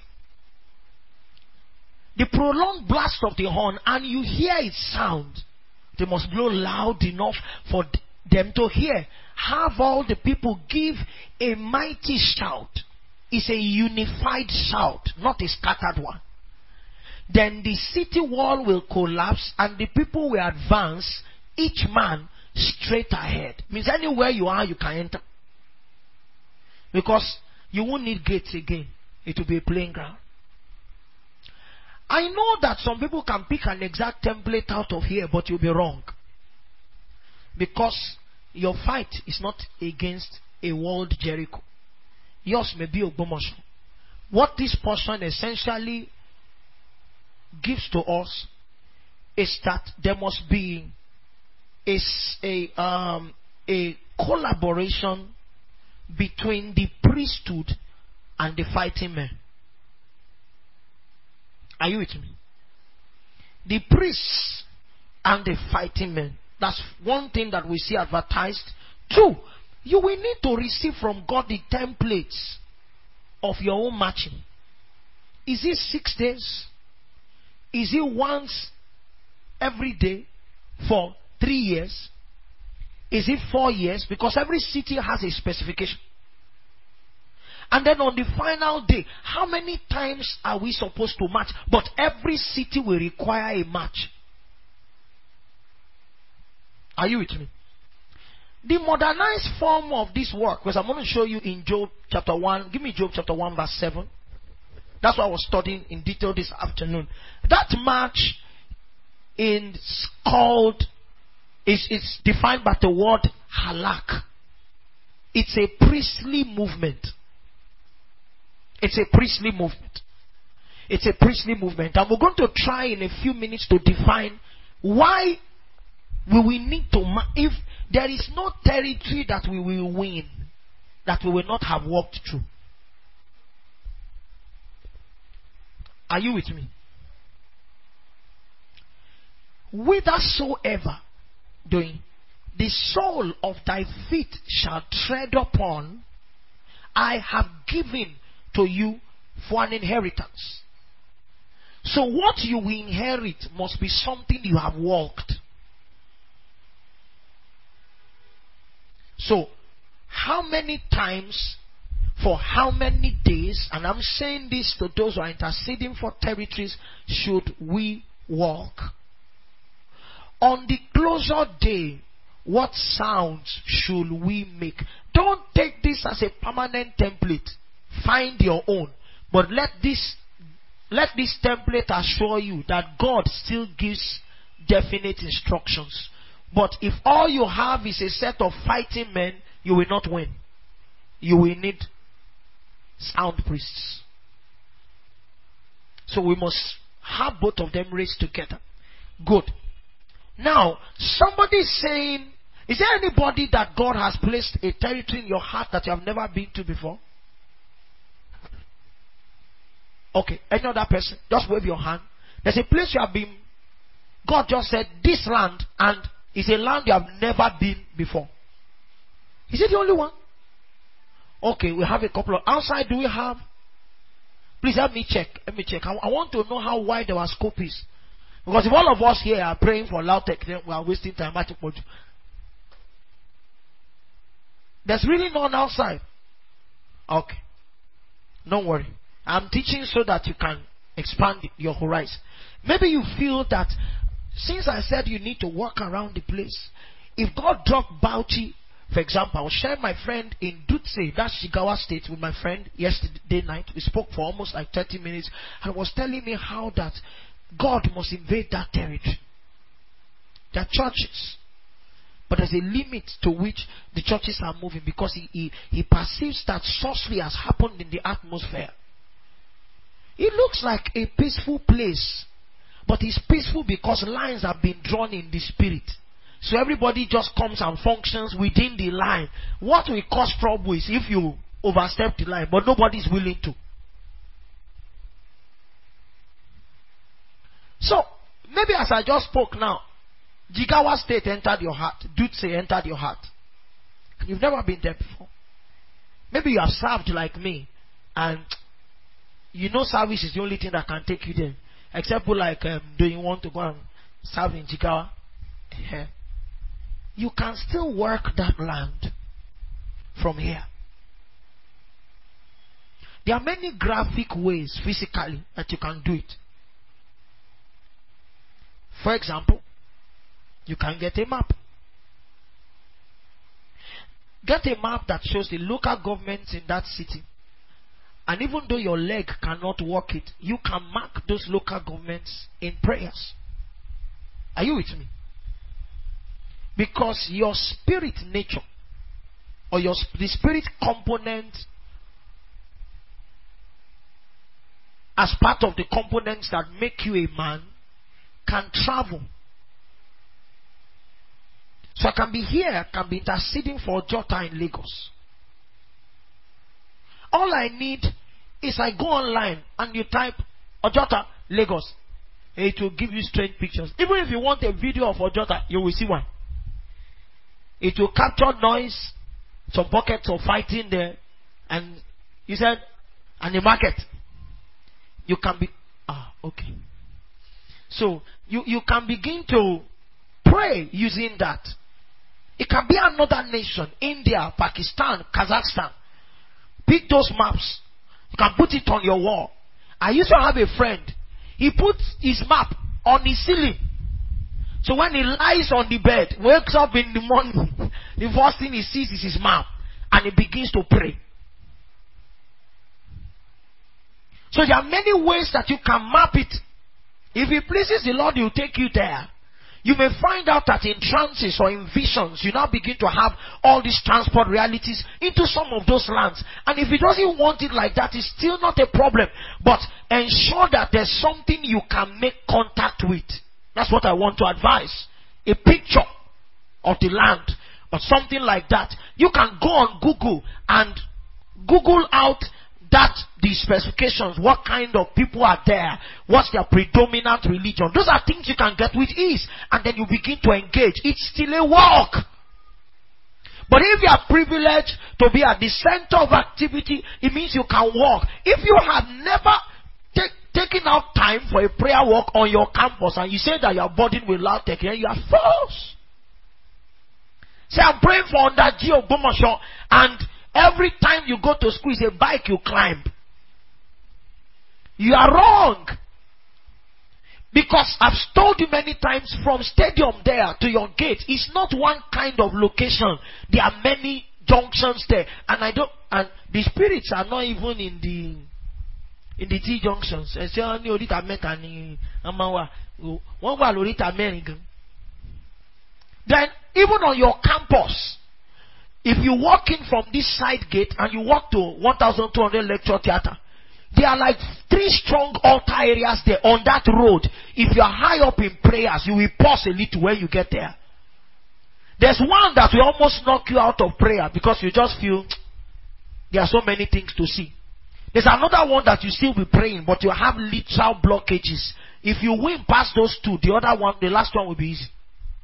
B: The prolonged blast of the horn, and you hear its sound. They must blow loud enough for them to hear. Have all the people give a mighty shout. It's a unified shout, not a scattered one. Then the city wall will collapse and the people will advance, each man straight ahead. Means anywhere you are, you can enter. Because you won't need gates again. It will be a playing ground. I know that some people can pick an exact template out of here, but you'll be wrong. Because your fight is not against a walled Jericho. Yours may be Ogbomoso. What this portion essentially gives to us is that there must be a, a, um, a collaboration between the priesthood and the fighting men. Are you with me? The priests and the fighting men. That's one thing that we see advertised. Two, you will need to receive from God the templates of your own marching. Is it six days? Is it once every day for three years? Is it four years? Because every city has a specification. And then on the final day, how many times are we supposed to march? But every city will require a march. Are you with me? The modernized form of this work, because I'm going to show you in Job chapter one. Give me Job chapter one verse seven. That's what I was studying in detail this afternoon. That march is called, is, is defined by the word halak. It's a priestly movement. It's a priestly movement. It's a priestly movement. And we're going to try in a few minutes to define why we will need to, if there is no territory that we will win, that we will not have walked through. Are you with me? Whithersoever doing the sole of thy feet shall tread upon, I have given to you for an inheritance. So what you will inherit must be something you have walked. So, how many times, for how many days, and I'm saying this to those who are interceding for territories, should we walk? On the closure day, what sounds should we make? Don't take this as a permanent template. Find your own. But let this let this template assure you that God still gives definite instructions. But if all you have is a set of fighting men, you will not win. You will need sound priests. So we must have both of them raised together. Good. Now, somebody is saying, is there anybody that God has placed a territory in your heart that you have never been to before? Okay, any other person? Just wave your hand. There's a place you have been God just said, this land, and it's a land you have never been before. Is it the only one? Okay, we have a couple of, outside do we have? Please help me check. Let me check. I, I want to know how wide our scope is. Because if all of us here are praying for Lautech, then we are wasting time. There's really none outside. Okay. Don't worry. I'm teaching so that you can expand your horizon. Maybe you feel that since I said you need to walk around the place, if God dropped Bauchi, for example, I was sharing my friend in Dutse, that's Shigawa State, with my friend yesterday night. We spoke for almost like thirty minutes, and was telling me how that God must invade that territory. There are churches, but there's a limit to which the churches are moving, because he, he, he perceives that sorcery has happened in the atmosphere. It looks like a peaceful place, but it's peaceful because lines have been drawn in the spirit. So everybody just comes and functions within the line. What will cause trouble is if you overstep the line, but nobody's willing to. So, maybe as I just spoke now, Jigawa State entered your heart. Dutse entered your heart. You've never been there before. Maybe you have served like me, and you know service is the only thing that can take you there. Except like, um, do you want to go and serve in Jigawa? Yeah. You can still work that land from here. There are many graphic ways physically that you can do it. For example, you can get a map. Get a map that shows the local governments in that city. And even though your leg cannot walk it, you can mark those local governments in prayers. Are you with me? Because your spirit nature, or your the spirit component, as part of the components that make you a man, can travel. So I can be here, can be interceding for Ojota in Lagos. All I need is I go online and you type Ojota, Lagos. It will give you strange pictures. Even if you want a video of Ojota, you will see one. It will capture noise, some pockets of fighting there, and you said, and the market. You can be, ah, okay. So, you, you can begin to pray using that. It can be another nation, India, Pakistan, Kazakhstan. Pick those maps. You can put it on your wall. I used to have a friend. He puts his map on his ceiling. So when he lies on the bed, wakes up in the morning, the first thing he sees is his map. And he begins to pray. So there are many ways that you can map it. If it pleases the Lord, He will take you there. You may find out that in trances or in visions, you now begin to have all these transport realities into some of those lands. And if He doesn't want it like that, it's still not a problem. But ensure that there's something you can make contact with. That's what I want to advise. A picture of the land or something like that. You can go on Google and Google out that the specifications, what kind of people are there, what's their predominant religion. Those are things you can get with ease, and then you begin to engage. It's still a walk. But if you are privileged to be at the center of activity, it means you can walk. If you have never take, taken out time for a prayer walk on your campus, and you say that you are burdened with Lautech, then you are false. Say, I'm praying for Ndaji Ogbomoso, and every time you go to school, it's a bike you climb. You are wrong. Because I've told you many times, from stadium there to your gate, it's not one kind of location. There are many junctions there. And I don't, and the spirits are not even in the, in the T junctions. Then, even on your campus, if you walk in from this side gate and you walk to one thousand two hundred lecture theater, there are like three strong altar areas there on that road. If you are high up in prayers, you will pause a little when you get there. There's one that will almost knock you out of prayer because you just feel there are so many things to see. There's another one that you still be praying, but you have literal blockages If you win past those two, the other one, the last one will be easy.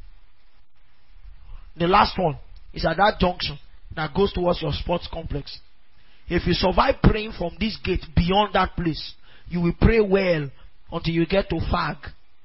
B: The last one is at that junction that goes towards your sports complex. If you survive praying from this gate beyond that place, you will pray well until you get to Fag.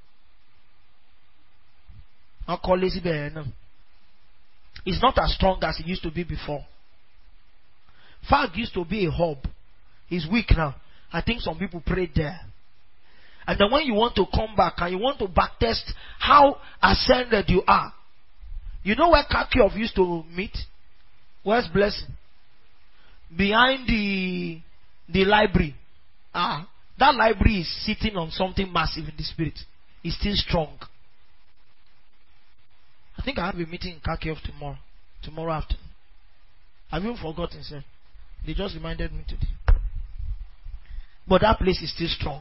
B: I'll call it. It's not as strong as it used to be before. Fag used to be a hub. It's weak now. I think some people prayed there. And then when you want to come back and you want to backtest how ascended you are, you know where Kakiov used to meet? Where's Blessing? Behind the the library. Ah, that library is sitting on something massive in the spirit. It's still strong. I think I have a meeting in Kakiov tomorrow. Tomorrow afternoon. I've even forgotten, sir. They just reminded me today. But that place is still strong.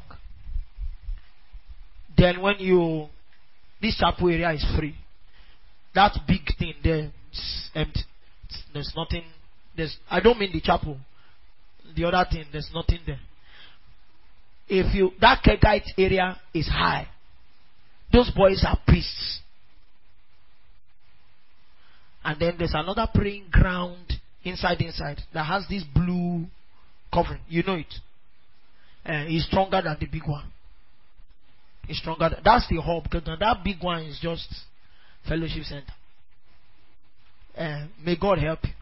B: Then when you, this chapel area is free. That big thing there is empty. There's nothing. There's. I don't mean the chapel. The other thing, there's nothing there. If you, that Kegite area is high. Those boys are priests. And then there's another praying ground inside inside that has this blue covering. You know it. Uh, it's stronger than the big one. It's stronger. Than, that's the hub. Because that big one is just fellowship center. Uh, may God help you.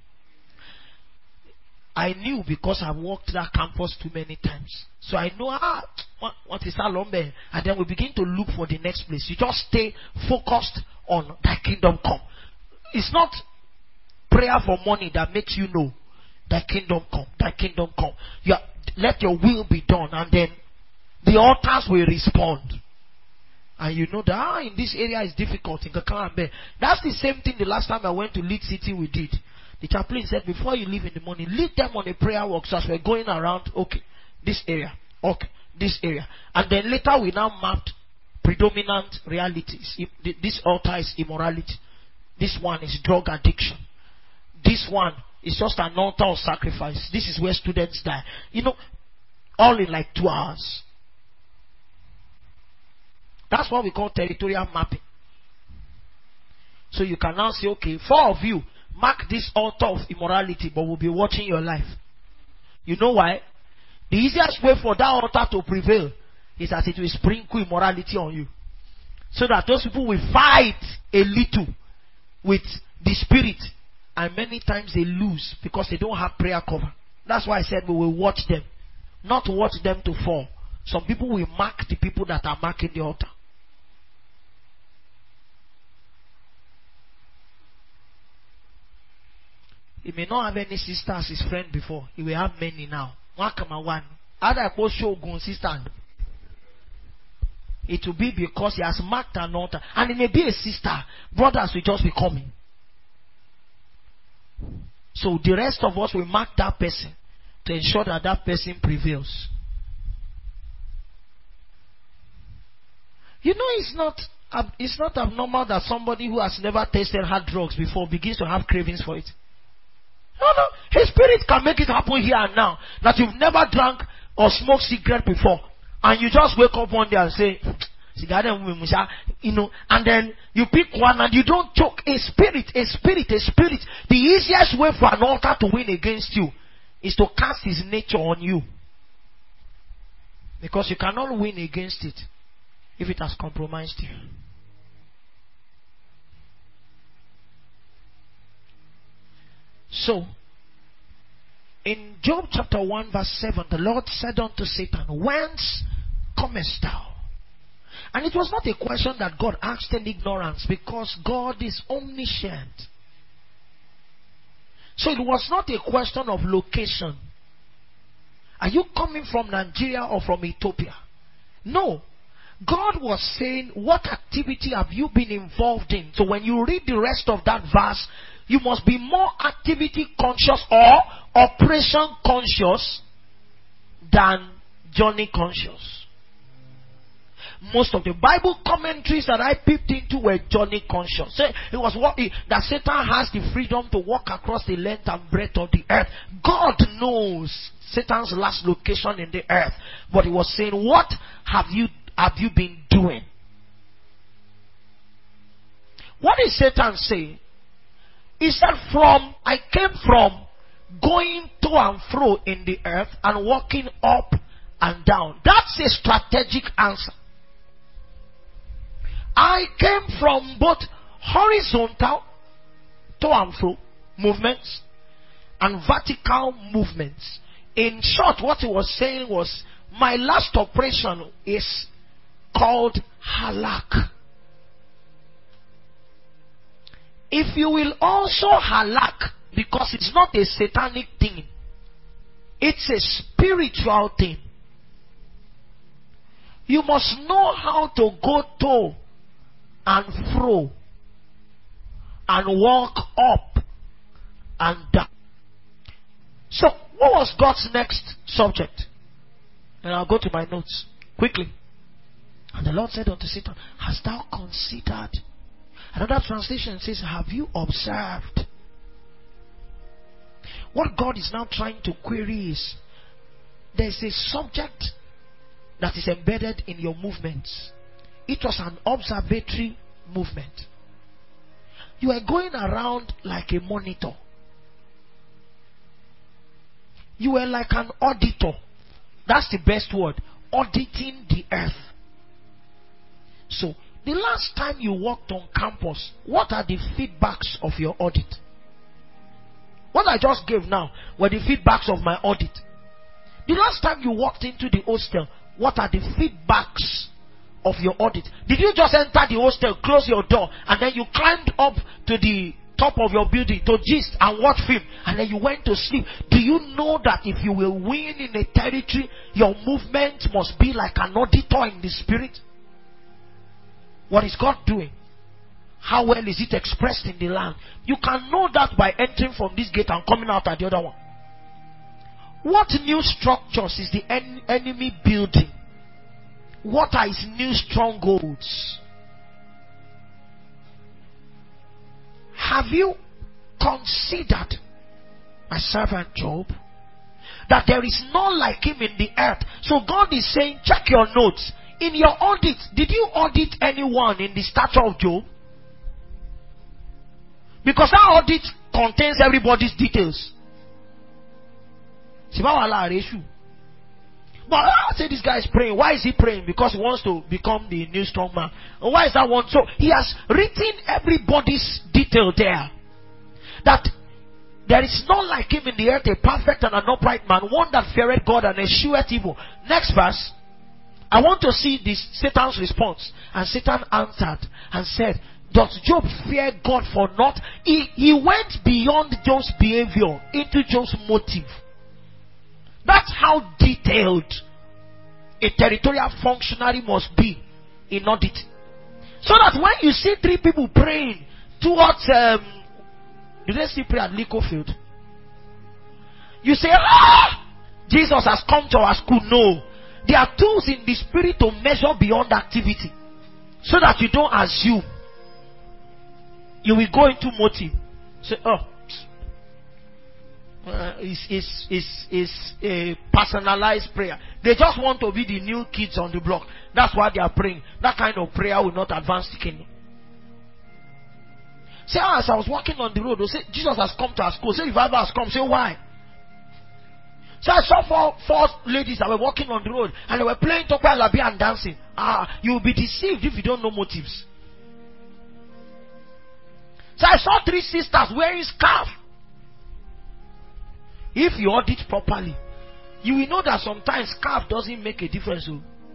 B: I knew because I walked that campus too many times. So I know, ah, what, what is Salombe? And then we begin to look for the next place. You just stay focused on thy kingdom come. It's not prayer for money that makes you know thy kingdom come, thy kingdom come. You are, let your will be done, and then the altars will respond. And you know that ah, in this area is difficult in Kakalambe. That's the same thing the last time I went to Lead City we did. The chaplain said, before you leave in the morning, lead them on a prayer walk. So as we're going around, okay, this area, okay, this area. And then later we now mapped predominant realities. This altar is immorality. This one is drug addiction. This one is just an altar of sacrifice. This is where students die. You know, all in like two hours. That's what we call territorial mapping. So you can now say, okay, four of you mark this altar of immorality, but we'll be watching your life. You know why? The easiest way for that altar to prevail is that it will sprinkle immorality on you. So that those people will fight a little with the spirit. And many times they lose because they don't have prayer cover. That's why I said we will watch them. Not watch them to fall. Some people will mark the people that are marking the altar. He may not have any sister as his friend before. He will have many now. One one. Other post shogun sister. It will be because he has marked an altar. And it may be a sister. Brothers will just be coming. So the rest of us will mark that person to ensure that that person prevails. You know, it's not it's not abnormal that somebody who has never tasted hard drugs before begins to have cravings for it. No, no. His spirit can make it happen here and now. That you've never drank or smoked cigarette before. And you just wake up one day and say, you know, and then you pick one and you don't choke. A spirit, a spirit, a spirit. The easiest way for an altar to win against you is to cast his nature on you. Because you cannot win against it if it has compromised you. So, in Job chapter one verse seven, the Lord said unto Satan, whence comest thou? And it was not a question that God asked in ignorance, because God is omniscient. So it was not a question of location. Are you coming from Nigeria or from Ethiopia? No. God was saying, what activity have you been involved in? So when you read the rest of that verse, you must be more activity conscious or operation conscious than journey conscious. Most of the Bible commentaries that I peeped into were journey conscious. So it was what he, that Satan has the freedom to walk across the length and breadth of the earth. God knows Satan's last location in the earth. But he was saying, what have you have you been doing? What is Satan saying? He said, from, I came from going to and fro in the earth and walking up and down. That's a strategic answer. I came from both horizontal to and fro movements and vertical movements. In short, what he was saying was, my last operation is called halak. If you will also halak, because it's not a satanic thing, it's a spiritual thing. You must know how to go to and fro and walk up and down. So, what was God's next subject? And I'll go to my notes quickly. And the Lord said unto Satan, hast thou considered? Another translation says, have you observed? What God is now trying to query is, there's a subject that is embedded in your movements. It was an observatory movement. You are going around like a monitor. You were like an auditor. That's the best word. Auditing the earth. So, the last time you walked on campus, what are the feedbacks of your audit? What I just gave now were the feedbacks of my audit. The last time you walked into the hostel, what are the feedbacks of your audit? Did you just enter the hostel, close your door, and then you climbed up to the top of your building to gist and watch film, and then you went to sleep? Do you know that if you will win in a territory, your movement must be like an auditor in the spirit? What is God doing? How well is it expressed in the land? You can know that by entering from this gate and coming out at the other one. What new structures is the en- enemy building? What are his new strongholds? Have you considered, my servant Job, that there is none like him in the earth? So God is saying, check your notes. In your audit, did you audit anyone in the stature of Job? Because our audit contains everybody's details. But I say this guy is praying. Why is he praying? Because he wants to become the new strong man. And why is that one? So he has written everybody's detail there. That there is none like him in the earth, a perfect and an upright man, one that feareth God and escheweth evil. Next verse. I want to see this Satan's response. And Satan answered and said, does Job fear God for naught? He, he went beyond Job's behavior into Job's motive. That's how detailed a territorial functionary must be in audit. So that when you see three people praying towards, um, do they still pray at Lico Field? You say, ah, Jesus has come to our school. No. There are tools in the spirit to measure beyond activity. So that you don't assume. You will go into motive. Say, oh, uh, it's, it's, it's, it's a personalized prayer. They just want to be the new kids on the block. That's why they are praying. That kind of prayer will not advance the kingdom. Say, oh, as I was walking on the road, they say, Jesus has come to our school. Say, revival has come. Say, why? So I saw four, four ladies that were walking on the road and they were playing Tokwe Alabi and dancing. Ah, you will be deceived if you don't know motives. So I saw three sisters wearing scarf. If you audit properly, you will know that sometimes scarf doesn't make a difference.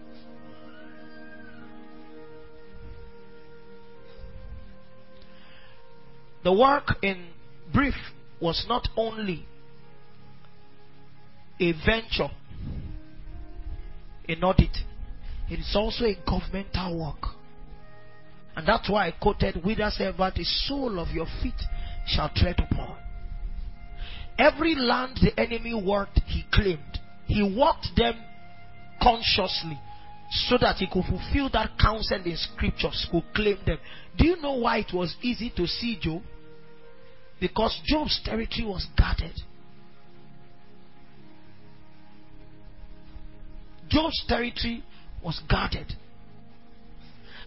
B: The work in brief was not only a venture in audit, it is also a governmental work. And that's why I quoted, whithersoever the sole of your feet shall tread upon. Every land the enemy worked, he claimed. He worked them consciously so that he could fulfill that counsel in scriptures, could claim them. Do you know why it was easy to see Job? Because Job's territory was guarded. Job's territory was guarded.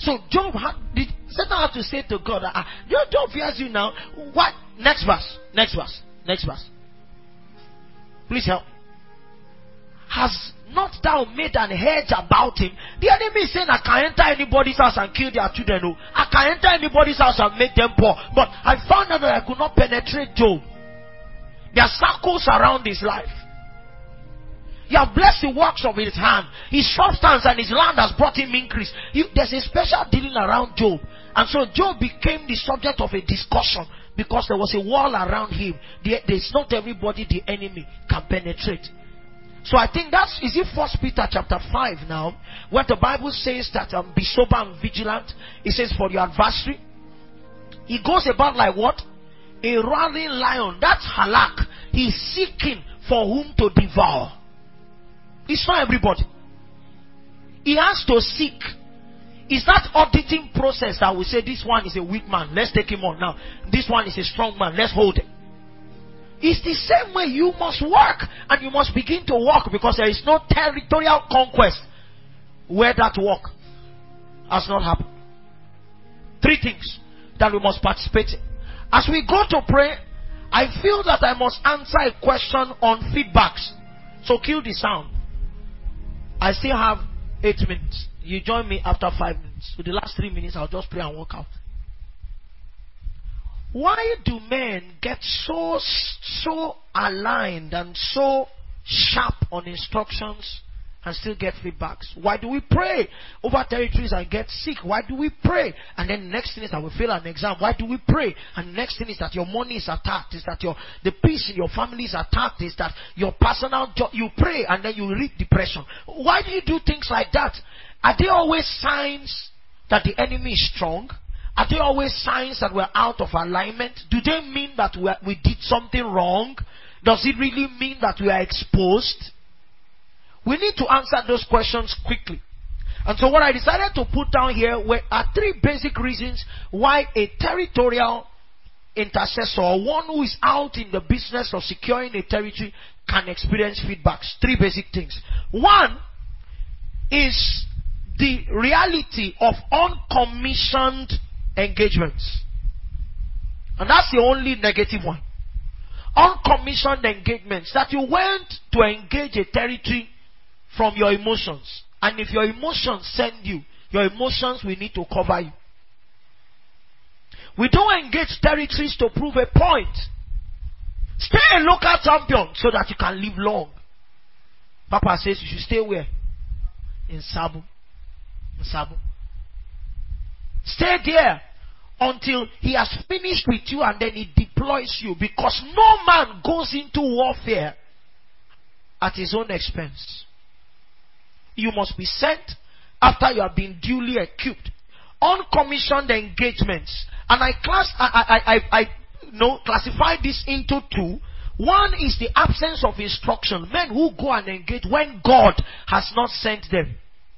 B: So Job had, did Satan had to say to God, ah, Job fears you now. What? Next verse. Next verse. Next verse. Please help. Has not thou made an hedge about him? The enemy is saying, I can enter anybody's house and kill their children. No. I can enter anybody's house and make them poor. But I found out that I could not penetrate Job. There are circles around his life. He has blessed the works of his hand. His substance and his land has brought him increase. You, there's a special dealing around Job. And so Job became the subject of a discussion because there was a wall around him. There, there's not everybody the enemy can penetrate. So I think that's, is it First Peter chapter five now, where the Bible says that um, be sober and vigilant. It says for your adversary. He goes about like what? A roaring lion. That's halak. He's seeking for whom to devour. It's not everybody. He has to seek. It's that auditing process that we say this one is a weak man, let's take him on now. This one is a strong man, let's hold him. It's the same way you must work, and you must begin to work, because there is no territorial conquest where that work has not happened. Three things that we must participate in. As we go to pray, I feel that I must answer a question on feedbacks. So kill the sound. I still have eight minutes. You join me after five minutes. So the last three minutes I'll just pray and walk out. Why do men get so so aligned and so sharp on instructions and still get feedbacks? Why do we pray over territories and get sick? Why do we pray? And then the next thing is that we fail an exam. Why do we pray? And the next thing is that your money is attacked. Is that your the peace in your family is attacked. Is that your personal job, you pray and then you read depression. Why do you do things like that? Are they always signs that the enemy is strong? Are they always signs that we're out of alignment? Do they mean that we, are, we did something wrong? Does it really mean that we are exposed? We need to answer those questions quickly. And so what I decided to put down here were are three basic reasons why a territorial intercessor, or one who is out in the business of securing a territory, can experience feedbacks. Three basic things. One is the reality of uncommissioned engagements. And that's the only negative one. Uncommissioned engagements. That you went to engage a territory from your emotions. And if your emotions send you, your emotions will need to cover you. We don't engage territories to prove a point. Stay a local champion so that you can live long. Papa says you should stay where? In Sabo. In Sabo. Stay there until he has finished with you and then he deploys you, because no man goes into warfare at his own expense. You must be sent after you have been duly equipped. Uncommissioned engagements, and I class I I I, I know classify this into two. One is the absence of instruction. Men who go and engage when God has not sent them.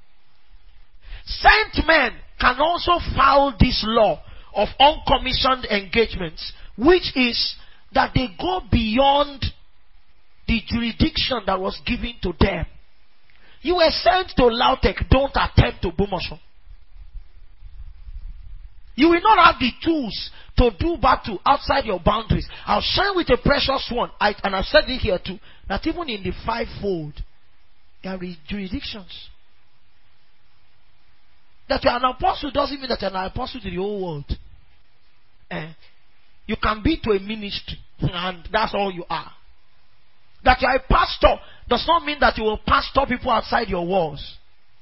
B: Sent men can also foul this law of uncommissioned engagements, which is that they go beyond the jurisdiction that was given to them. You were sent to Lautech, don't attempt to Bomosho. You will not have the tools to do battle outside your boundaries. I'll share with a precious one, I, and I've said it here too, that even in the fivefold, there are jurisdictions. That you're an apostle doesn't mean that you're an apostle to the whole world. Eh? You can be to a ministry, and that's all you are. That you're a pastor does not mean that you will pastor people outside your walls.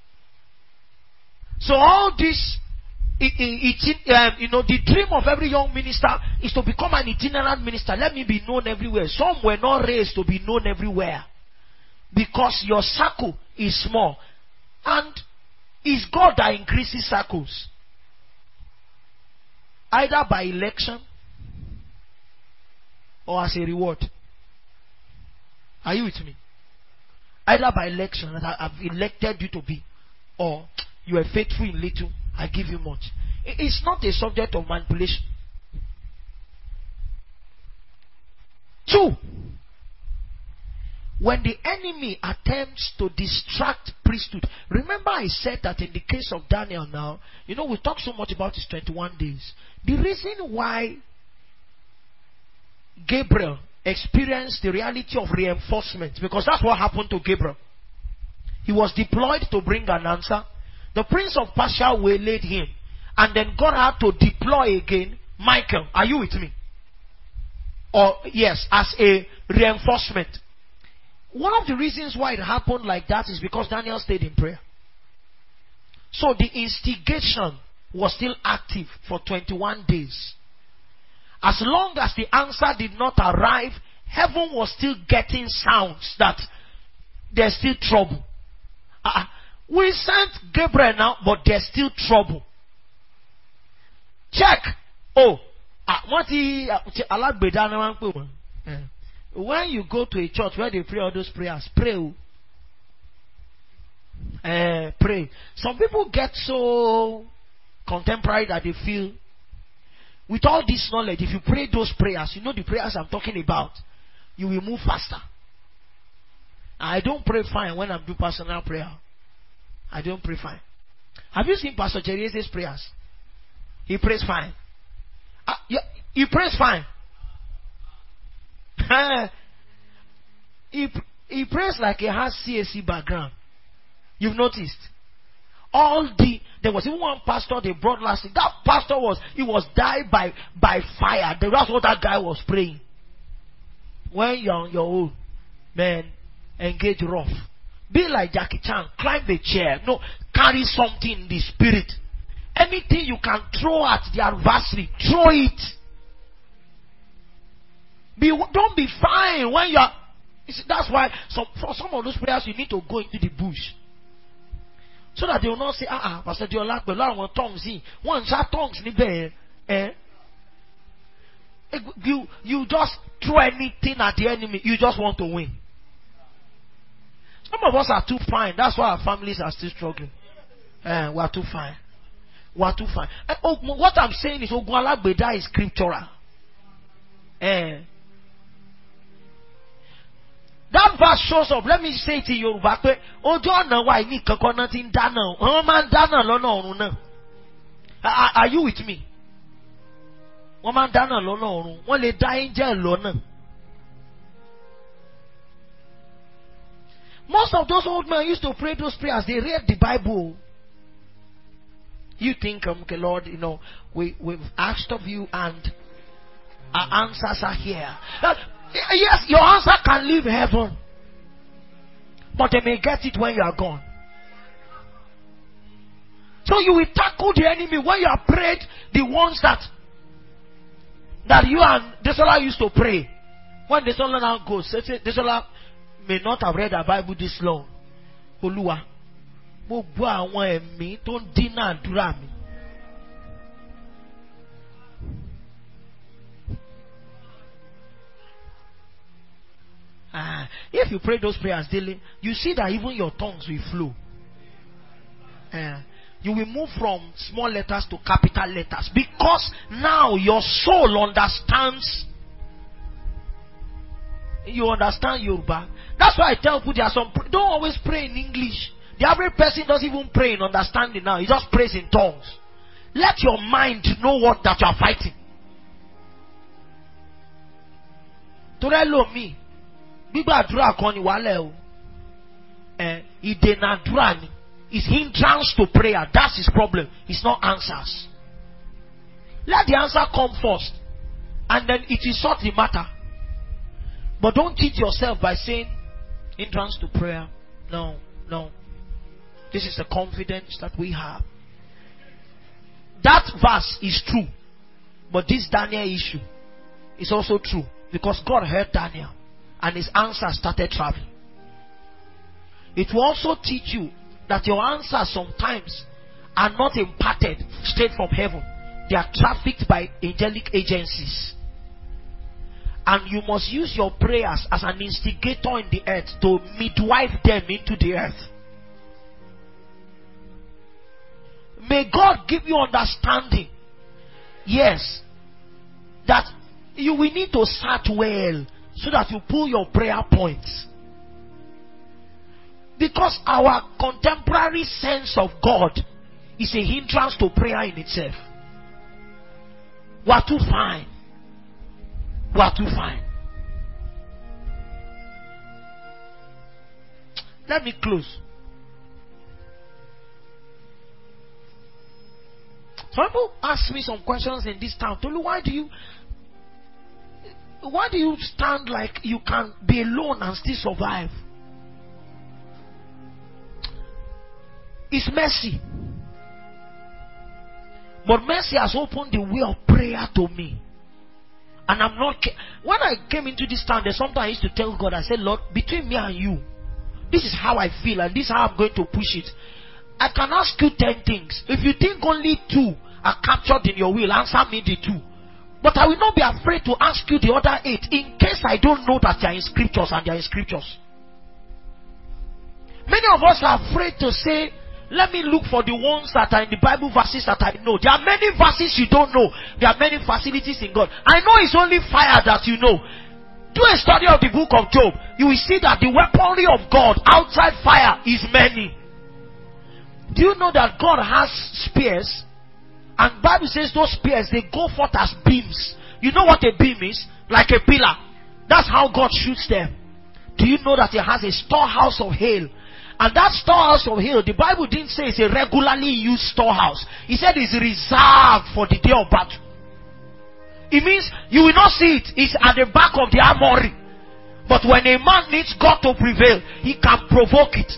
B: So all this, it, it, it, um, you know, the dream of every young minister is to become an itinerant minister. Let me be known everywhere. Some were not raised to be known everywhere, because your circle is small. And it's God that increases circles. Either by election or as a reward. Are you with me? Either by election that I have elected you to be, or you are faithful in little, I give you much. It's not a subject of manipulation. Two, when the enemy attempts to distract priesthood, remember I said that in the case of Daniel now, you know, we talk so much about his twenty-one days. The reason why Gabriel experienced the reality of reinforcement, because that's what happened to Gabriel. He was deployed to bring an answer. The prince of Persia waylaid him, and then God had to deploy again Michael. Are you with me? Or yes, as a reinforcement. One of the reasons why it happened like that is because Daniel stayed in prayer. So the instigation was still active for twenty-one days. As long as the answer did not arrive, heaven was still getting sounds that there's still trouble. Uh, we sent Gabriel now, but there's still trouble. Check. Oh, what when you go to a church where they pray all those prayers, pray. Uh, pray. Some people get so contemporary that they feel, with all this knowledge, if you pray those prayers, you know the prayers I'm talking about, you will move faster. I don't pray fine when I'm doing personal prayer. I don't pray fine. Have you seen Pastor Jerry's prayers? He prays fine. Uh, yeah, he prays fine. he, he prays like he has C S C background. You've noticed? All the there was even one pastor they brought last week. That pastor was he was died by by fire. That's what that guy was praying. When you're on your own, man, engage rough. Be like Jackie Chan, climb the chair. No, carry something in the spirit. Anything you can throw at the adversary, throw it. Be don't be fine when you are. That's why some, for some of those prayers you need to go into the bush. So that they will not say, ah, ah, Pastor Diolak, but Lord, want tongues in. One shot tongues in the eh? You, you just throw anything at the enemy, you just want to win. Some of us are too fine. That's why our families are still struggling. Eh, we are too fine. We are too fine. And, oh, what I'm saying is, Ogwala Beda is scriptural. Eh. That verse shows up. Let me say it in Yoruba. Are you with me? Most of those old men used to pray those prayers. They read the Bible. You think, um, okay, Lord, you know, we, we've asked of you and our answers are here. Uh, Yes, your answer can leave heaven, but they may get it when you are gone. So you will tackle the enemy when you have prayed the ones that that you and Desola used to pray. When Desola now goes, Desola may not have read the Bible this long. Olúwa, mo gbọ́ àwọn ẹ̀mí tó ń dínà àdúrà mi. Ah, if you pray those prayers daily, you see that even your tongues will flow. Uh, you will move from small letters to capital letters because now your soul understands. You understand Yoruba. That's why I tell people there are some. Don't always pray in English. The average person doesn't even pray in understanding now. He just prays in tongues. Let your mind know what that you are fighting. Torello me. Gbígbà àdúrà kan ni wàhálà o. Eh, ìdènà àdúrà ni. It's hindrance to prayer. That's his problem. It's not answers. Let the answer come first, and then it will sort the matter. But don't cheat yourself by saying hindrance to prayer. No, no. This is the confidence that we have. That verse is true, but this Daniel issue is also true because God heard Daniel. And his answer started traveling. It will also teach you that your answers sometimes are not imparted straight from heaven. They are trafficked by angelic agencies. And you must use your prayers as an instigator in the earth to midwife them into the earth. May God give you understanding. Yes. That you will need to start well, so that you pull your prayer points. Because our contemporary sense of God is a hindrance to prayer in itself. We are too fine. We are too fine. Let me close. Some people ask me some questions in this town. Tolu, why do you why do you stand like you can be alone and still survive? It's mercy. But mercy has opened the way of prayer to me. And I'm not. When I came into this town, there's something I used to tell God. I said, Lord, between me and you, this is how I feel, and this is how I'm going to push it. I can ask you ten things. If you think only two are captured in your will, answer me the two. But I will not be afraid to ask you the other eight, in case I don't know that they are in scriptures and they are in scriptures. Many of us are afraid to say, let me look for the ones that are in the Bible verses that I know. There are many verses you don't know. There are many facilities in God. I know it's only fire that you know. Do a study of the book of Job. You will see that the weaponry of God outside fire is many. Do you know that God has spears? And the Bible says those spears, they go forth as beams. You know what a beam is? Like a pillar. That's how God shoots them. Do you know that He has a storehouse of hail? And that storehouse of hail, the Bible didn't say it's a regularly used storehouse. He said it's reserved for the day of battle. It means you will not see it. It's at the back of the armory. But when a man needs God to prevail, he can provoke it.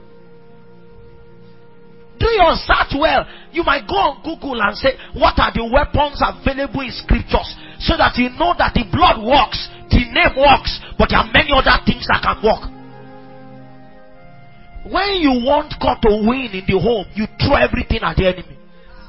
B: Do your search well. You might go on Google and say, what are the weapons available in scriptures? So that you know that the blood works, the name works, but there are many other things that can work. When you want God to win in the home, you throw everything at the enemy.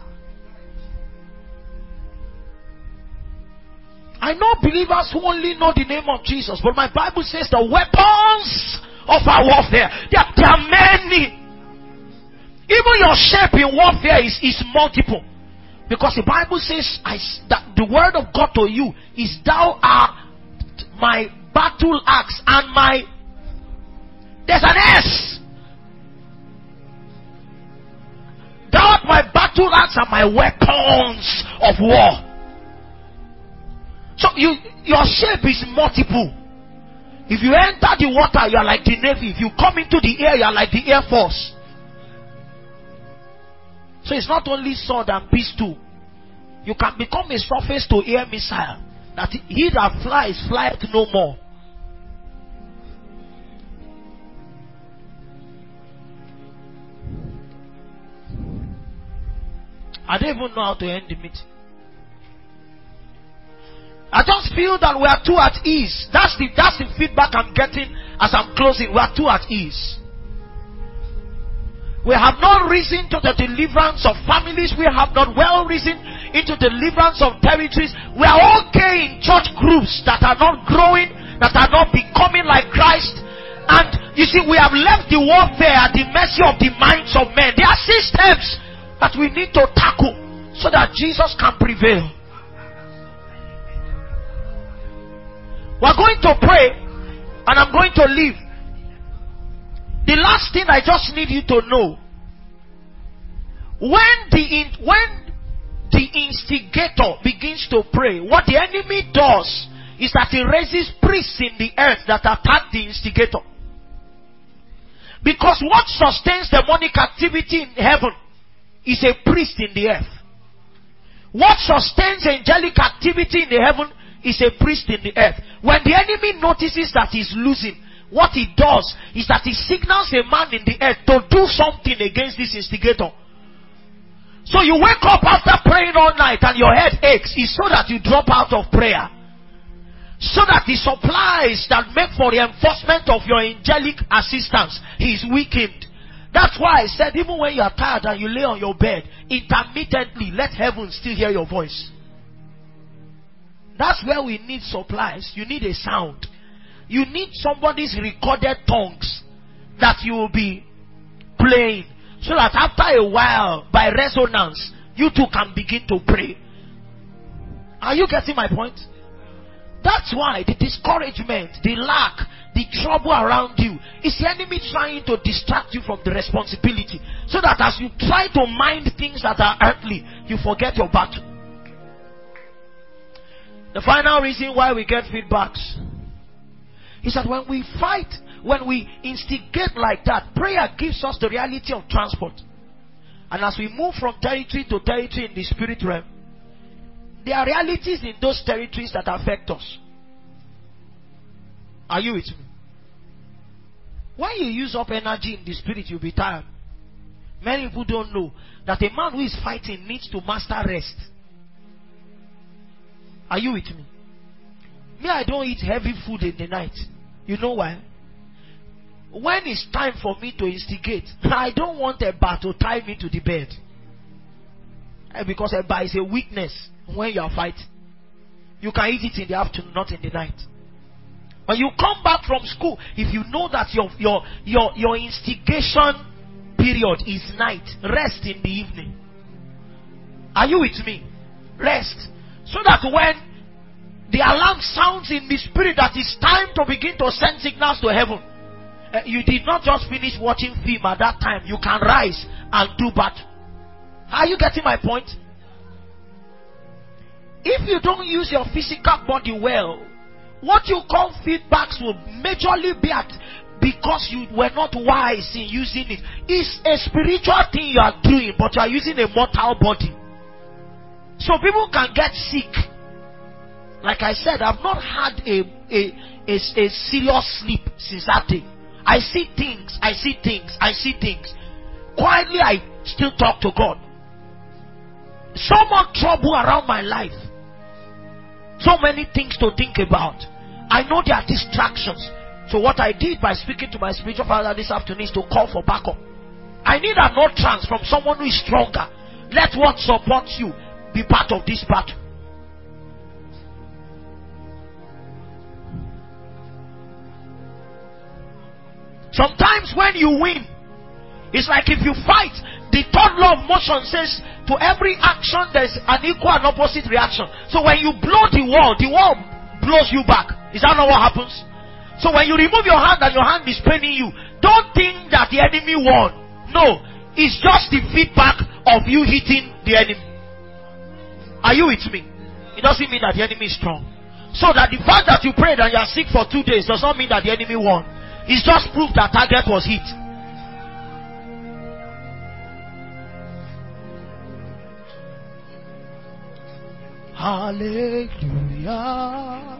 B: I know believers who only know the name of Jesus, but my Bible says the weapons of our warfare, there, there are many. Even your shape in warfare is, is multiple. Because the Bible says I, that the word of God to you is, thou art my battle axe and my... There's an S. Thou art my battle axe and my weapons of war. So you, your shape is multiple. If you enter the water, you are like the Navy. If you come into the air, you are like the Air Force. So it's not only sword and pistol. You can become a surface-to-air missile. That he that flies, flieth no more. I don't even know how to end the meeting. I just feel that we are too at ease. That's the, that's the feedback I'm getting as I'm closing. We are too at ease. We have not risen to the deliverance of families. We have not well risen into deliverance of territories. We are okay in church groups that are not growing, that are not becoming like Christ. And you see, we have left the warfare at the mercy of the minds of men. There are systems that we need to tackle so that Jesus can prevail. We're going to pray and I'm going to leave. The last thing I just need you to know, when the in, when the instigator begins to pray, what the enemy does is that he raises priests in the earth that attack the instigator. Because what sustains demonic activity in heaven is a priest in the earth. What sustains angelic activity in the heaven is a priest in the earth. When the enemy notices that he's losing, what he does is that he signals a man in the earth to do something against this instigator. So you wake up after praying all night and your head aches, is so that you drop out of prayer. So that the supplies that make for the enforcement of your angelic assistance is weakened. That's why I said, even when you are tired and you lay on your bed, intermittently let heaven still hear your voice. That's where we need supplies. You need a sound. You need somebody's recorded tongues that you will be playing, so that after a while, by resonance, you too can begin to pray. Are you getting my point? That's why the discouragement, the lack, the trouble around you It's the enemy trying to distract you from the responsibility, so that as you try to mind things that are earthly, you forget your battle. The final reason why we get feedbacks is that when we fight, when we instigate like that, prayer gives us the reality of transport. And as we move from territory to territory in the spirit realm, there are realities in those territories that affect us. Are you with me? When you use up energy in the spirit, you'll be tired. Many people don't know that a man who is fighting needs to master rest. Are you with me? Me, I don't eat heavy food in the night. You know why? When it's time for me to instigate, I don't want a bar to tie me to the bed. Because a bar is a weakness when you are fighting. You can eat it in the afternoon, not in the night. When you come back from school, if you know that your your your, your instigation period is night, rest in the evening. Are you with me? Rest. So that when the alarm sounds in the spirit that it's time to begin to send signals to heaven, uh, you did not just finish watching film at that time. You can rise and do battle. Are you getting my point? If you don't use your physical body well, what you call feedbacks will majorly be at because you were not wise in using it. It's a spiritual thing you are doing, but you are using a mortal body. So people can get sick. Like I said, I've not had a, a, a, a serious sleep since that day. I see things, I see things, I see things. Quietly, I still talk to God. So much trouble around my life. So many things to think about. I know there are distractions. So what I did by speaking to my spiritual father this afternoon is to call for backup. I need an utterance from someone who is stronger. Let what supports you be part of this battle. Sometimes when you win, it's like if you fight, the third law of motion says to every action there's an equal and opposite reaction. So when you blow the wall, the wall blows you back. Is that not what happens? So when you remove your hand and your hand is paining you, don't think that the enemy won. No, it's just the feedback of you hitting the enemy. Are you with me? It doesn't mean that the enemy is strong. So that the fact that you prayed and you are sick for two days does not mean that the enemy won. It's just proof that target was hit. Hallelujah.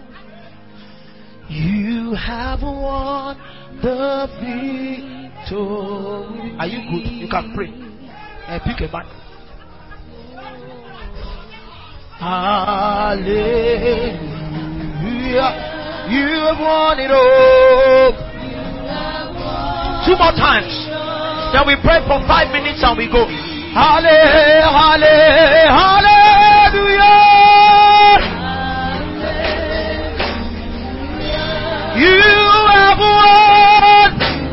B: You have won the victory. Are you good? You can pray. Uh, pick a mic. Hallelujah. You have won it all. Two more times. Then we pray for five minutes and we go. Hallelujah. Hallelujah. You have won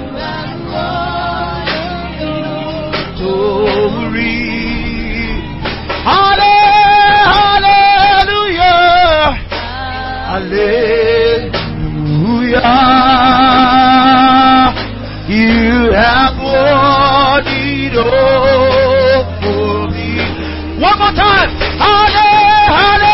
B: victory. Hallelujah. Hallelujah. You have won it all for me. One more time. Hallelujah.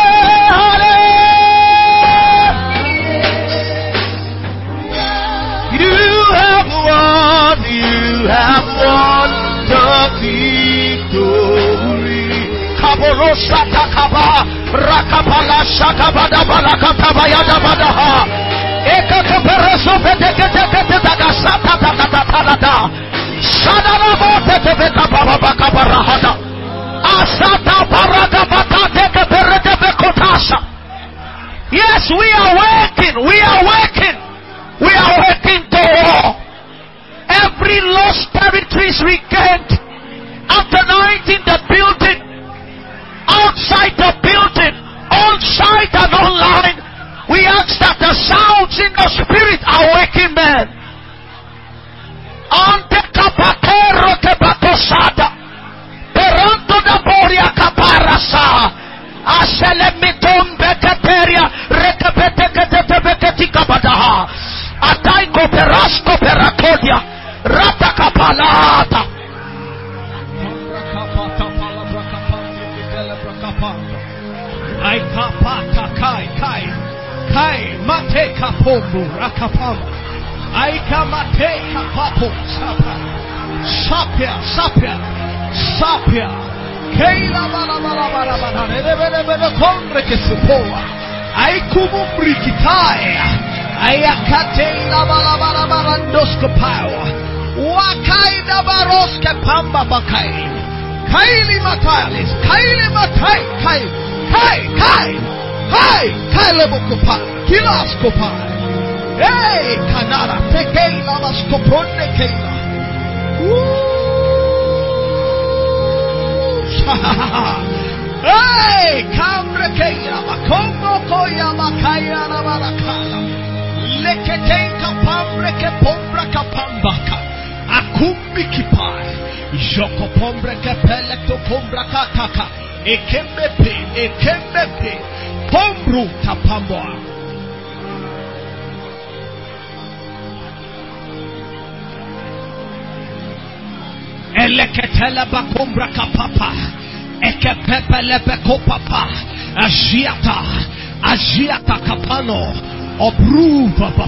B: You have won the victory. Kaborosa takaba rakapala shakabada balakataba yadabadaha ekakapereso vedeketeketedagasata tatatalada shadalabo tetebekababa bakabarahada asata paragabata tekeperetebekotasa. Yes, we are working, we are working, we are working to war. Every lost territory is regained. After night in the building, outside the building, on-site and online, we ask that the sounds in the spirit are waking men. Ante kapatero kebatosada, peranto da boria kaparasa, aselemiton beketeria, rekepete ketete beketi kabadaha, ataiko perasko perakod. Ratakapalata.
C: I kapata kai kai kai mate kapobu rakapam. I kamate kapapo sapa sapia sapia sapia. Keila bala bala bala bala bala bala bala kongre ke supoa. I kumumri kitai. I akate la bala bala bala ndoskopao. Wakai da baroske pamba bakai. Kaili matalis. Kaili matai. Kai. Kai. Kai. Kai. Kai lebokopa. Kilaskopa. Hey. Kanara. Tekeila maskopronne keila. Hey, kamre keya makombo koya makaya na barakala. Leketenka pambre ke pombra kapambaka. Akumbi kipai. Joko pombre ke pelekto pombra kataka. Ekembe pe, ekembe pe. Pombru tapamboa. Eleketela bakombra kapapa. Ekepepe lepe kopapa. Agiata. Agiata kapano. Obru.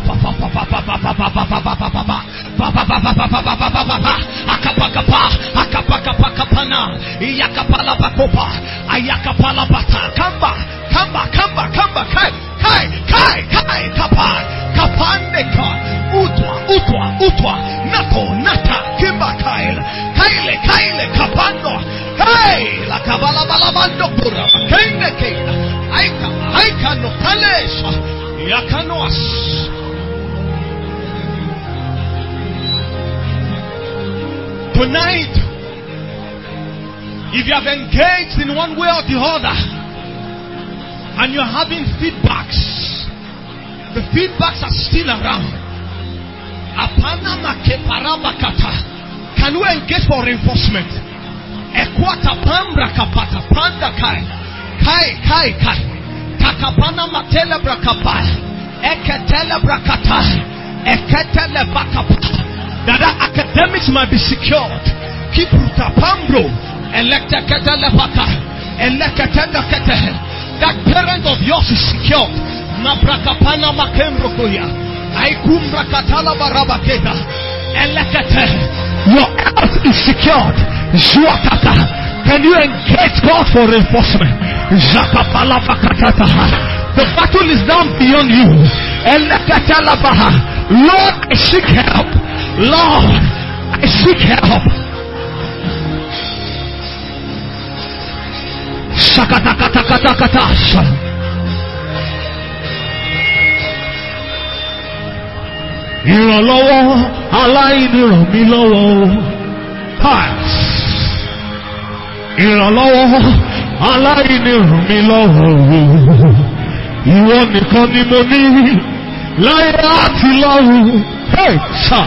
C: Akapakapa. Akapakapakapana. Iyakapala bakopa. Ayakapala bata. Kamba. Kamba. Kamba. Kamba. Kai. Kai. Kai. Kai. Kapa. Kapandeka. Utwa. Utwa. Utwa. Nato. Nata. Kimba. Kail. Kaile. Kaile. Kapando. Hey. La kabala balabando pura. Kende keila. Aika. Aika no kalesha. Yakanoas. Tonight, if you have engaged in one way or the other, and you're having feedbacks, the feedbacks are still around. Apana makeparabakata. Can we engage for reinforcement? Ekwata pambra kapata panda kai kai kai kai takapana matele brakapa eketele brakata eketele bakapa. That our academics might be secured. Keep ruta pambro electa ketele baka eleketele ketele. That parent of yours is secured. Mabrakapana makembro koya aikum brakatala barabaketa elekete. Your health is secured. Can you engage God for reinforcement? The battle is down beyond you. Lord, I seek help. Lord, I seek help. Ìrànlọ́wọ́ aláìní ràn mí lọ́wọ́. Ìrànlọ́wọ́ aláìní ràn mí lọ́wọ́. Ìwọ nìkan ni mo ní láyé àti lọ́run. Hey, sir.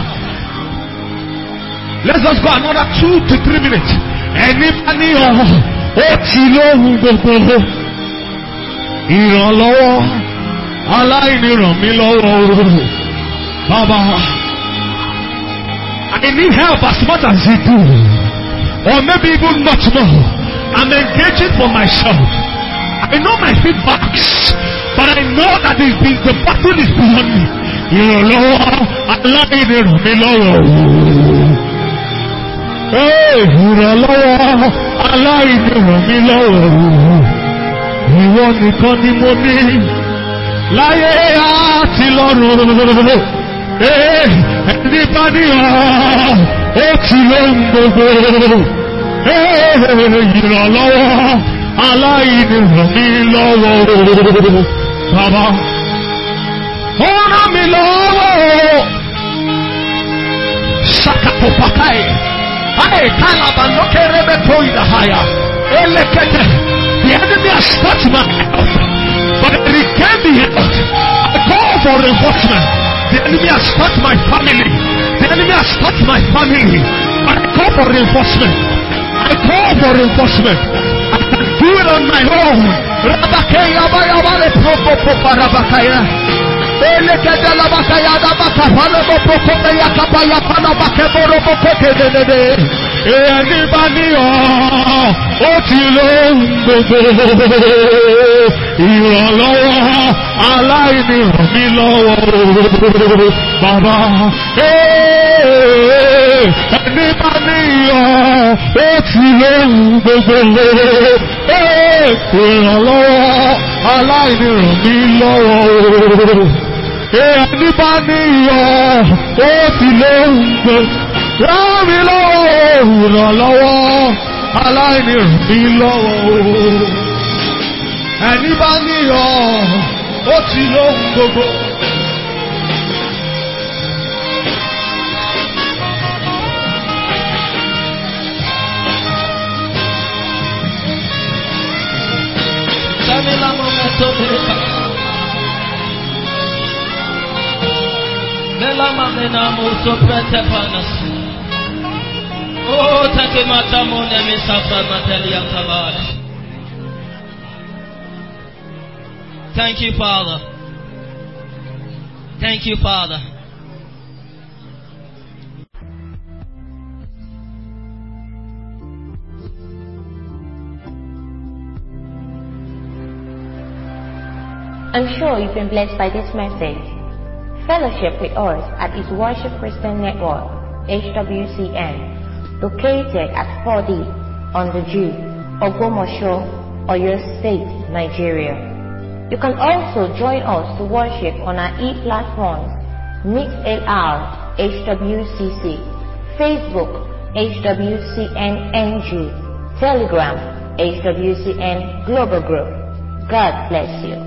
C: Let's just go another two to three minutes. Ẹni bá ní ọ̀hún ó ti lóhun gbogbo. Ìrànlọ́wọ́ aláìní ràn mí lọ́wọ́. Baba, I need help as much as you do, or maybe even not more. I'm engaging for myself. I know my feedbacks, but I know that the, the battle is beyond me. You know, Allah is me low. Hey, you know, Allah is me low. You want to call me money? Láyé àti lọ́run. Hey, anybody else? Ó ti lọ gbogbo. Hey, ìrànlọ́wọ́ aláìní ràn mí lọ́wọ́. Bàbá, ó ràn mí lọ́wọ́. Sakapo pakai. Hey, kalaba no kerebe toida haya. Elekete. The enemy has touched my health, but it regained the health. I call for reinforcement. The enemy has touched my family. The enemy has touched my family. I call for reinforcement. I call for reinforcement. I can do it on my own. Rabakaya bayabale propo popa rabakaya. Ẹni bá ní ọ́, ó ti lóhun gbogbo. Ìrànlọ́wọ́ aláìní ràn mí lọ́wọ́. Bàbá, ẹni bá ní ọ́, ó ti lóhun gbogbo. Ìrànlọ́wọ́ aláìní ràn mí lọ́wọ́. Ẹni bá ní ọ́, ó ti lóhun gbogbo. Ràn mí lọ́wọ́, ìrànlọ́wọ́ aláìní ràn mí lọ́wọ́. Ẹni bá ní ọ́, ó ti lóhun gbogbo.
B: Samila momento beka. Mela mamena muso prete panas. Oh, take matamone mi safra matelia kavara. Thank you, Father. Thank you, Father.
A: I'm sure you've been blessed by this message. Fellowship with us at His Worship Christian Network, H W C N, located at four D on the Jew, Ogomosho, Oyo State, Nigeria. You can also join us to worship on our e-platforms, MixLR, H W C C, Facebook, H W C N N G, Telegram, H W C N Global Group. God bless you.